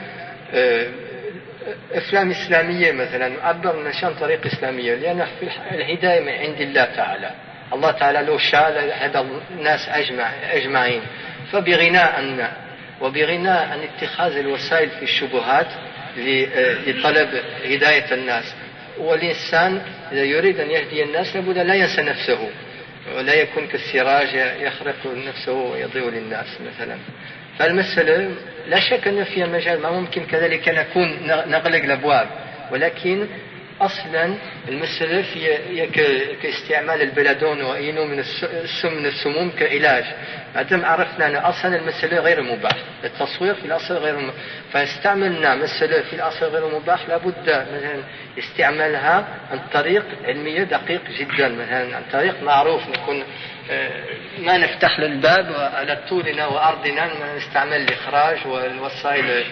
أفلام إسلامية مثلا، عبر عن طريق إسلامية، لأن في الهداية من عند الله تعالى. الله تعالى لو شاء هذا الناس أجمع أجمعين، فبغناء عنا وبغناء عن اتخاذ الوسائل في الشبهات لطلب هداية الناس. والإنسان إذا يريد أن يهدي الناس لابد لا ينسى نفسه، ولا يكون كالسراج يخرق نفسه ويضيء للناس مثلا. فالمسألة لا شك أن فيها مجال، ما ممكن كذلك نكون نغلق الأبواب، ولكن أصلا المسألة هي كاستعمال البلادون وإنه من السم من السموم كعلاج. مادام عرفنا أن أصلا المسألة غير مباح، التصوير في الأصل غير مباح، فاستعملنا مسألة في الأصل غير مباح لابد من استعمالها عن طريق علمية دقيق جدا، مثلا عن طريق معروف، نكون ما نفتح الباب على طولنا وأرضنا، ما نستعمل الإخراج والوسائل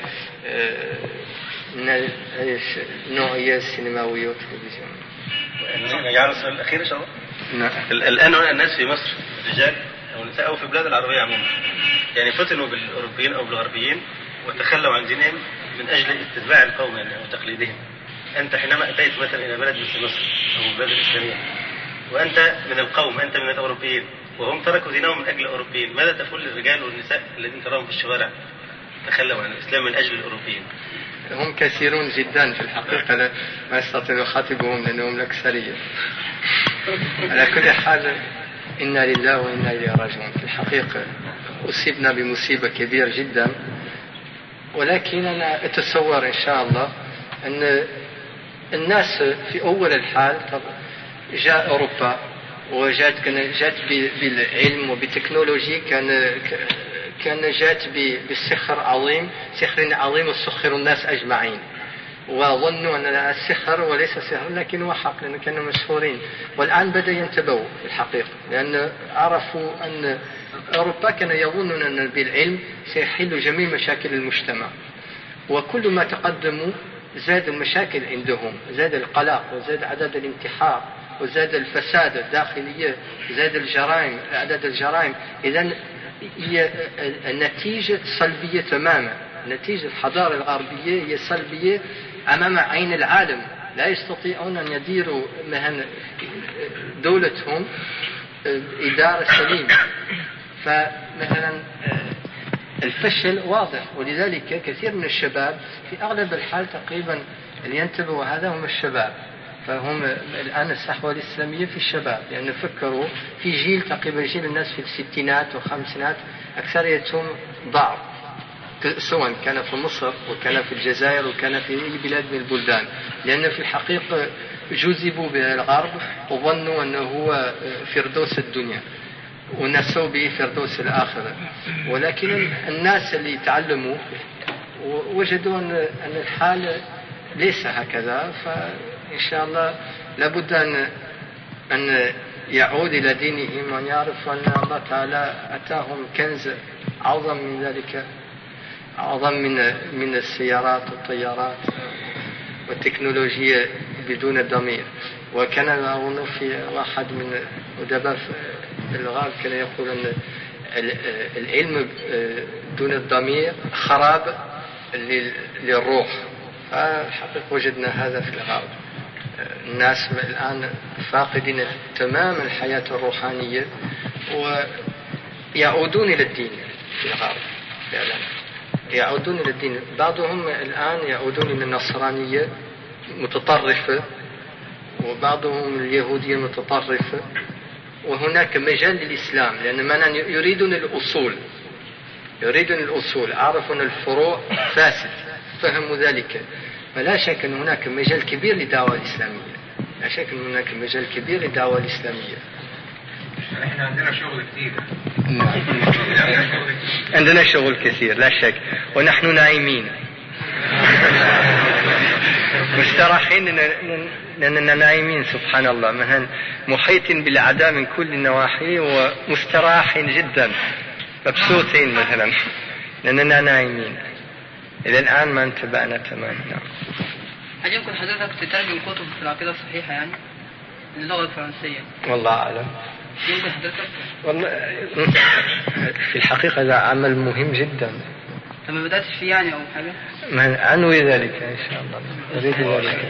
من النوعية السينمائية والتلفزيون. نجعل السؤال الأخير إن شاء الله. الآن هنا الناس في مصر، الرجال أو النساء أو في البلاد العربية عموما، يعني فتنوا بالأوروبيين أو بالغربيين وتخلوا عن دينهم من أجل اتباع القوم يعني أو تقليدهم. أنت حينما أتيت مثلا إلى بلد مثل مصر أو البلاد الإسلامية وأنت من القوم، أنت من الأوروبيين، وهم تركوا دينهم من أجل الأوروبيين، ماذا تقول للرجال والنساء الذين تراهم في الشوارع تخلوا عن الإسلام من أجل الأوروبيين؟ هم كثيرون جدا في الحقيقة، ما يستطيع يخاطبهم لأنهم الأكثرية. على كل حال إنا لله وإنا إليه راجعون. في الحقيقة أصيبنا بمصيبة كبيرة جدا، ولكن أنا أتصور إن شاء الله أن الناس في أول الحال جاء أوروبا وجات كان جات بالعلم وبالتكنولوجي، كان كان جات بالسحر عظيم، سحر عظيم وسخر الناس أجمعين، وظنوا أن السحر وليس سحر لكن هو حق، لأنه كانوا مشهورين. والآن بدأ ينتبهوا في الحقيقة، لأن عرفوا أن أوروبا كانوا يظنون أن بالعلم سيحل جميع مشاكل المجتمع، وكل ما تقدموا زاد المشاكل عندهم، زاد القلق وزاد عدد الانتحار وزاد الفساد الداخلية، زاد الجرائم، عدد الجرائم. إذن هي النتيجة سلبية تماما، نتيجة الحضارة الغربية هي سلبية أمام عين العالم، لا يستطيعون أن يديروا مهن دولتهم إدارة سليمة. فمثلا الفشل واضح، ولذلك كثير من الشباب في أغلب الحال تقريبا اللي ينتبهوا هذا هم الشباب، فهم الآن الصحوة الإسلامية في الشباب، لأن يعني فكروا في جيل تقريبا جيل الناس في الستينات والخمسينات أكثريتهم ضعف، سواء كان في مصر وكان في الجزائر وكان في أي بلاد من البلدان، لأن في الحقيقة جذبوا بالغرب وظنوا أنه هو فردوس الدنيا ونسوا به فردوس الآخرة. ولكن الناس اللي تعلموا وجدوا أن الحال ليس هكذا، فإن شاء الله لابد أن أن يعود إلى دينهم وأن يعرف أن الله تعالى أتاهم كنز أعظم من ذلك، أعظم من من السيارات والطيارات والتكنولوجيا بدون ضمير. وكان أظن في واحد من أدباء الغرب كان يقول أن العلم دون الضمير خراب للروح، فحقيقة وجدنا هذا في الغرب. الناس الآن فاقدين تماما الحياة الروحانية ويعودون إلى الدين في الغرب فعلا، يعودون إلى الدين. بعضهم الآن يعودون إلى النصرانية متطرفة، وبعضهم اليهودية متطرفة، وهناك مجال للإسلام، لأن من يريدون الأصول يريدون الأصول عرفوا الفروع فاسد، فهموا ذلك. فلا شك أن هناك مجال كبير للدعوة الإسلامية، لا شك أن هناك مجال كبير للدعوة الإسلامية. احنا عندنا شغل كتير. عندنا شغل كثير لا شك، ونحن نايمين مستراحين لأننا نايمين سبحان الله، مثلا محيط بالأعداء من كل النواحي ومستراحين جدا مبسوطين مثلا لأننا نايمين. إلى الآن ما انتبهنا تماما. هل يمكن حضرتك تترجم كتب في العقيدة الصحيحة يعني اللغة الفرنسية؟ والله أعلم. يمكن حضرتك؟ والله في الحقيقة هذا عمل مهم جدا. ما بدأتش فيه يعني أو حاجة؟ ما أنوي ذلك إن شاء الله، أريد ذلك.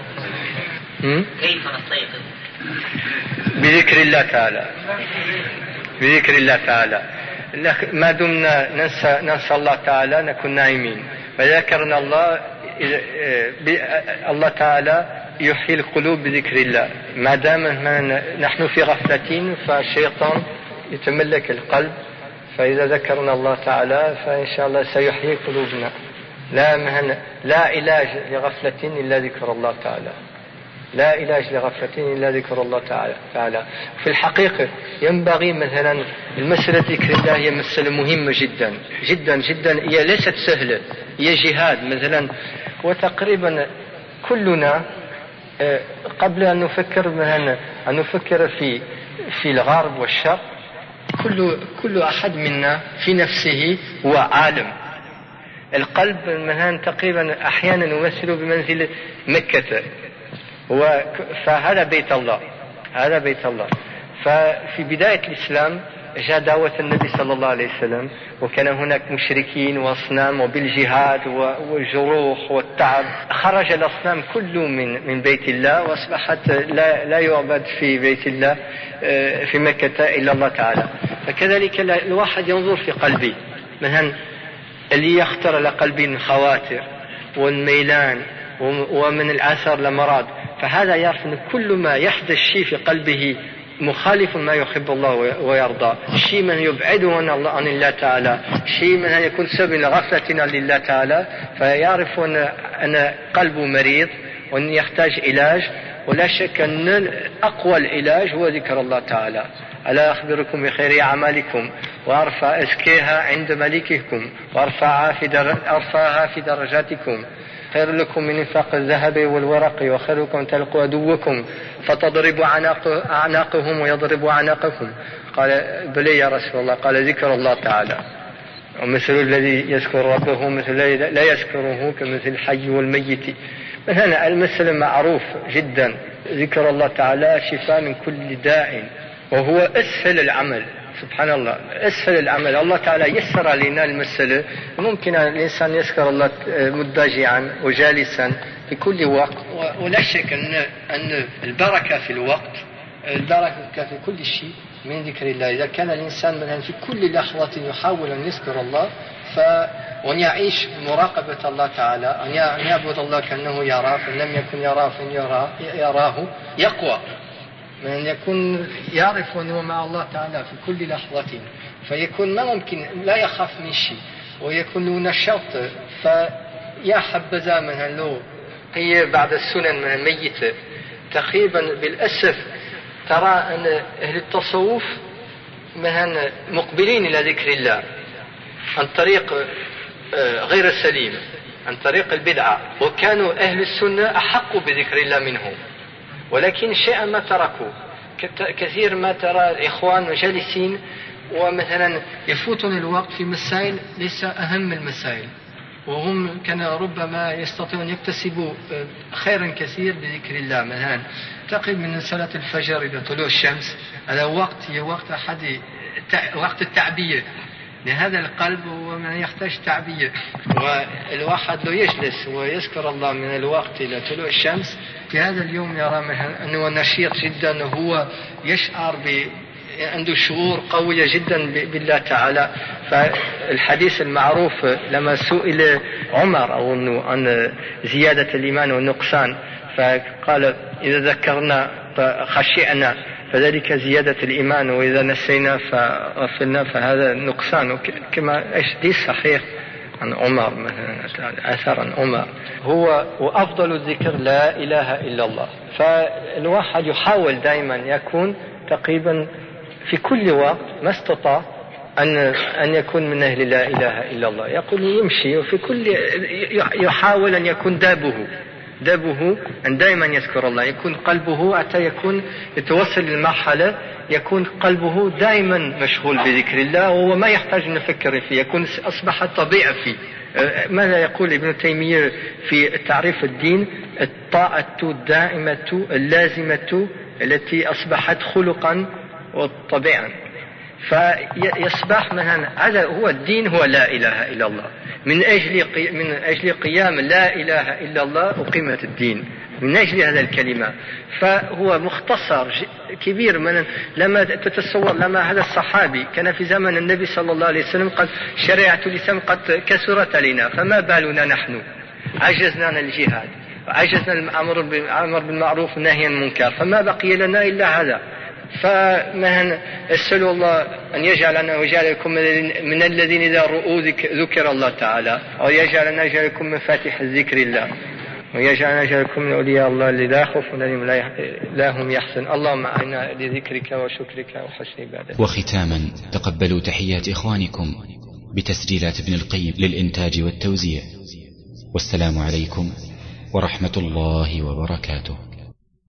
كيف نستيقظ؟ بذكر الله تعالى، بذكر الله تعالى. ما دمنا ننسى, ننسى الله تعالى نكون نايمين، فذكرنا الله الله تعالى يحيي القلوب بذكر الله. ما دام نحن في غفلة فالشيطان يتملك القلب، فإذا ذكرنا الله تعالى فإن شاء الله سيحيي قلوبنا. لا مهن لا علاج لغفلة إلا ذكر الله تعالى، لا علاج لغفلة إلا ذكر الله تعالى. في الحقيقة ينبغي مثلا المسألة ذكر الله هي مسألة مهمة جدا جدا جدا، هي ليست سهلة، هي جهاد مثلا. وتقريبا كلنا قبل أن نفكر مثلا أن نفكر في في الغرب والشرق، كل كل أحد منا في نفسه هو عالم. القلب مثلا تقريبا أحيانا يمثل بمنزلة مكة، فهذا بيت الله، هذا بيت الله. ففي بداية الإسلام جاء دعوة النبي صلى الله عليه وسلم، وكان هناك مشركين وأصنام، وبالجهاد والجروح والتعب خرج الأصنام كله من من بيت الله، وأصبحت لا لا يعبد في بيت الله في مكة إلا الله تعالى. فكذلك الواحد ينظر في قلبه، مثلا اللي يخطر على قلبه الخواطر والميلان ومن الآثار الأمراض، فهذا يعرف أن كل ما يحدث شيء في قلبه مخالف ما يحب الله ويرضى، شيء من يبعده عن الله عن الله تعالى، شيء من يكون سبب غفلتنا لله تعالى، فيعرف أن أن قلبه مريض وأن يحتاج علاج. ولا شك أن أقوى العلاج هو ذكر الله تعالى. ألا أخبركم بخير أعمالكم وأرفع أزكيها عند ملككم وأرفعها في در... أرفعها في درجاتكم، خير لكم من انفاق الذهب والورق، وخير لكم تلقوا عدوكم فتضربوا أعناق... أعناقهم ويضربوا أعناقكم. قال بلى يا رسول الله، قال ذكر الله تعالى. ومثل الذي يذكر ربه مثل لا يذكره كمثل الحي والميت. مثلا المثل معروف جدا، ذكر الله تعالى شفاء من كل داء، وهو أسهل العمل. سبحان الله، أسهل العمل. الله تعالى يسر لنا المسألة. ممكن الإنسان يذكر الله مضطجعا وجالسا في كل وقت، ولا شك أن أن البركة في الوقت، البركة في كل شيء من ذكر الله. إذا كان الإنسان مثلا في كل لحظة يحاول أن يذكر الله، ف وأن يعيش مراقبة الله تعالى، أن يعبد الله كأنه يراه، فإن لم يكن يراه فإن يراه يقوى، من يكون يعرف أنه مع الله تعالى في كل لحظة، فيكون ما ممكن لا يخاف من شيء، ويكون له نشاط. فيا حبذا من له هي بعد السنن من الميتة. تقريبا بالأسف ترى أن أهل التصوف مثلا مقبلين إلى ذكر الله عن طريق غير السليم، عن طريق البدعة، وكانوا أهل السنة أحق بذكر الله منهم، ولكن شيئا ما تركوا. كثير ما ترى الإخوان جالسين ومثلا يفوتون الوقت في مسائل ليس أهم المسائل، وهم كان ربما يستطيعون يكتسبوا خيرا كثير بذكر الله. مثلا تقريبا من صلاة الفجر إلى طلوع الشمس، هذا وقت هي وقت أحد وقت التعبية لهذا القلب، ومن يحتاج تعبية. والواحد لو يجلس ويذكر الله من الوقت إلى طلوع الشمس في هذا اليوم يرى أنه نشيط جدا، وهو يشعر ب عنده شعور قوية جدا بالله تعالى. فالحديث المعروف لما سئل عمر أو عن زيادة الإيمان والنقصان، فقال إذا ذكرنا فخشعنا فذلك زيادة الإيمان، وإذا نسينا فغفلنا فهذا نقصان. كما حديث صحيح عن عمر مثلا، أثر عن عمر. هو وأفضل الذكر لا إله إلا الله. فالواحد يحاول دائما يكون تقريبا في كل وقت ما استطاع أن أن يكون من أهل لا إله إلا الله، يقول يمشي وفي كل يحاول أن يكون دابه دابه أن دائما يذكر الله، يكون قلبه حتى يكون يتوصل للمرحلة يكون قلبه دائما مشغول بذكر الله وهو ما يحتاج أن يفكر فيه، يكون أصبح طبيعة فيه. ماذا يقول ابن تيمية في تعريف الدين؟ الطاعة الدائمة اللازمة التي أصبحت خلقا وطبيعا. فيصبح مثلا هذا هو الدين، هو لا إله إلا الله. من أجل من أجل قيام لا إله إلا الله أقيمت الدين، من أجل هذا الكلمة. فهو مختصر كبير. من لما تتصور لما هذا الصحابي كان في زمن النبي صلى الله عليه وسلم قد شريعة الإسلام قد كسرت علينا، فما بالنا نحن عجزنا عن الجهاد، عجزنا الأمر بالمعروف والنهي عن المنكر، فما بقي لنا إلا هذا. فمهن أسأل الله أن يجعلنا ويجعلكم من الذين إذا رؤوا ذكر الله تعالى، أو يجعلنا ويجعلكم من فاتح الذكر الله، ويجعلنا ويجعلكم من أولياء الله الذين لا خوف عليهم لا هم يحزنون. اللهم أعنا لذكرك وشكرك وحسن عبادتك. وختاما تقبلوا تحيات إخوانكم بتسجيلات ابن القيم للإنتاج والتوزيع، والسلام عليكم ورحمة الله وبركاته.